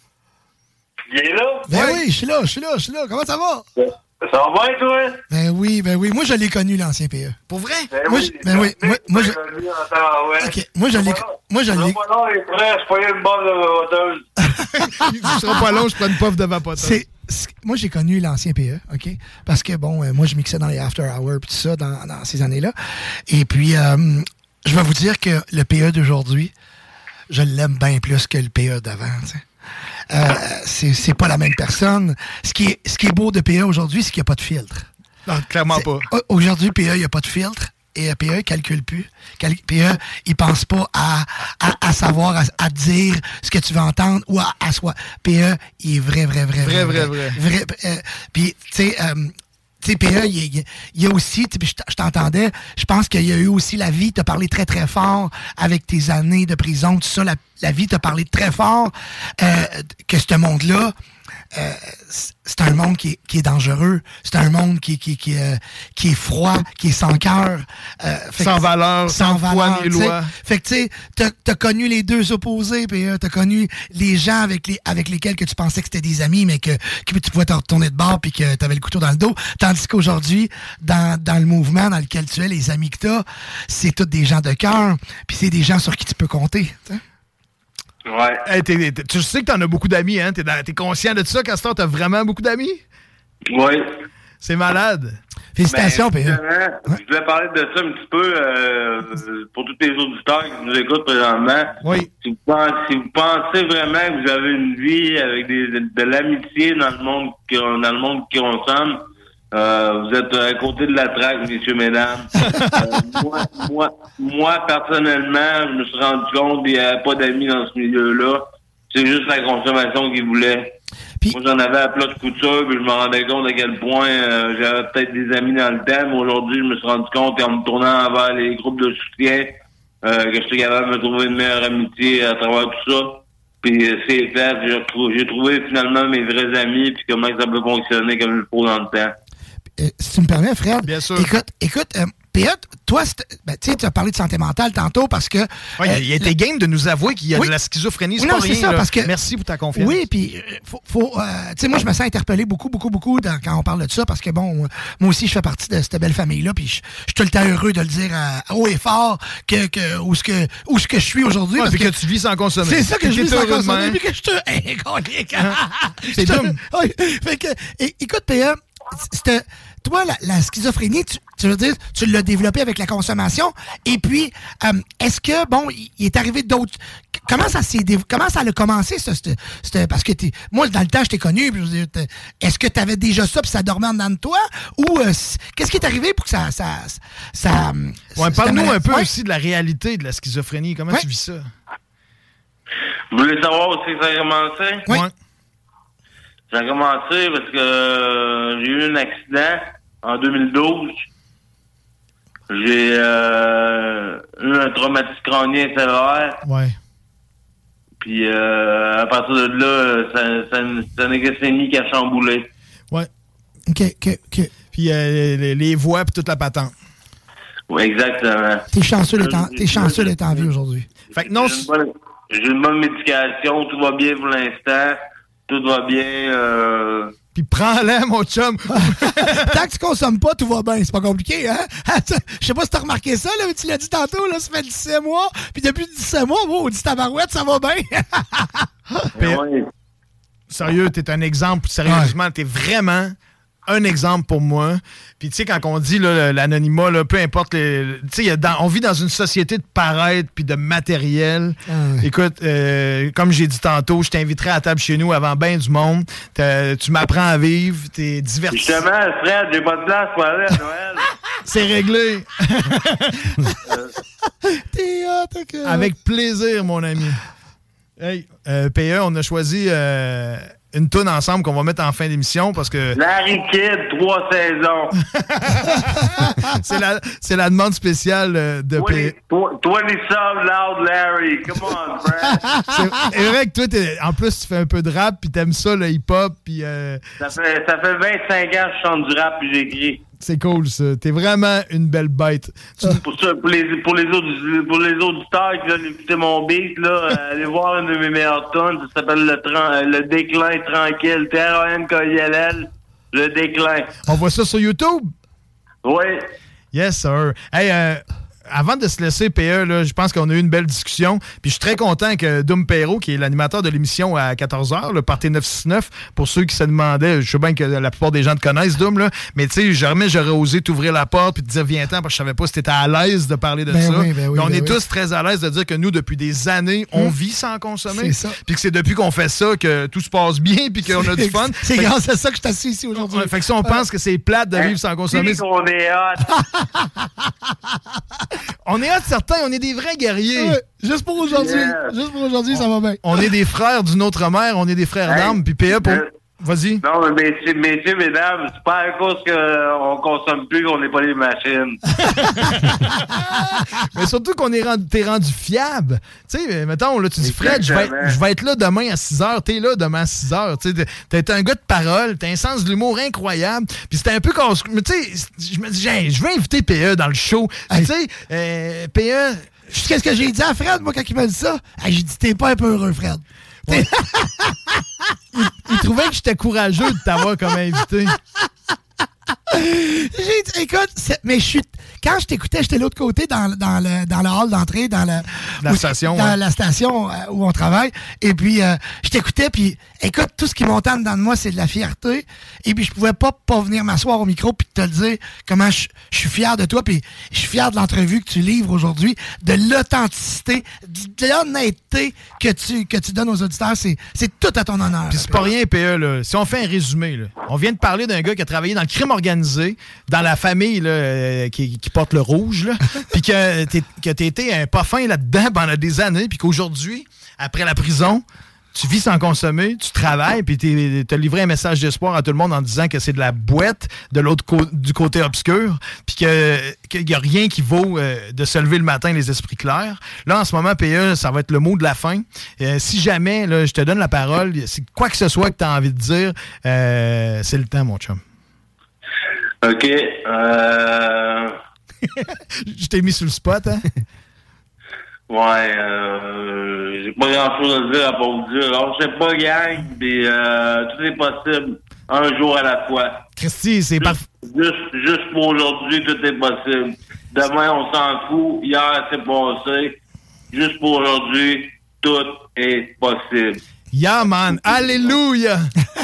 Il est là? Ben oui, oui je suis là, je suis là, je suis là. Comment ça va? Ça va bien, toi? Ben oui, ben oui. Moi, je l'ai connu, l'ancien P A. Pour vrai? Ben moi, oui, je, ben oui. Moi, moi, je... Ouais. OK, moi, je l'ai... Moi, je l'ai... Non, non, il est prêt, je payais une barre de vapoteuse. Tu seras pas long, je prends une puff de vapoteuse. C'est... Moi, j'ai connu l'ancien P A, OK? Parce que, bon, euh, moi, je mixais dans les after hours et tout ça dans, dans ces années-là. Et puis, euh, je vais vous dire que le P A d'aujourd'hui, je l'aime bien plus que le P A d'avant, tu sais. Euh, c'est, c'est pas la même personne. Ce qui est, ce qui est beau de P A aujourd'hui, c'est qu'il n'y a pas de filtre. Non, clairement pas. Aujourd'hui, P A, il n'y a pas de filtre. Et P A, il calcule plus. Cal- P A, il pense pas à, à, à savoir, à, à dire ce que tu veux entendre ou à, à soi. P A, il est vrai, vrai, vrai, vrai. Vrai, vrai, vrai. vrai euh, puis, tu sais, euh, tu sais, P A, il y, il y a aussi, je, je t'entendais, je pense qu'il y a eu aussi la vie, t'as parlé très, très fort avec tes années de prison, tout ça, la, la vie t'a parlé très fort, euh, que ce monde-là, Euh, c'est un monde qui est, qui est dangereux. C'est un monde qui, qui, qui, euh, qui est froid, qui est sans cœur. Euh, sans que, valeur, sans, sans foi ni loi. Fait que tu sais, t'as, t'as connu les deux opposés, puis euh, t'as connu les gens avec, les, avec lesquels que tu pensais que c'était des amis, mais que, que tu pouvais te retourner de bord puis que t'avais le couteau dans le dos. Tandis qu'aujourd'hui, dans, dans le mouvement dans lequel tu es, les amis que t'as, c'est tous des gens de cœur, puis c'est des gens sur qui tu peux compter. T'sais. Ouais. Hey, t'es, t'es, tu sais que t'en as beaucoup d'amis, hein? T'es, t'es conscient de ça, Castor? T'as vraiment beaucoup d'amis? Oui. C'est malade. Félicitations, ben, P A. Je voulais parler de ça un petit peu euh, pour tous les auditeurs qui nous écoutent présentement. Oui. Si vous, pensez, si vous pensez vraiment que vous avez une vie avec des, de, de l'amitié dans le monde dans le monde qui consomme, Euh, vous êtes à côté de la traque, messieurs, mesdames. euh, moi, moi, moi, personnellement, je me suis rendu compte qu'il n'y avait pas d'amis dans ce milieu-là. C'est juste la consommation qu'ils voulaient. Puis, moi, j'en avais à plat de couture, puis je me rendais compte à quel point euh, j'avais peut-être des amis dans le temps, mais aujourd'hui, je me suis rendu compte qu'en me tournant vers les groupes de soutien, euh, que j'étais capable de me trouver une meilleure amitié à travers tout ça. Puis c'est fait, j'ai, retrouvé, j'ai trouvé finalement mes vrais amis, puis comment ça peut fonctionner comme il faut dans le temps. Euh, si tu me permets, Fred, bien sûr. écoute, écoute euh, P A, toi, ben, tu sais, tu as parlé de santé mentale tantôt parce que... Oui, euh, il a été le... game de nous avouer qu'il y a oui. de la schizophrénie, c'est non, pas c'est rien. Ça, là. Parce que, merci pour ta confiance. Oui, puis, faut, faut, euh, tu sais, moi, je me sens interpellé beaucoup, beaucoup, beaucoup dans, quand on parle de ça parce que, bon, moi aussi, je fais partie de cette belle famille-là, puis je suis tout le temps heureux de le dire à, haut et fort que, que, où, ce que, où ce que je suis aujourd'hui. Ouais, parce que, que tu vis sans consommer. C'est ça que je vis sans consommer, puis que je te... Hey, c'est dumb. Oui, fait que, écoute, P A, c'était... Toi, la, la schizophrénie, tu, tu veux dire, tu l'as développée avec la consommation. Et puis, euh, est-ce que, bon, il est arrivé d'autres... Comment ça s'est dév... Comment ça a commencé, ça? C'était, c'était parce que t'es... Moi, dans le temps, je t'ai connu. Puis je veux dire, est-ce que tu avais déjà ça puis ça dormait en dedans de toi? Ou euh, qu'est-ce qui est arrivé pour que ça... ça, ça ouais, parle-nous un peu ouais. aussi de la réalité de la schizophrénie. Comment ouais. tu vis ça? Vous voulez savoir aussi que ça a commencé? Oui. Ouais. Ça a commencé parce que euh, j'ai eu un accident en deux mille douze. J'ai euh, eu un traumatisme crânien sévère. Ouais. Puis euh, à partir de là, ça, ça, ça n'est que Sénie qui a chamboulé. Ouais. OK, OK, OK. Puis euh, les, les voix puis toute la patente. Oui, exactement. T'es chanceux d'être en, t'es chanceux d'être en vie aujourd'hui. Fait que non, j'ai, une bonne, j'ai une bonne médication, tout va bien pour l'instant. Tout va bien. Euh... Puis prends-la, mon chum. Tant que tu consommes pas, tout va bien. C'est pas compliqué, hein? Je sais pas si t'as remarqué ça, là, mais tu l'as dit tantôt, là, ça fait dix-sept mois. Puis depuis dix-sept mois, bon, on dit tabarouette, ça va bien. Puis, ouais. Sérieux, t'es un exemple. Sérieusement, ouais. T'es vraiment un exemple pour moi. Puis tu sais, quand on dit là, l'anonymat, là, peu importe, tu sais, on vit dans une société de paraître puis de matériel. Ah ouais. Écoute, euh, comme j'ai dit tantôt, je t'inviterai à la table chez nous avant bien du monde. T'as, tu m'apprends à vivre, t'es diverti. Justement, Fred, j'ai pas de place pour aller à Noël. C'est réglé. T'es hot, okay. Avec plaisir, mon ami. Hey, euh, P A, on a choisi... Euh, une toune ensemble qu'on va mettre en fin d'émission parce que... Larry Kidd, trois saisons. c'est, la, c'est la demande spéciale de P E. twenty Some Loud Larry. Come on, Brad. c'est, c'est vrai que toi, t'es, en plus, tu fais un peu de rap puis t'aimes ça, le hip-hop. Puis, euh... ça, fait, ça fait vingt-cinq ans que je chante du rap puis j'écris. C'est cool, ça. T'es vraiment une belle bête. Tu... Pour, ça, pour, les, pour, les autres, pour les auditeurs qui veulent écouter mon beat, là, euh, allez voir une de mes meilleures tunes. Ça s'appelle le, tra- le déclin tranquille. T R A N K I L L. Le déclin. On voit ça sur YouTube? Oui. Yes, sir. Hey, euh, avant de se laisser, P E, là, je pense qu'on a eu une belle discussion. Puis je suis très content que Doom Perrault, qui est l'animateur de l'émission à quatorze heures, le Party neuf cent soixante-neuf, pour ceux qui se demandaient, je sais bien que la plupart des gens te connaissent, Doom, là, mais tu sais, jamais j'aurais osé t'ouvrir la porte puis te dire viens-t'en parce que je savais pas si t'étais à l'aise de parler de ben ça. Oui, ben oui, mais on ben est oui. tous très à l'aise de dire que nous, depuis des années, on hum. vit sans consommer. C'est ça. Puis que c'est depuis qu'on fait ça que tout se passe bien puis qu'on a du fun. C'est fait grâce que, à ça que je t'assis ici aujourd'hui. Fait que si on pense que c'est plate de vivre sans consommer... On est hot. On est hot certains, on est des vrais guerriers. Ouais, juste pour aujourd'hui. Yeah. Juste pour aujourd'hui, ça va bien. On est des frères d'une autre mère, on est des frères hey, d'armes. Puis P E, pour... euh, vas-y. Non, mais messieurs, messieurs, mesdames, c'est pas à cause qu'on consomme plus qu'on n'est pas les machines. Mais surtout qu'on est rendu, t'es rendu fiable. Tu sais, mettons, là, tu dis, Fred, je vais, je vais être là demain à six heures. T'es là demain à six heures. Tu sais, t'es un gars de parole, t'as un sens de l'humour incroyable. Puis c'était un peu casse. Mais tu sais, je me dis, hey, je vais inviter P E dans le show. Hey. Tu sais, euh, P E. Qu'est-ce que j'ai dit à Fred, moi, quand il m'a dit ça? Hey, j'ai dit, t'es pas un peu heureux, Fred. Ouais. il, il trouvait que j'étais courageux de t'avoir comme invité. J'ai dit, écoute, c'est, mais je suis. Quand je t'écoutais, j'étais de l'autre côté dans, dans, le, dans le hall d'entrée, dans le, la où, station. Dans ouais. la station où on travaille. Et puis, euh, je t'écoutais, puis écoute, tout ce qui montait en dedans de moi, c'est de la fierté. Et puis, je pouvais pas, pas venir m'asseoir au micro puis te le dire comment je, je suis fier de toi. Puis, je suis fier de l'entrevue que tu livres aujourd'hui, de l'authenticité, de l'honnêteté que tu, que tu donnes aux auditeurs. C'est, c'est tout à ton honneur. Puis, c'est pas rien, P E, là. Si on fait un résumé, là, on vient de parler d'un gars qui a travaillé dans le crime organisé, dans la famille là, euh, qui, qui porte le rouge, puis que t'es, que t'as été un pas fin là-dedans pendant des années, puis qu'aujourd'hui, après la prison, tu vis sans consommer, tu travailles, puis t'as livré un message d'espoir à tout le monde en disant que c'est de la boîte de l'autre co- du côté obscur, puis qu'il n'y a rien qui vaut euh, de se lever le matin les esprits clairs. Là, en ce moment, P E, ça va être le mot de la fin. Euh, si jamais, là, je te donne la parole, c'est quoi que ce soit que tu as envie de dire, euh, c'est le temps, mon chum. OK. Euh... Je t'ai mis sur le spot, hein? Ouais, euh, j'ai pas grand-chose à dire à part vous dire. Alors, je sais pas, gang, mais euh, tout est possible, un jour à la fois. Christy, c'est pas... Juste, juste pour aujourd'hui, tout est possible. Demain, on s'en fout. Hier, c'est passé. Juste pour aujourd'hui, tout est possible. Yeah, man! Alléluia!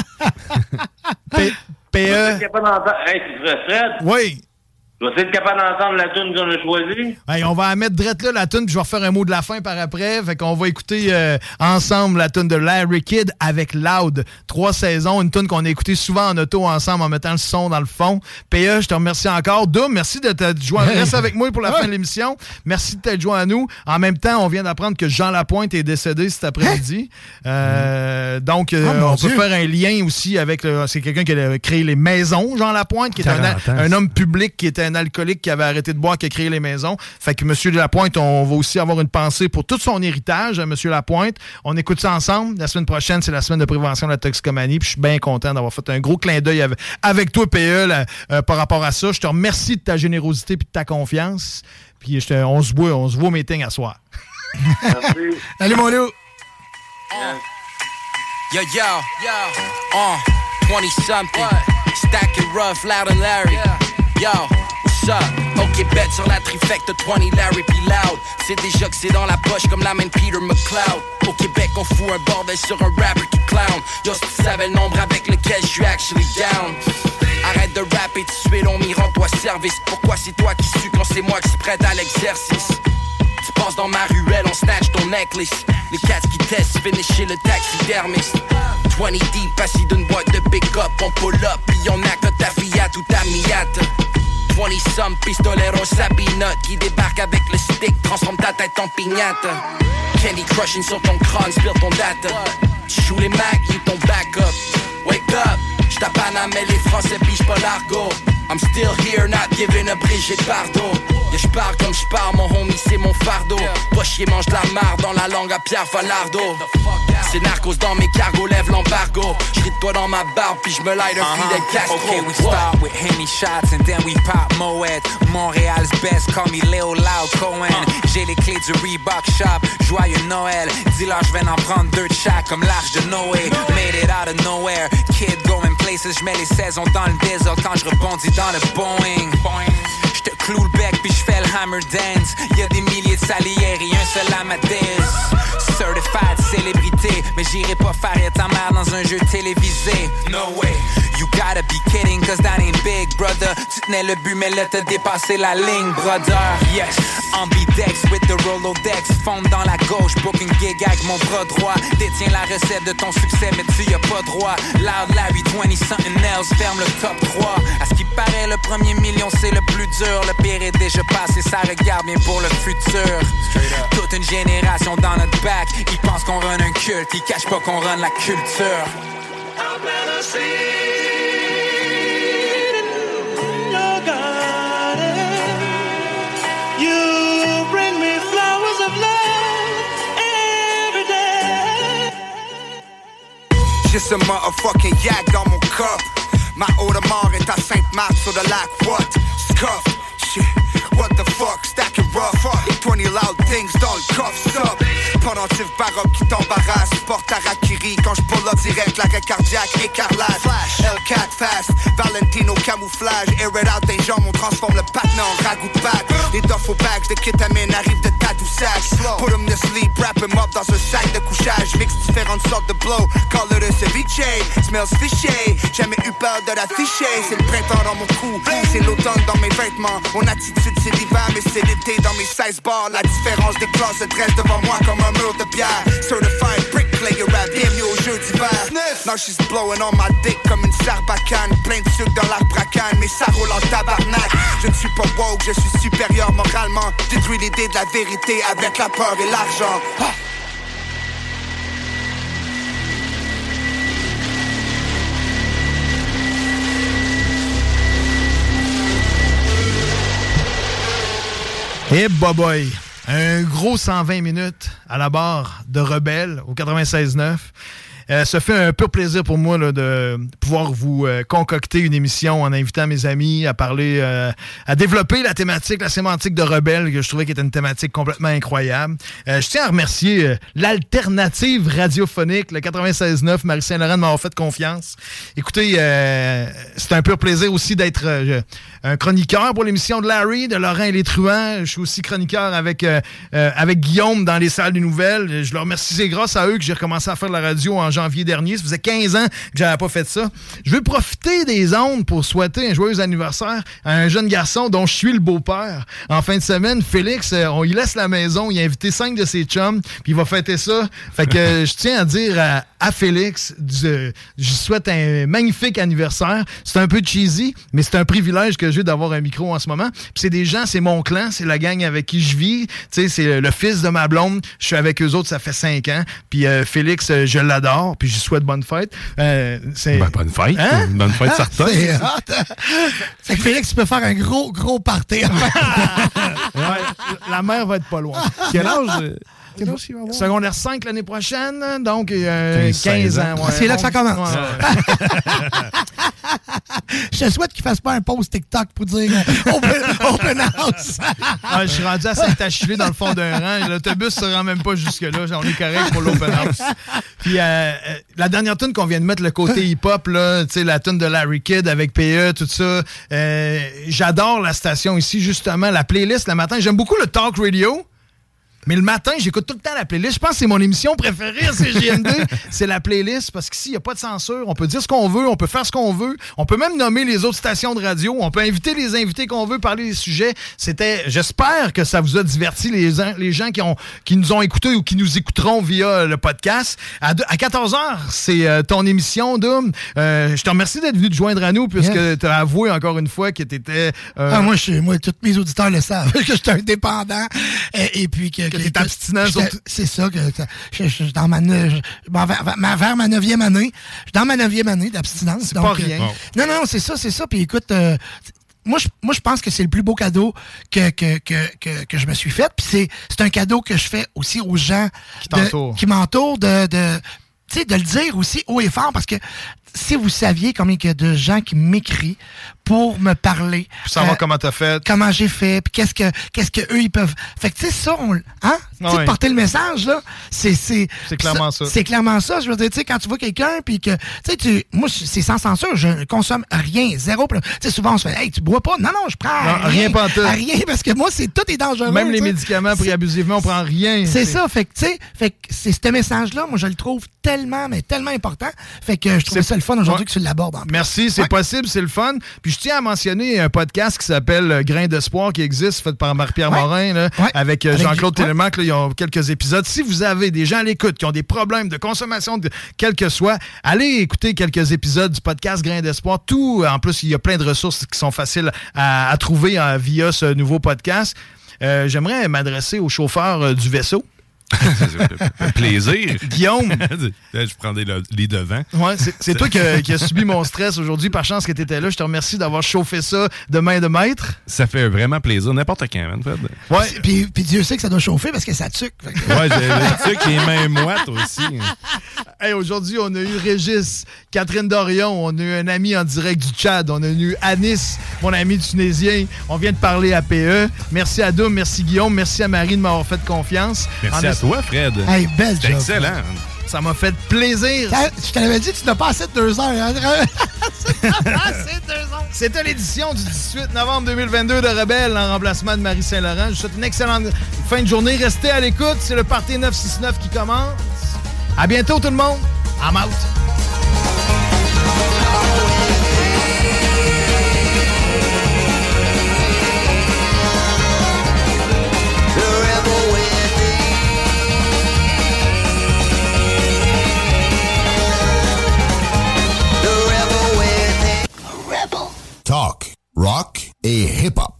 P- P E... Hey, c'est Fred? Oui! Tu vas être capable d'entendre la tune qu'on a choisie? Hey, on va la mettre drette là, la tune, puis je vais refaire un mot de la fin par après. Fait qu'on va écouter euh, ensemble la tune de Larry Kidd avec Loud. Trois saisons, une tune qu'on a écoutée souvent en auto ensemble en mettant le son dans le fond. P E, je te remercie encore. Doom, merci de t'être joint. Reste avec moi pour la ouais. fin de l'émission. Merci de t'être joint à nous. En même temps, on vient d'apprendre que Jean Lapointe est décédé cet après-midi. Euh, donc, euh, oh, on Dieu. peut faire un lien aussi avec... Le, c'est quelqu'un qui a créé les maisons, Jean Lapointe, qui est un, un homme public, qui était un alcoolique qui avait arrêté de boire, qui a créé les maisons. Fait que M. Lapointe, on va aussi avoir une pensée pour tout son héritage, M. Lapointe. On écoute ça ensemble. La semaine prochaine, c'est la semaine de prévention de la toxicomanie. Puis je suis bien content d'avoir fait un gros clin d'œil avec, avec toi, P E, là, euh, par rapport à ça. Je te remercie de ta générosité et de ta confiance. Puis je te, on se voit, on se voit au meeting à soir. Merci. Salut, mon loup. Uh, yo, yo, yo, uh, twenty something, stacking rough, Loud and Larry. Yo, what's up? Ok, bet sur la trifecte, twenty Larry puis Loud. C'est déjà que c'est dans la poche comme la main de Peter McLeod. Au Québec, on fout un bordel sur un rapper qui clown. Yo, si tu savais le nombre avec lequel je suis actually down. Arrête de rapper, tout de suite on m'y rend-toi service. Pourquoi c'est toi qui sue quand c'est moi qui se prête à l'exercice? Tu passes dans ma ruelle, on snatch ton necklace. Les cats qui testent, finish chez le taxidermiste. twenty deep, assis d'une boîte de pick-up. On pull up, pis on a que ta Fiat ou ta Miata. twenty some pistoleros sabinote qui débarque avec le stick, transforme ta tête en pignata. Candy crushing sur ton crâne, spill ton data. Tu joues les Mac, you ton backup. Paname, mais les Français pigent pas l'argot. I'm still here, not giving a Brigitte Bardot. Yeah, j'pars comme j'pars, mon homie c'est mon fardeau. Pas chier, mange de la marde dans la langue à Pierre Falardeau. C'est narcos dans mes cargos, lève l'embargo. J'ris de toi dans ma barbe, puis j'me light un uh-huh. Fidel Castro. Okay, we start with Henny shots and then we pop Moet. Montréal's best, call me Léo Loud Cohen. uh. J'ai les clés du Reebok shop, joyeux Noël. Dis-leur j'vais en prendre deux de chaque comme l'arche de Noé. Made it out of nowhere, kid going places. J'mets les saisons dans le désordre quand j'rebondis dans le Boeing. J'te cloue le bec puis j'fais le hammer dance. Y'a des milliers de salières et un seul amateurs. Certified célébrité, mais j'irai pas faire ta mère dans un jeu télévisé. No way, you gotta be kidding, cause that ain't big, brother. Tu tenais le but, mais là t'as dépassé la ligne, brother. Yes, ambidex with the Rolodex. Fonde dans la gauche, booking gig avec mon bras droit. Détiens la recette de ton succès, mais tu y as pas droit. Loud Larry, twenty something else, ferme le top trois. À ce qui paraît, le premier million c'est le plus dur. Le pire est déjà passé, ça regarde bien pour le futur. Toute une génération dans notre back, ils pensent qu'on run un culte, ils cachent pas qu'on run la culture. You bring me flowers of love every day. Just a motherfucking yak dans mon cup. Ma Audemars est à Sainte-Marthe sur le lac. What? Scuff. Shit. What the fuck? Stacking rough. twenty loud things dans le coffre up. Pendentif baroque qui t'embarrasse. Porte à Rakiri quand je pull up direct. L'arrêt cardiaque, écarlate. L quatre fast. Valentino camouflage. Air it out des jambes. On transforme le patin en ragout de bac. Les duffel bags de kétamine arrivent de Tadoussac. Put him to sleep, wrap him up dans un sac de couchage. Mix différentes sortes de blow. Call it a ceviche. Smells fishy. Jamais eu peur de l'afficher. C'est le printemps dans mon cou. C'est l'automne dans mes vêtements. Mon attitude c'est l'hiver mais c'est l'été dans mes seize bars. La différence des classes se dresse devant moi comme un mur de pierre. Certified bricklayer rap, bienvenue au jeu d'hiver. Now she's blowing on my dick comme une sarbacane. Plein de sucre dans l'arbracane, mais ça roule en tabarnak. Je ne suis pas woke, je suis supérieur moralement. Détruis l'idée de la vérité avec la peur et l'argent. Ah! Et hey, boboy, un gros cent vingt minutes à la barre de Rebelle au quatre-vingt-seize neuf. Euh, ça fait un pur plaisir pour moi là, de pouvoir vous euh, concocter une émission en invitant mes amis à parler, euh, à développer la thématique, la sémantique de Rebelle, que je trouvais qui était une thématique complètement incroyable. Euh, je tiens à remercier euh, l'alternative radiophonique, le quatre-vingt-seize neuf, Marie-Saint-Laurent de m'avoir fait confiance. Écoutez, euh, c'est un pur plaisir aussi d'être euh, un chroniqueur pour l'émission de Larry, de Laurent et les Truands. Je suis aussi chroniqueur avec, euh, euh, avec Guillaume dans les salles des nouvelles. Je leur remercie, c'est grâce à eux que j'ai recommencé à faire de la radio en janvier dernier. Ça faisait quinze ans que j'avais pas fait ça. Je veux profiter des ondes pour souhaiter un joyeux anniversaire à un jeune garçon dont je suis le beau-père. En fin de semaine, Félix, on y laisse la maison. Il a invité cinq de ses chums, puis il va fêter ça. Fait que euh, je tiens à dire à, à Félix, je, je souhaite un magnifique anniversaire. C'est un peu cheesy, mais c'est un privilège que j'ai d'avoir un micro en ce moment. Puis c'est des gens, c'est mon clan, c'est la gang avec qui je vis. Tu sais, c'est le fils de ma blonde. Je suis avec eux autres, ça fait cinq ans. Puis euh, Félix, euh, je l'adore. Puis je lui souhaite bonne fête. Euh, c'est... Ben, bonne fête. Hein? Bonne fête, certain. C'est c'est que Félix, tu peux faire un gros, gros party. Ouais, la mère va être pas loin. Quel âge? Quel âge il va avoir? Secondaire cinq l'année prochaine, donc euh, quinze ans. Ouais. C'est là que ça commence. Ouais, ouais. Je te souhaite qu'il fasse pas un post TikTok pour dire open, open house. Ah, je suis rendu à Saint-Achille dans le fond d'un rang. L'autobus se rend même pas jusque-là. On est correct pour l'open house. Puis euh, la dernière tune qu'on vient de mettre, le côté hip-hop, là, la tune de Larry Kidd avec P E, tout ça. Euh, j'adore la station ici, justement. La playlist le matin. J'aime beaucoup le talk radio. Mais le matin, j'écoute tout le temps la playlist. Je pense que c'est mon émission préférée à C J M D. C'est la playlist parce qu'ici, il n'y a pas de censure. On peut dire ce qu'on veut, on peut faire ce qu'on veut. On peut même nommer les autres stations de radio. On peut inviter les invités qu'on veut, parler des sujets. C'était, j'espère que ça vous a diverti, les, les gens qui, ont, qui nous ont écoutés ou qui nous écouteront via le podcast. À, à quatorze heures, c'est euh, ton émission, Doom. Euh, je te remercie d'être venu te joindre à nous puisque yes. tu as avoué encore une fois que tu étais... Euh... Ah, moi, je, moi, tous mes auditeurs le savent, que je suis indépendant et, et puis que Que t'es abstinent j'étais- surtout. C'est ça, que que- je je- je suis dans ma, ne- je- bon, vers, vers ma- vers ma neuvième année. Je suis dans ma neuvième année d'abstinence. C'est donc, pas rien. euh, non, non, c'est ça, c'est ça. Puis écoute, euh, moi, je, moi, je pense que c'est le plus beau cadeau que, que, que, que, que je me suis fait. Puis c'est, c'est un cadeau que je fais aussi aux gens Qui de- t'entourent. qui m'entourent de, de, tu sais, de le dire aussi haut et fort, parce que si vous saviez combien il y a de gens qui m'écrivent pour me parler. Pour savoir euh, comment t'as fait. Comment j'ai fait, puis qu'est-ce que qu'est-ce que eux ils peuvent. Fait que tu sais ça, on, hein, tu sais, Ouais. porter le message là, c'est c'est C'est clairement ça. C'est clairement ça. Je veux dire, tu sais, quand tu vois quelqu'un puis que, tu sais, tu, moi c'est sans censure, je ne consomme rien, zéro. Tu sais, souvent on se fait, hey, tu bois pas. Non, non, je prends Non, rien pas en tout. rien parce que moi c'est tout est dangereux. Même les tu sais. médicaments pris abusivement, on prend rien. C'est ça, fait que tu sais, fait que c'est ce message-là, moi je le trouve tellement, mais tellement important. Fait que je trouvais C'est- ça le fun aujourd'hui Ouais. que tu l'abordes. en plus. Merci, c'est possible, c'est le fun. Puis je tiens à mentionner un podcast qui s'appelle euh, Grain d'espoir qui existe, fait par Marie-Pierre Ouais. Morin, là, Ouais. avec euh, Avec- Jean-Claude ouais. Télémac. Là, ils ont quelques épisodes. Si vous avez des gens à l'écoute qui ont des problèmes de consommation, de, quel que soit, allez écouter quelques épisodes du podcast Grain d'espoir. Tout, en plus, il y a plein de ressources qui sont faciles à, à trouver euh, via ce nouveau podcast. Euh, J'aimerais m'adresser au chauffeur euh, du vaisseau. Un plaisir. Guillaume. Je prends des le- les devants. Ouais, c'est c'est toi qui as qui a subi mon stress aujourd'hui. Par chance que tu étais là. Je te remercie d'avoir chauffé ça de main de maître. Ça fait vraiment plaisir, n'importe quand, man, Fred. Ouais. Puis, puis Dieu sait que ça doit chauffer parce que ça tuque. Fait que- Ouais, j'ai le truc, les mains moites aussi. Hey, aujourd'hui, on a eu Régis, Catherine Dorion, on a eu un ami en direct du Tchad, on a eu Anis, mon ami tunisien. On vient de parler à P E. Merci à Doum, merci Guillaume, merci à Marie de m'avoir fait confiance. Merci En à es- toi, Fred. Hey, belle C'était job. excellent. Ça m'a fait plaisir. Ça- Je te l'avais dit, tu n'as pas assez de deux heures. Hein? C'était l'édition du dix-huit novembre deux mille vingt-deux de Rebelle en remplacement de Marie Saint-Laurent. Je vous souhaite une excellente fin de journée. Restez à l'écoute. C'est le Party neuf cent soixante-neuf qui commence. À bientôt tout le monde. I'm out. Talk, rock et hip-hop.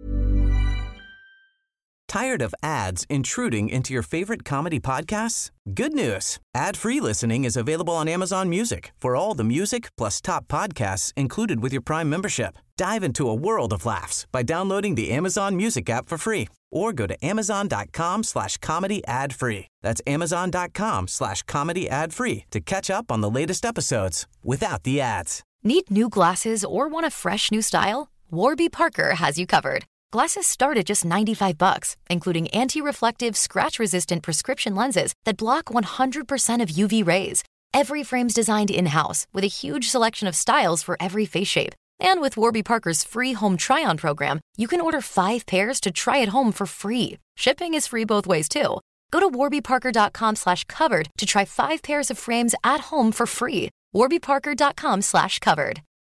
Tired of ads intruding into your favorite comedy podcasts? Good news. Ad-free listening is available on Amazon Music for all the music plus top podcasts included with your Prime membership. Dive into a world of laughs by downloading the Amazon Music app for free or go to amazon.com slash comedy ad free. That's amazon.com slash comedy ad free to catch up on the latest episodes without the ads. Need new glasses or want a fresh new style? Warby Parker has you covered. Glasses start at just ninety-five bucks, including anti-reflective, scratch-resistant prescription lenses that block one hundred percent of U V rays. Every frame's designed in-house with a huge selection of styles for every face shape. And with Warby Parker's free home try-on program, you can order five pairs to try at home for free. Shipping is free both ways, too. Go to warbyparker.com slash covered to try five pairs of frames at home for free. warbyparker.com slash covered.